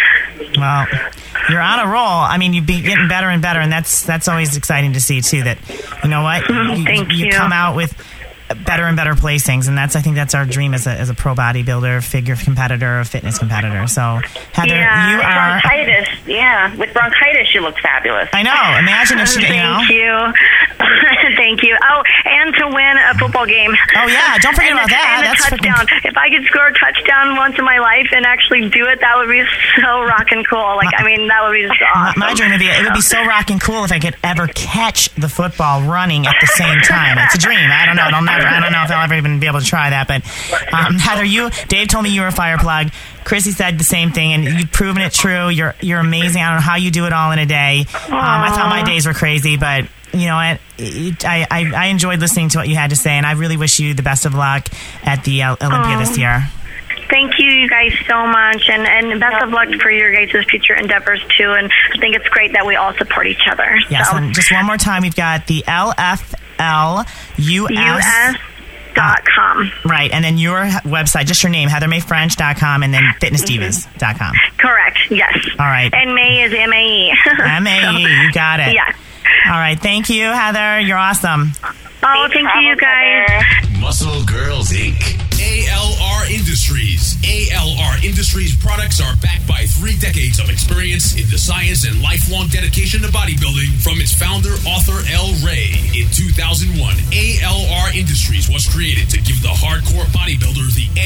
B: Well, you're on a roll. I mean, you've been getting better and better, and that's that's always exciting to see, too, that, you know what? You,
H: Thank
B: you
H: you.
B: come out with better and better placings, and that's I think that's our dream as a, as a pro bodybuilder, figure competitor, fitness competitor. So, Heather,
H: Yeah,
B: you are...
C: Bronchitis, yeah. With bronchitis, you look fabulous.
B: I know. Imagine if she didn't, you know.
H: Thank you. Thank you. Oh, and to win a football game.
B: Oh, yeah. Don't forget
H: and
B: about
H: a,
B: that.
H: And a
B: That's freaking-
H: touchdown. If I could score a touchdown once in my life and actually do it, that would be so rockin' cool. Like, I mean, that would be just awesome.
B: My dream would be, it would be so rocking cool if I could ever catch the football running at the same time. It's a dream. I don't know. I'll never, I don't know if I'll ever even be able to try that. But um, Heather, you, Dave told me you were a fire plug. Chrissy said the same thing, and you've proven it true. You're you're amazing. I don't know how you do it all in a day. Um, I thought my days were crazy, but you know what? It, I, I I enjoyed listening to what you had to say, and I really wish you the best of luck at the uh, Olympia
H: Aw.
B: this year.
H: Thank you, you guys, so much, and, and best of luck for your guys' future endeavors, too. And I think it's great that we all support each other.
B: Yes,
H: so.
B: and just one more time, we've got the L F L U S.
H: U S dot com.
B: Right, and then your website, just your name, heather may french dot com, and then fitness divas dot com.
H: Correct, yes.
B: All right.
H: And May is M A E.
B: M A E, you got it.
H: Yeah.
B: All right, thank you, Heather. You're awesome.
H: Oh, thank you, you guys.
A: Muscle Girls, Incorporated.
F: A L R Industries. A L R Industries products are backed by three decades of experience in the science and lifelong dedication to bodybuilding from its founder, author El Rey. In two thousand one, A L R Industries was created to give the hardcore bodybuilder the edge you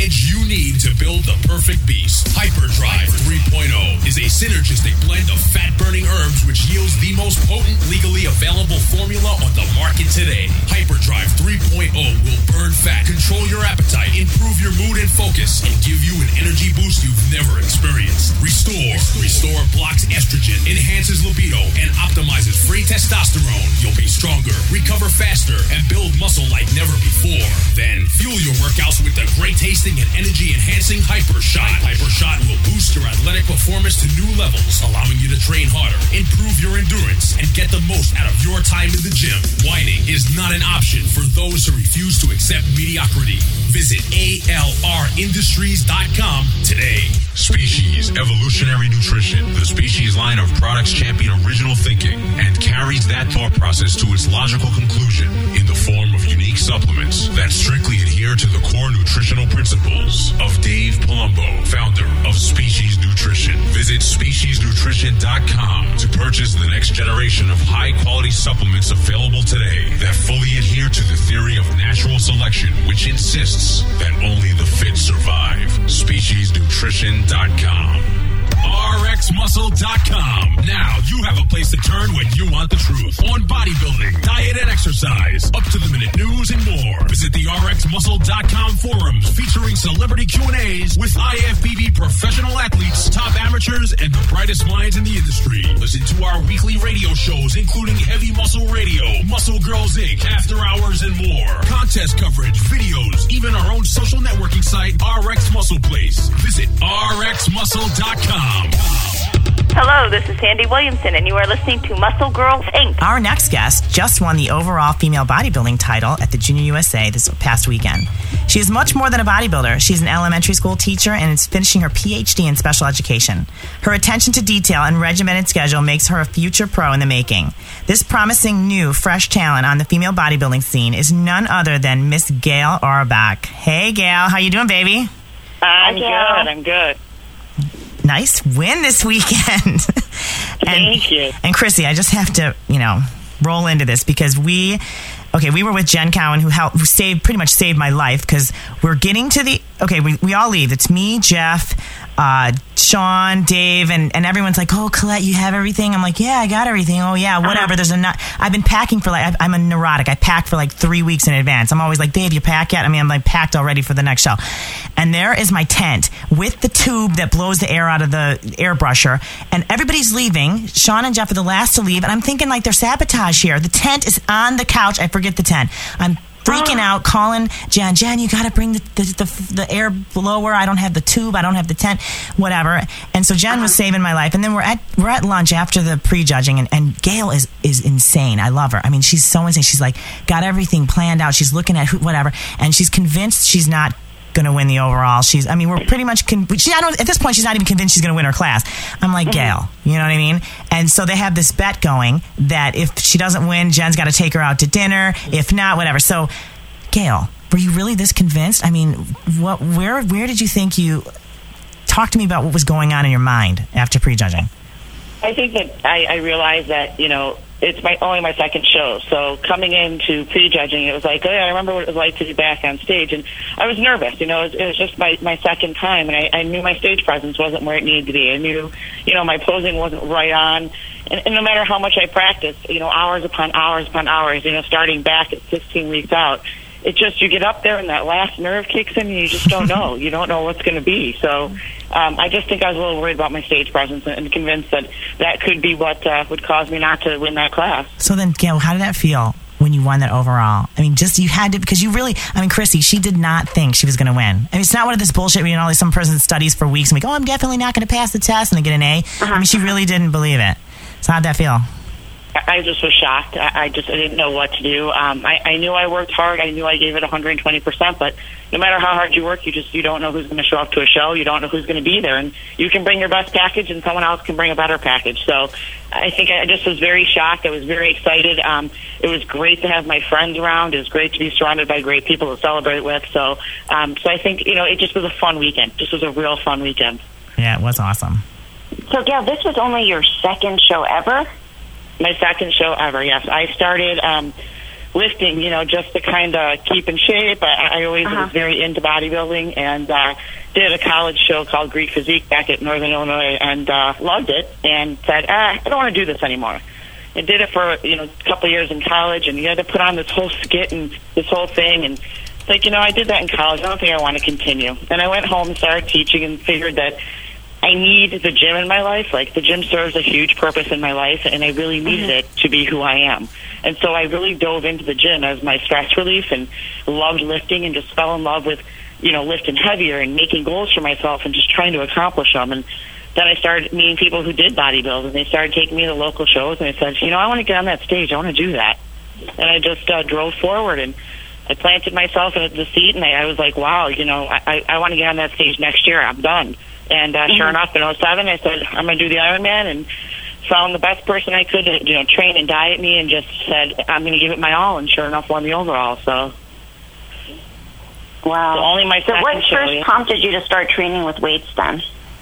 F: need to build the perfect beast. Hyperdrive three point oh is a synergistic blend of fat-burning herbs which yields the most potent, legally available formula on the market today. Hyperdrive three point oh will burn fat, control your appetite, improve your mood and focus, and give you an energy boost you've never experienced. Restore. Restore blocks estrogen, enhances libido, and optimizes free testosterone. You'll be stronger, recover faster, and build muscle like never before. Then fuel your workouts with the great tasting and energy enhancing Hyper Shot. Hyper Shot will boost your athletic performance to new levels, allowing you to train harder, improve your endurance, and get the most out of your time in the gym. Whining is not an option for those who refuse to accept mediocrity. Visit A L R industries dot com today.
G: Species Evolutionary Nutrition, the Species line of products champion original thinking and carries that thought process to its logical conclusion in the form of unique supplements that strictly adhere to the core nutritional principles of Dave Palumbo, founder of Species Nutrition. Visit species nutrition dot com to purchase the next generation of high-quality supplements available today that fully adhere to the theory of natural selection, which insists that only the fit survive. species nutrition dot com. R X muscle dot com. Now you have a place to turn when you want the truth on bodybuilding, diet, and exercise, up-to-the-minute news, and more. Visit the R X muscle dot com forums featuring celebrity Q and A's with I F B B professional athletes, top amateurs, and the brightest minds in the industry. Listen to our weekly radio shows, including Heavy Muscle Radio, Muscle Girls Incorporated, After Hours, and more. Contest coverage, videos, even our own social networking site, R X Muscle Place. Visit R X muscle dot com.
J: Hello, this is Sandy Williamson, and you are listening to Muscle Girls, Incorporated.
B: Our next guest just won the overall female bodybuilding title at the Junior U S A this past weekend. She is much more than a bodybuilder. She's an elementary school teacher and is finishing her P H D in special education. Her attention to detail and regimented schedule makes her a future pro in the making. This promising new, fresh talent on the female bodybuilding scene is none other than Miss Gail Auerbach. Hey, Gail. How you doing, baby?
K: I'm good. I'm good.
B: Nice win this weekend. and,
K: Thank you.
B: And Chrissy, I just have to, you know, roll into this because we, okay, we were with Jen Cowan who helped, who saved, pretty much saved my life because we're getting to the, okay, we, we all leave. It's me, Jeff, uh, Sean, Dave, and, and everyone's like, oh, Colette, you have everything? I'm like, yeah, I got everything. Oh, yeah, whatever. Uh-huh. There's a not, I've been packing for like, I've, I'm a neurotic. I pack for like three weeks in advance. I'm always like, Dave, you pack yet? I mean, I'm like packed already for the next show. And there is my tent with the tube that blows the air out of the airbrusher. And everybody's leaving. Sean and Jeff are the last to leave. And I'm thinking like there's sabotage here. The tent is on the couch. I forget the tent. I'm freaking out, calling Jen. Jen, you got to bring the, the, the, the air blower. I don't have the tube. I don't have the tent, whatever. And so Jen was saving my life. And then we're at we're at lunch after the prejudging, and, and Gail is, is insane. I love her. I mean, she's so insane. She's like got everything planned out. She's looking at who, whatever, and she's convinced she's not going to win the overall. She's, I mean, we're pretty much, con- she, I don't, at this point, she's not even convinced she's going to win her class. I'm like, Gail, you know what I mean? And so they have this bet going that if she doesn't win, Jen's got to take her out to dinner. If not, whatever. So, Gail, were you really this convinced? I mean, what, where, where did you think you, talk to me about what was going on in your mind after prejudging?
K: I think that I, I realized that, you know, it's my only my second show. So coming into prejudging, it was like, oh, yeah, I remember what it was like to be back on stage. And I was nervous. You know, it was, it was just my, my second time. And I, I knew my stage presence wasn't where it needed to be. I knew, you know, my posing wasn't right on. And, and no matter how much I practiced, you know, hours upon hours upon hours, you know, starting back at sixteen weeks out, it just, you get up there and that last nerve kicks in and you just don't know. You don't know what's going to be. So um, I just think I was a little worried about my stage presence and, and convinced that that could be what uh, would cause me not to win that class.
B: So then, Gail, how did that feel when you won that overall? I mean, just you had to, because you really, I mean, Chrissy, she did not think she was going to win. I mean, it's not one of this bullshit where, you know, some person studies for weeks and like, oh, I'm definitely not going to pass the test, and they get an A. Uh-huh. I mean, she really didn't believe it. So how'd that feel?
K: I just was shocked. I, I just I didn't know what to do. Um, I, I knew I worked hard. I knew I gave it one hundred twenty percent, but no matter how hard you work, you just you don't know who's going to show up to a show. You don't know who's going to be there. And you can bring your best package and someone else can bring a better package. So I think I just was very shocked. I was very excited. Um, it was great to have my friends around. It was great to be surrounded by great people to celebrate with. So, um, so I think, you know, it just was a fun weekend. This was a real fun weekend.
B: Yeah, it was awesome.
C: So, Gail, this was only your second show ever?
K: My second show ever, yes. I started um, lifting, you know, just to kind of keep in shape. I, I always uh-huh. was very into bodybuilding, and uh, did a college show called Greek Physique back at Northern Illinois and uh, loved it and said, ah, I don't want to do this anymore. And did it for, you know, a couple of years in college, and you had to put on this whole skit and this whole thing. And it's like, you know, I did that in college. I don't think I want to continue. And I went home and started teaching and figured that I need the gym in my life. Like, the gym serves a huge purpose in my life, and I really needed mm-hmm. it to be who I am. And so I really dove into the gym as my stress relief and loved lifting and just fell in love with, you know, lifting heavier and making goals for myself and just trying to accomplish them. And then I started meeting people who did bodybuild, and they started taking me to local shows, and I said, you know, I want to get on that stage. I want to do that. And I just uh, drove forward, and I planted myself in the seat, and I, I was like, wow, you know, I, I, I want to get on that stage next year. I'm done. And uh, mm-hmm. sure enough, in oh seven, I said, I'm going to do the Ironman, and found the best person I could to, you know, train and diet me, and just said, I'm going to give it my all, and sure enough, won the overall. So,
C: wow.
K: So only my
C: so
K: second
C: what
K: show,
C: first
K: yeah.
C: prompted you to start training with weights then?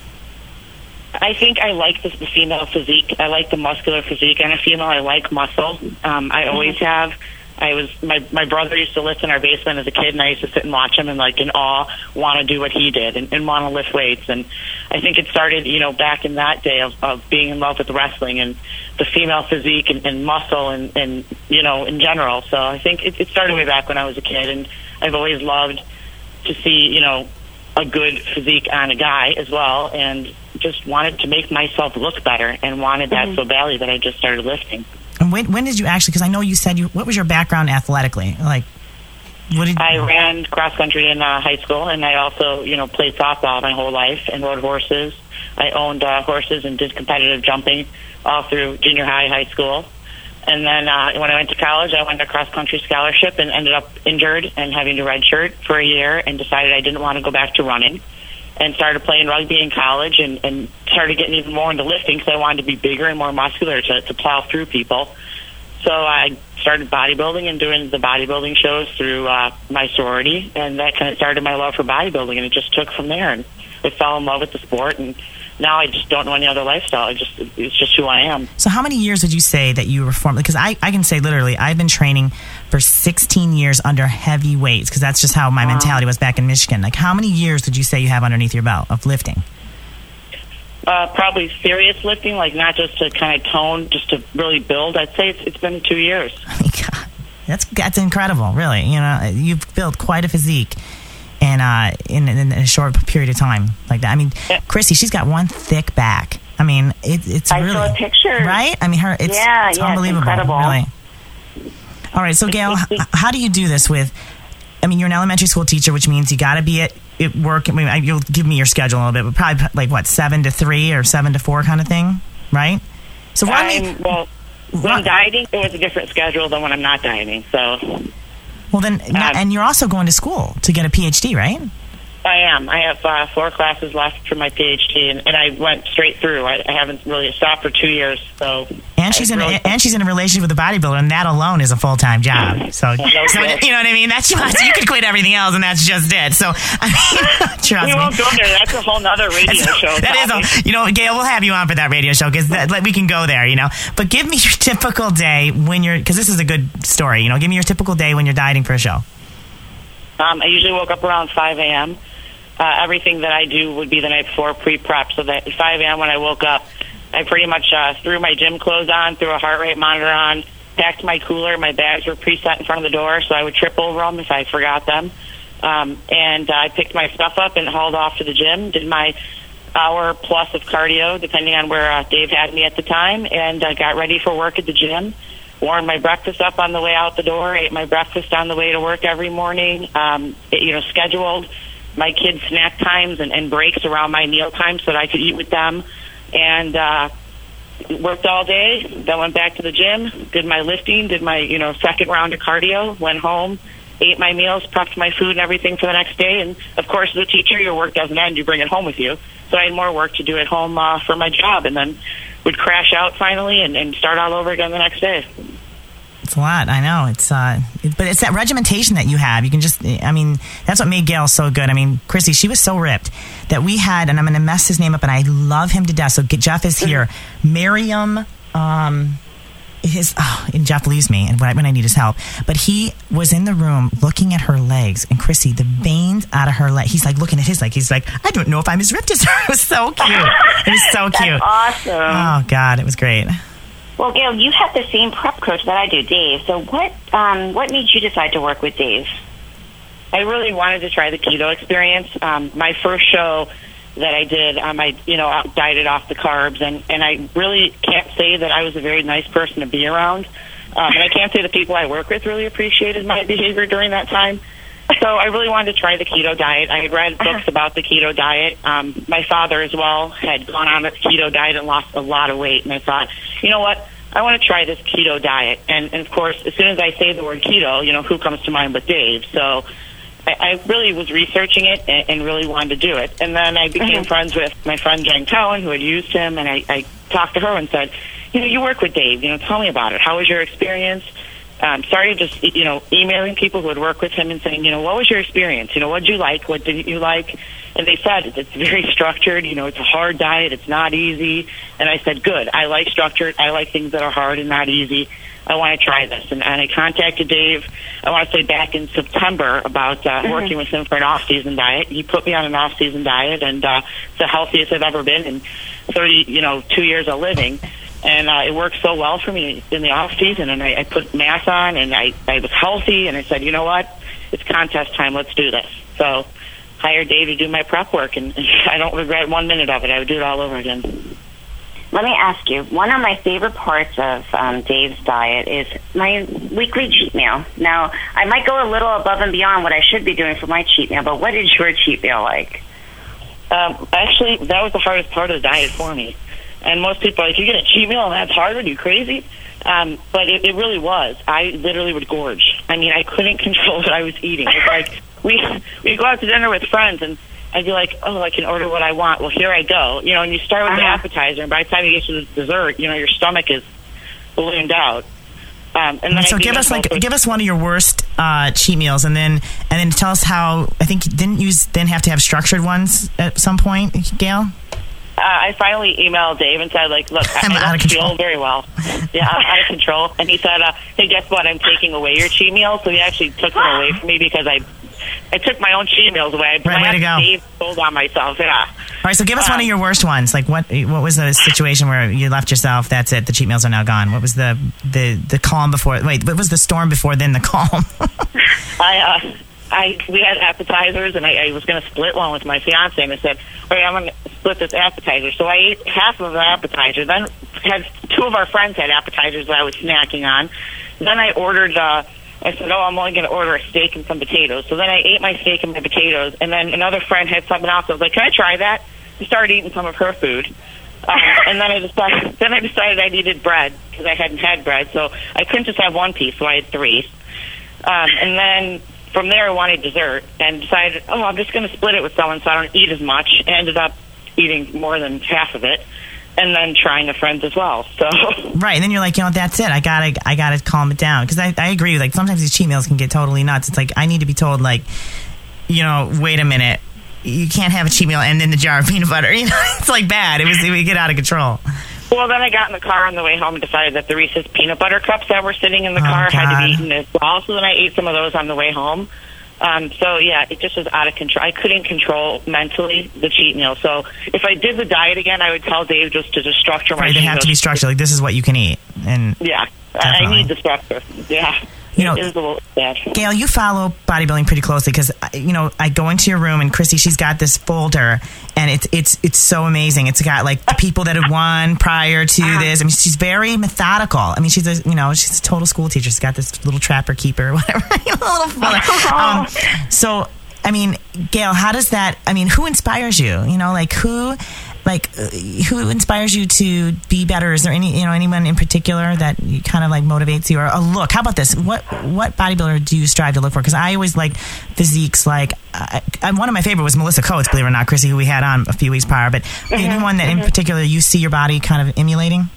K: I think I like this, the female physique. I like the muscular physique. And a female, I like muscle. Um, I always mm-hmm. have. I was my my brother used to lift in our basement as a kid, and I used to sit and watch him and, like, in awe, want to do what he did and, and want to lift weights. And I think it started, you know, back in that day of, of being in love with wrestling and the female physique and, and muscle and, and, you know, in general. So I think it, it started way back when I was a kid, and I've always loved to see, you know, a good physique on a guy as well, and just wanted to make myself look better and wanted that mm-hmm. so badly that I just started lifting.
B: And when when did you actually, because I know you said you, what was your background athletically? Like, what did
K: I ran cross country in uh, high school, and I also, you know, played softball my whole life and rode horses. I owned uh, horses and did competitive jumping all through junior high, high school. And then uh, when I went to college, I went to cross country scholarship and ended up injured and having to redshirt for a year, and decided I didn't want to go back to running, and started playing rugby in college, and, and started getting even more into lifting because I wanted to be bigger and more muscular to, to plow through people. So I started bodybuilding and doing the bodybuilding shows through uh, my sorority, and that kind of started my love for bodybuilding, and it just took from there. And I fell in love with the sport, and now I just don't know any other lifestyle. I just it's just who I am.
B: So how many years would you say that you were formed? Because I, I can say literally I've been training for sixteen years under heavy weights, because that's just how my wow. mentality was back in Michigan. Like, how many years would you say you have underneath your belt of lifting?
K: Uh, probably serious lifting, like not just to kind of tone, just to really build. I'd say it's, it's been two years.
B: Oh my God. That's, that's incredible, really. You know, you've built quite a physique. And uh, in, in a short period of time like that. I mean, yeah. Chrissy, she's got one thick back. I mean, it, it's
C: I
B: really...
C: I saw pictures.
B: Right? I mean, her, it's,
C: yeah,
B: it's
C: yeah,
B: unbelievable.
C: It's incredible.
B: Really. All right, so Gail, h- how do you do this with... I mean, you're an elementary school teacher, which means you got to be at, at work. I mean, you'll give me your schedule a little bit, but probably like, what, seven to three or seven to four kind of thing, right? So run me...
K: Well, when run, dieting, it was a different schedule than when I'm not dieting, so...
B: Well, then, um, and you're also going to school to get a P H D, right?
K: I am. I have uh, four classes left for my P H D, and, and I went straight through. I, I haven't really stopped for two years. So,
B: and she's in really a, and she's in a relationship with a bodybuilder, and that alone is a full time job. So, so you know what I mean? That's just, you could quit everything else, and that's just it. So, I mean, trust
K: we
B: me.
K: won't go there. That's a whole nother radio
B: that's,
K: show.
B: That probably. is, a, you know, Gail, we'll have you on for that radio show because like, we can go there. You know, but give me your typical day when you're, because this is a good story. You know, give me your typical day when you're dieting for a show.
K: Um, I usually woke up around five a.m. Uh, everything that I do would be the night before pre-prep, so that at five a.m. when I woke up, I pretty much uh, threw my gym clothes on, threw a heart rate monitor on, packed my cooler. My bags were preset in front of the door, so I would trip over them if I forgot them. Um, and uh, I picked my stuff up and hauled off to the gym, did my hour plus of cardio, depending on where uh, Dave had me at the time, and uh, got ready for work at the gym. Warmed my breakfast up on the way out the door, ate my breakfast on the way to work every morning, um, it, you know, scheduled my kids' snack times and, and breaks around my meal time so that I could eat with them, and uh, worked all day, then went back to the gym, did my lifting, did my, you know, second round of cardio, went home, ate my meals, prepped my food and everything for the next day, and of course as a teacher your work doesn't end, you bring it home with you, so I had more work to do at home uh, for my job, and then would crash out finally and, and start all over again the next day.
B: It's a lot, I know. It's, uh, it, but it's that regimentation that you have. You can just, I mean, that's what made Gail so good. I mean, Chrissy, she was so ripped that we had, and I'm going to mess his name up, and I love him to death. So Jeff is here. Miriam, um, his oh, and Jeff leaves me and when I, when I need his help, but he was in the room looking at her legs, and Chrissy, the veins out of her leg, he's like looking at his leg, he's like, I don't know if I'm as ripped as her. It was so cute. It was so
C: That's
B: cute.
C: awesome.
B: Oh God, it was great.
C: Well, Gail, you have the same prep coach that I do, Dave. So what um, what made you decide to work with Dave?
K: I really wanted to try the keto experience. Um, my first show that I did, um, I you know dieted off the carbs, and, and I really can't say that I was a very nice person to be around. Um, and I can't say the people I work with really appreciated my behavior during that time. So I really wanted to try the keto diet. I had read books uh-huh. about the keto diet. Um, my father as well had gone on a keto diet and lost a lot of weight. And I thought, you know what, I want to try this keto diet. And, and of course, as soon as I say the word keto, you know, who comes to mind but Dave? So I, I really was researching it and, and really wanted to do it. And then I became uh-huh. friends with my friend Jen Cowan, who had used him. And I, I talked to her and said, you know, you work with Dave. You know, tell me about it. How was your experience? Um, started just, you know, emailing people who would work with him and saying, you know, what was your experience? You know, what did you like? What didn't you like? And they said, it's very structured. You know, it's a hard diet. It's not easy. And I said, good. I like structured. I like things that are hard and not easy. I want to try this. And, and I contacted Dave, I want to say back in September, about uh, mm-hmm. working with him for an off-season diet. He put me on an off-season diet, and uh, it's the healthiest I've ever been in thirty, you know, two years of living. And uh, it worked so well for me in the off season, and I, I put mass on, and I, I was healthy, and I said, you know what, it's contest time, let's do this. So hired Dave to do my prep work, and, and I don't regret one minute of it. I would do it all over again.
C: Let me ask you, one of my favorite parts of um, Dave's diet is my weekly cheat meal. Now, I might go a little above and beyond what I should be doing for my cheat meal, but what is your cheat meal like?
K: Um, actually, that was the hardest part of the diet for me. And most people are like, you get a cheat meal and that's hard? Are you crazy? Um, but it, it really was. I literally would gorge. I mean, I couldn't control what I was eating. It's like, we we'd go out to dinner with friends, and I'd be like, oh, I can order what I want. Well, here I go. You know, and you start with uh-huh. the appetizer, and by the time you get to the dessert, you know, your stomach is ballooned out. Um, and then
B: so give us like give us one of your worst uh, cheat meals, and then and then tell us how. I think didn't you then have to have structured ones at some point, Gail?
K: Uh, I finally emailed Dave and said, like, look,
B: I'm
K: I
B: out
K: don't
B: of
K: feel very well. Yeah, I'm out of control. And he said, uh, hey, guess what? I'm taking away your cheat meals. So he actually took them away from me because I I took my own cheat meals away.
B: Right, way to go.
K: Dave sold on myself, yeah.
B: All right, so give us
K: um,
B: one of your worst ones. Like, what what was the situation where you left yourself, that's it, the cheat meals are now gone? What was the, the, the calm before, wait, what was the storm before then the calm?
K: I, uh... I we had appetizers, and I, I was going to split one with my fiance, and I said, all right, I'm going to split this appetizer. So I ate half of the appetizer. Then had two of our friends had appetizers that I was snacking on. Then I ordered, uh, I said, oh, I'm only going to order a steak and some potatoes. So then I ate my steak and my potatoes, and then another friend had something else. I was like, can I try that? I started eating some of her food. Um, and then I decided, then I decided I needed bread because I hadn't had bread. So I couldn't just have one piece, so I had three. Um, and then from there, I wanted dessert and decided, oh, I'm just going to split it with someone so I don't eat as much. I ended up eating more than half of it, and then trying a friend's as well. So
B: right, and then you're like, you know, that's it. I gotta, I gotta calm it down because I, I agree. Like sometimes these cheat meals can get totally nuts. It's like I need to be told, like, you know, wait a minute, you can't have a cheat meal and then the jar of peanut butter. You know, it's like bad. It was, it would get out of control.
K: Well, then I got in the car on the way home and decided that the Reese's peanut butter cups that were sitting in the
B: oh,
K: car
B: God.
K: had to be eaten as well. So then I ate some of those on the way home. Um, so, yeah, it just was out of control. I couldn't control mentally the cheat meal. So if I did the diet again, I would tell Dave just to just structure my
B: right, they have to be structured. Like, this is what you can eat. And
K: yeah,
B: definitely.
K: I need the structure. Yeah.
B: You know,
K: it is a little sad.
B: Gail, you follow bodybuilding pretty closely because, you know, I go into your room and Chrissy, she's got this folder and it's it's it's so amazing. It's got like the people that have won prior to uh-huh. this. I mean, she's very methodical. I mean, she's a, you know, she's a total school teacher. She's got this little trapper keeper or whatever. a little folder. um, so, I mean, Gail, how does that, I mean, who inspires you? You know, like who... Like, uh, who inspires you to be better? Is there any, you know, anyone in particular that you kind of like motivates you? Or a look? How about this? What what bodybuilder do you strive to look for? Because I always like physiques. Like, I, I, one of my favorite was Melissa Coates, believe it or not, Chrissy, who we had on a few weeks prior. But mm-hmm. anyone that in particular you see your body kind of emulating?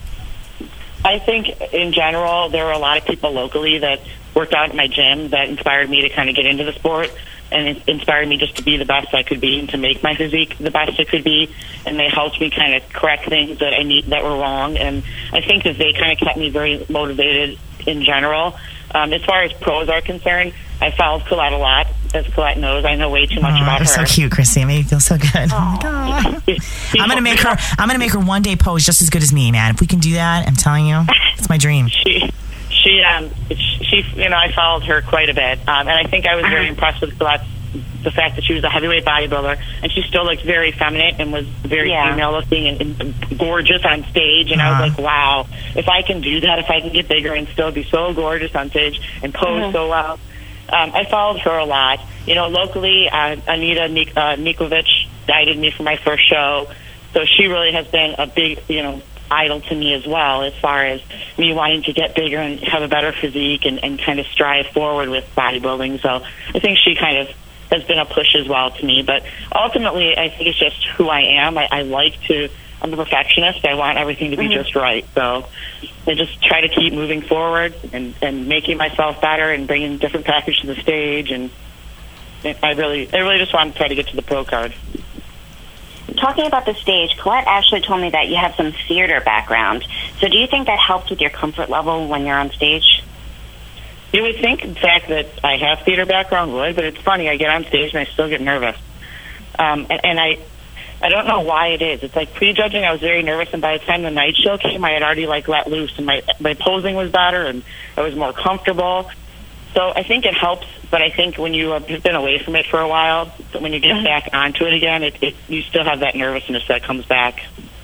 K: I think in general there are a lot of people locally that worked out at my gym that inspired me to kind of get into the sport. and it inspired me just to be the best I could be and to make my physique the best it could be. And they helped me kind of correct things that I need that were wrong. And I think that they kind of kept me very motivated in general. Um, as far as pros are concerned, I followed Colette a lot. As Colette knows, I know way too much
B: oh,
K: about her.
B: You're so cute, Christy. It made me feel so good. Oh. Oh I'm gonna make her. I'm gonna make her one day pose just as good as me, man. If we can do that, I'm telling you, it's my dream.
K: She, she, um, she, you know, I followed her quite a bit, um, and I think I was very impressed with Colette. The fact that she was a heavyweight bodybuilder, and she still looked very feminine and was very
C: Yeah.
K: female looking and, and gorgeous on stage. And
B: Uh-huh.
K: I was like, wow, if I can do that, if I can get bigger and still be so gorgeous on stage and pose
C: Mhm.
K: so well. Um, I followed her a lot. You know, locally, uh, Anita Nik- uh, Nikovic guided me for my first show. So she really has been a big, you know, idol to me as well, as far as me wanting to get bigger and have a better physique and, and kind of strive forward with bodybuilding. So I think she kind of has been a push as well to me. But ultimately, I think it's just who I am. I, I like to, I'm a perfectionist. I want everything to be
C: Mhm.
K: just right. So I just try to keep moving forward and, and making myself better and bringing different packages to the stage. And I really, I really just want to try to get to the pro card.
C: Talking about the stage, Colette actually told me that you have some theater background. So do you think that helped with your comfort level when you're on stage?
K: You would think, in fact, that I have theater background would, but it's funny. I get on stage and I still get nervous. Um, and, and I, I don't know why it is. It's like prejudging. I was very nervous, and by the time the night show came, I had already like let loose, and my my posing was better, and I was more comfortable. So I think it helps. But I think when you have been away from it for a while, when you get
C: Mhm.
K: back onto it again, it, it you still have that nervousness that comes back.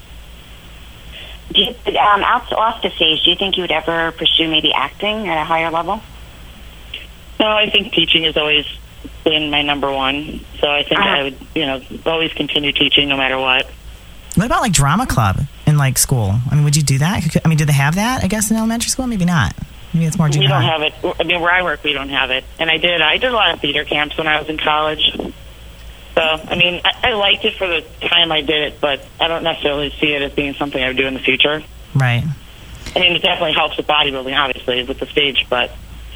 C: Do you, um, out off the stage, do you think you would ever pursue maybe acting at a higher level?
K: No, I think teaching has always been my number one. So I think
C: Uh-huh.
K: I would, you know, always continue teaching no matter what.
B: What about like drama club in like school? I mean, would you do that? I mean, do they have that? I guess in elementary school, maybe not. Maybe it's more junior
K: We don't
B: high.
K: have it. I mean, where I work, we don't have it. And I did. I did a lot of theater camps when I was in college. So, I mean, I, I liked it for the time I did it, but I don't necessarily see it as being something I would do in the future.
B: Right.
K: I mean, it definitely helps with bodybuilding, obviously, with the stage, but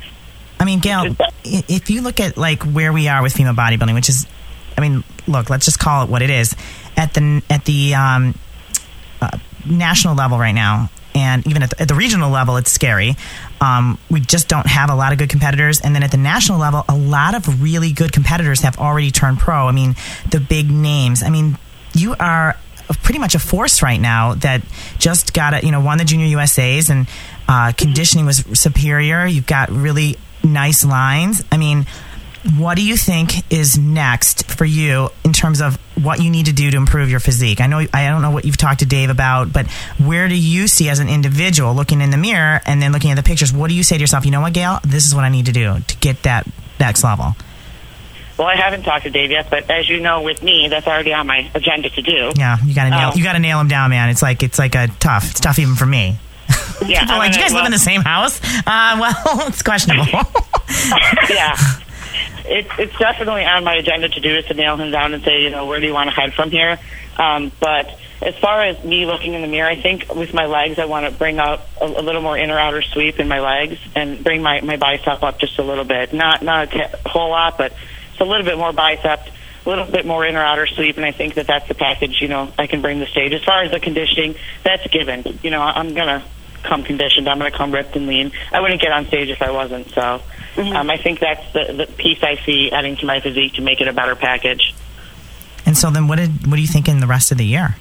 B: I mean, Gail, i- if you look at like where we are with female bodybuilding, which is, I mean, look, let's just call it what it is. At the at the um, uh, national level right now, and even at the, at the regional level, it's scary. Um, we just don't have a lot of good competitors. And then at the national level, a lot of really good competitors have already turned pro. I mean, the big names. I mean, you are pretty much a force right now that just got a, you know, won the Junior U S As, and uh, conditioning was superior. You've got really nice lines. I mean, what do you think is next for you in terms of what you need to do to improve your physique? I know I don't know what you've talked to Dave about, but where do you see as an individual looking in the mirror and then looking at the pictures? What do you say to yourself? You know what, Gail? This is what I need to do to get that next level.
K: well, I haven't talked to Dave yet, but as you know, with me, that's already on my agenda to do.
B: Yeah, you gotta nail
K: Um,
B: you gotta nail him down, man. It's like it's like a tough. It's tough even for me.
K: Yeah,
B: People are like, do you guys live in the same house? Uh, well, it's questionable.
K: Yeah. It's it's definitely on my agenda to do is to nail him down and say, you know, where do you want to head from here? Um, but as far as me looking in the mirror, I think with my legs, I want to bring out a, a little more inner outer sweep in my legs and bring my, my bicep up just a little bit. Not not a t- whole lot, but it's a little bit more bicep, a little bit more inner outer sweep, and I think that that's the package, you know, I can bring to the stage. As far as the conditioning, that's given. You know, I'm going to come conditioned. I'm going to come ripped and lean. I wouldn't get on stage if I wasn't, so...
C: Mm-hmm.
K: Um, I think that's the, the piece I see adding to my physique to make it a better package.
B: And so then what did what do you think in the rest of the year?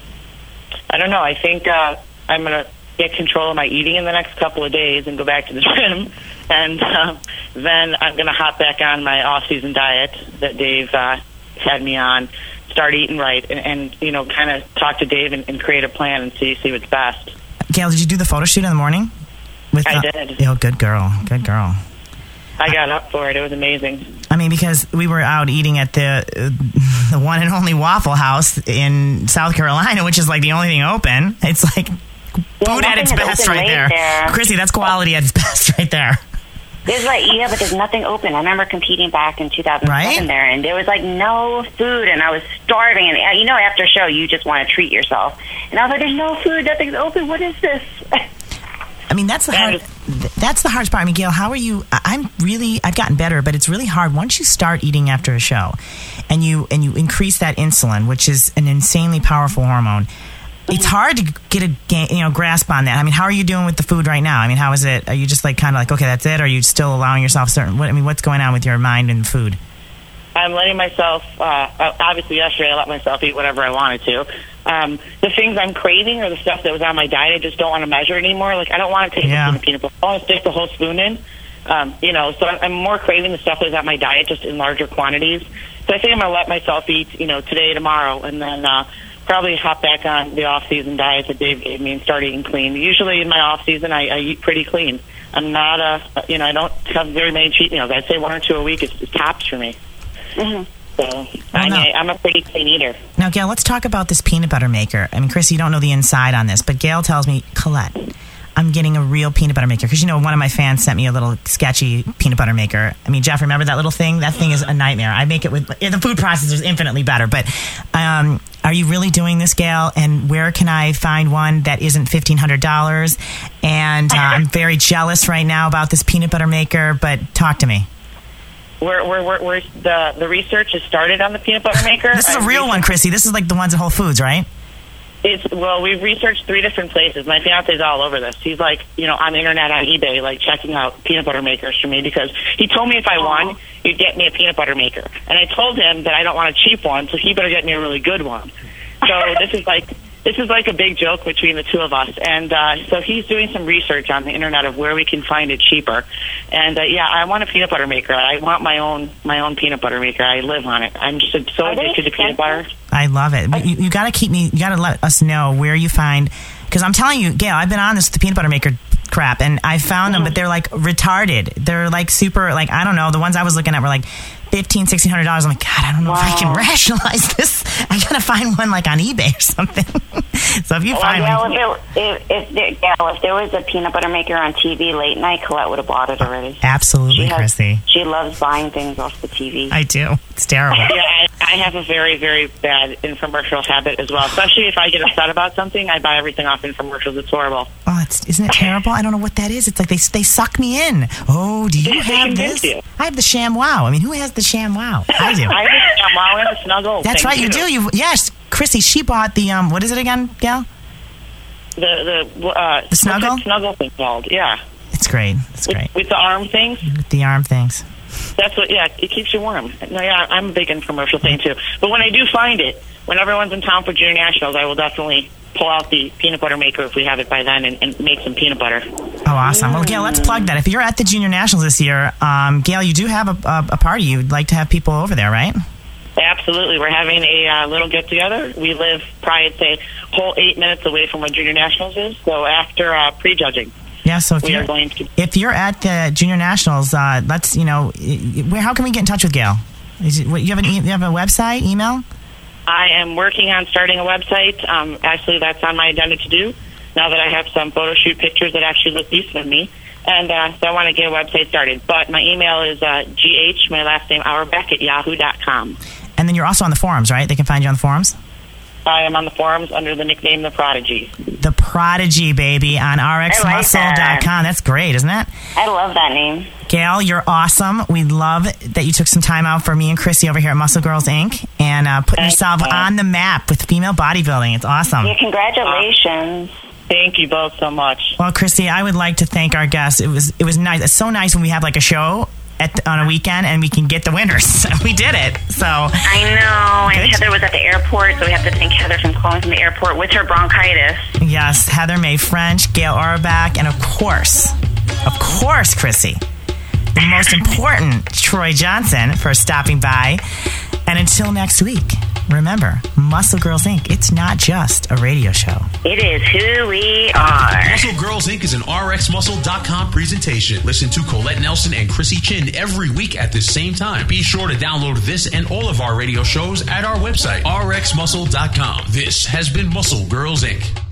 K: I don't know. I think uh, I'm going to get control of my eating in the next couple of days and go back to the gym. And uh, then I'm going to hop back on my off-season diet that Dave uh, had me on, start eating right, and, and you know, kind of talk to Dave and, and create a plan and see see what's best.
B: Gail, did you do the photo shoot in the morning? With,
K: I
B: uh,
K: did.
B: Oh, good girl. Good girl.
K: I got up for it. It was amazing.
B: I mean, because we were out eating at the uh, the one and only Waffle House in South Carolina, which is like the only thing open. It's like
C: Well,
B: food at its
C: nothing is
B: best
C: open
B: right
C: right
B: there.
C: there.
B: Chrissy, that's quality at its best right there.
C: There's like, yeah, but there's nothing open. I remember competing back in two thousand seven
B: Right?
C: there, and there was like no food, and I was starving. And uh, you know, after a show, you just want to treat yourself. And I was like, "There's no food. Nothing's open. What is this?"
B: I mean, that's the hard, th- that's the hardest part. I mean, Gail, how are you? I- I'm really, I've gotten better, but it's really hard once you start eating after a show, and you and you increase that insulin, which is an insanely powerful hormone. It's hard to get a ga- you know grasp on that. I mean, how are you doing with the food right now? I mean, how is it? Are you just like kind of like, okay, that's it? Or are you still allowing yourself certain? What I mean, what's going on with your mind and food?
K: I'm letting myself, uh, obviously yesterday I let myself eat whatever I wanted to. Um, the things I'm craving or the stuff that was on my diet, I just don't want to measure it anymore. Like, I don't want to take
B: Yeah.
K: a spoon of peanut butter. I want to stick the whole spoon in. Um, you know, so I'm more craving the stuff that was on my diet just in larger quantities. So I think I'm going to let myself eat, you know, today, tomorrow, and then uh, probably hop back on the off-season diet that Dave gave me and start eating clean. Usually in my off-season, I, I eat pretty clean. I'm not, uh, you know, I don't have very many cheat meals. I'd say one or two a week is, is tops for me.
H: Mm-hmm.
K: So I'm,
B: no.
K: a, I'm a pretty clean eater.
B: Now, Gail, let's talk about this peanut butter maker. I mean, Chris, you don't know the inside on this, but Gail tells me, Colette, I'm getting a real peanut butter maker. Because, you know, one of my fans sent me a little sketchy peanut butter maker. I mean, Jeff, remember that little thing? That thing is a nightmare. I make it with... The food processor is infinitely better. But um, are you really doing this, Gail? And where can I find one that isn't fifteen hundred dollars? And uh, I'm very jealous right now about this peanut butter maker, but talk to me.
K: We're, we're, we're, we're, the, the research has started on the peanut butter maker.
B: This is a real one, Chrissy. This is like the ones at Whole Foods, right?
K: It's, well, we've researched three different places. My fiance's all over this. He's like, you know, on the internet, on eBay, like checking out peanut butter makers for me because he told me if I won, you'd get me a peanut butter maker. And I told him that I don't want a cheap one, so he better get me a really good one. So this is like... This is like a big joke between the two of us. And uh, so he's doing some research on the internet of where we can find it cheaper. And, uh, yeah, I want a peanut butter maker. I want my own my own peanut butter maker. I live on it. I'm just so addicted to peanut butter.
B: I love it. But you, you got to keep me, you got to let us know where you find, because I'm telling you, Gail, I've been on this the peanut butter maker crap, and I found them, but they're like retarded. They're like super, like, I don't know, the ones I was looking at were like fifteen, sixteen hundred dollars. I'm like, God, I don't know wow. if I can rationalize this. I gotta find one like on eBay or something. So if you
C: well,
B: find
C: yeah,
B: one,
C: if, it, if, if, there, yeah, if there was a peanut butter maker on T V late night, Colette would have bought it already.
B: Absolutely,
C: she has,
B: Chrissy.
C: She loves buying things off the T V.
B: I do. It's terrible.
K: Yeah, I, I have a very, very bad infomercial habit as well. Especially if I get upset about something, I buy everything off infomercials. It's horrible.
B: Oh, it's, isn't it terrible? I don't know what that is. It's like they they suck me in. Oh, do you
K: they,
B: have
K: they
B: this?
K: You.
B: I have the Sham Wow. I mean, who has the Sham Wow? I do.
K: I have the Sham Wow and the Snuggle.
B: That's right, you do. You yes, Chrissy. She bought the um. What is it again, Gail?
K: The the uh,
B: the Snuggle.
K: What's that Snuggle thing called? Yeah.
B: It's great. It's
K: with,
B: great
K: with the arm things.
B: With the arm things.
K: That's what. Yeah, it keeps you warm. No, yeah, I'm a big infomercial thing too. But when I do find it, when everyone's in town for Junior Nationals, I will definitely pull out the peanut butter maker if we have it by then and, and make some peanut butter.
B: Oh, awesome. Well, Gail, let's plug that. If you're at the Junior Nationals this year, um, Gail, you do have a, a, a party. You'd like to have people over there, right?
K: Absolutely. We're having a uh, little get-together. We live probably, I'd say, whole eight minutes away from where Junior Nationals is, so after uh, prejudging.
B: Yeah, so if
K: we
B: you're,
K: are going to...
B: if you're at the Junior Nationals, uh, let's, you know, where, how can we get in touch with Gail? Is it, what, you, have an e- you have a website, email?
K: I am working on starting a website. Um, actually, that's on my agenda to do now that I have some photo shoot pictures that actually look decent of me. And uh, so I want to get a website started. But my email is uh, G H, my last name, Auerbach at yahoo dot com.
B: And then you're also on the forums, right? They can find you on the forums?
K: I am on the forums under the nickname The Prodigy.
B: The Prodigy, baby, on R X muscle dot com. Like that's great, isn't it?
C: I love that name.
B: Gail, you're awesome. We love that you took some time out for me and Chrissy over here at Muscle Girls, Incorporated and uh, putting
K: Thanks,
B: yourself
K: man.
B: on the map with female bodybuilding. It's awesome.
C: Yeah, congratulations.
K: Uh, thank you both so much.
B: Well, Chrissy, I would like to thank our guests. It was it was nice. It's so nice when we have like a show at the, on a weekend and we can get the winners. We did it. So
C: I know. And
B: Good.
C: Heather was at the airport, so we have to thank Heather from calling from the airport with her bronchitis.
B: Yes, Heather May French, Gail Auerbach, and of course, of course, Chrissy, the most important, Troy Johnson, for stopping by. And until next week, remember, Muscle Girls, Incorporated, it's not just a radio show.
C: It is who we are.
A: Muscle Girls, Incorporated is an R X muscle dot com presentation. Listen to Colette Nelson and Chrissy Chin every week at the same time. Be sure to download this and all of our radio shows at our website, R X muscle dot com. This has been Muscle Girls, Incorporated.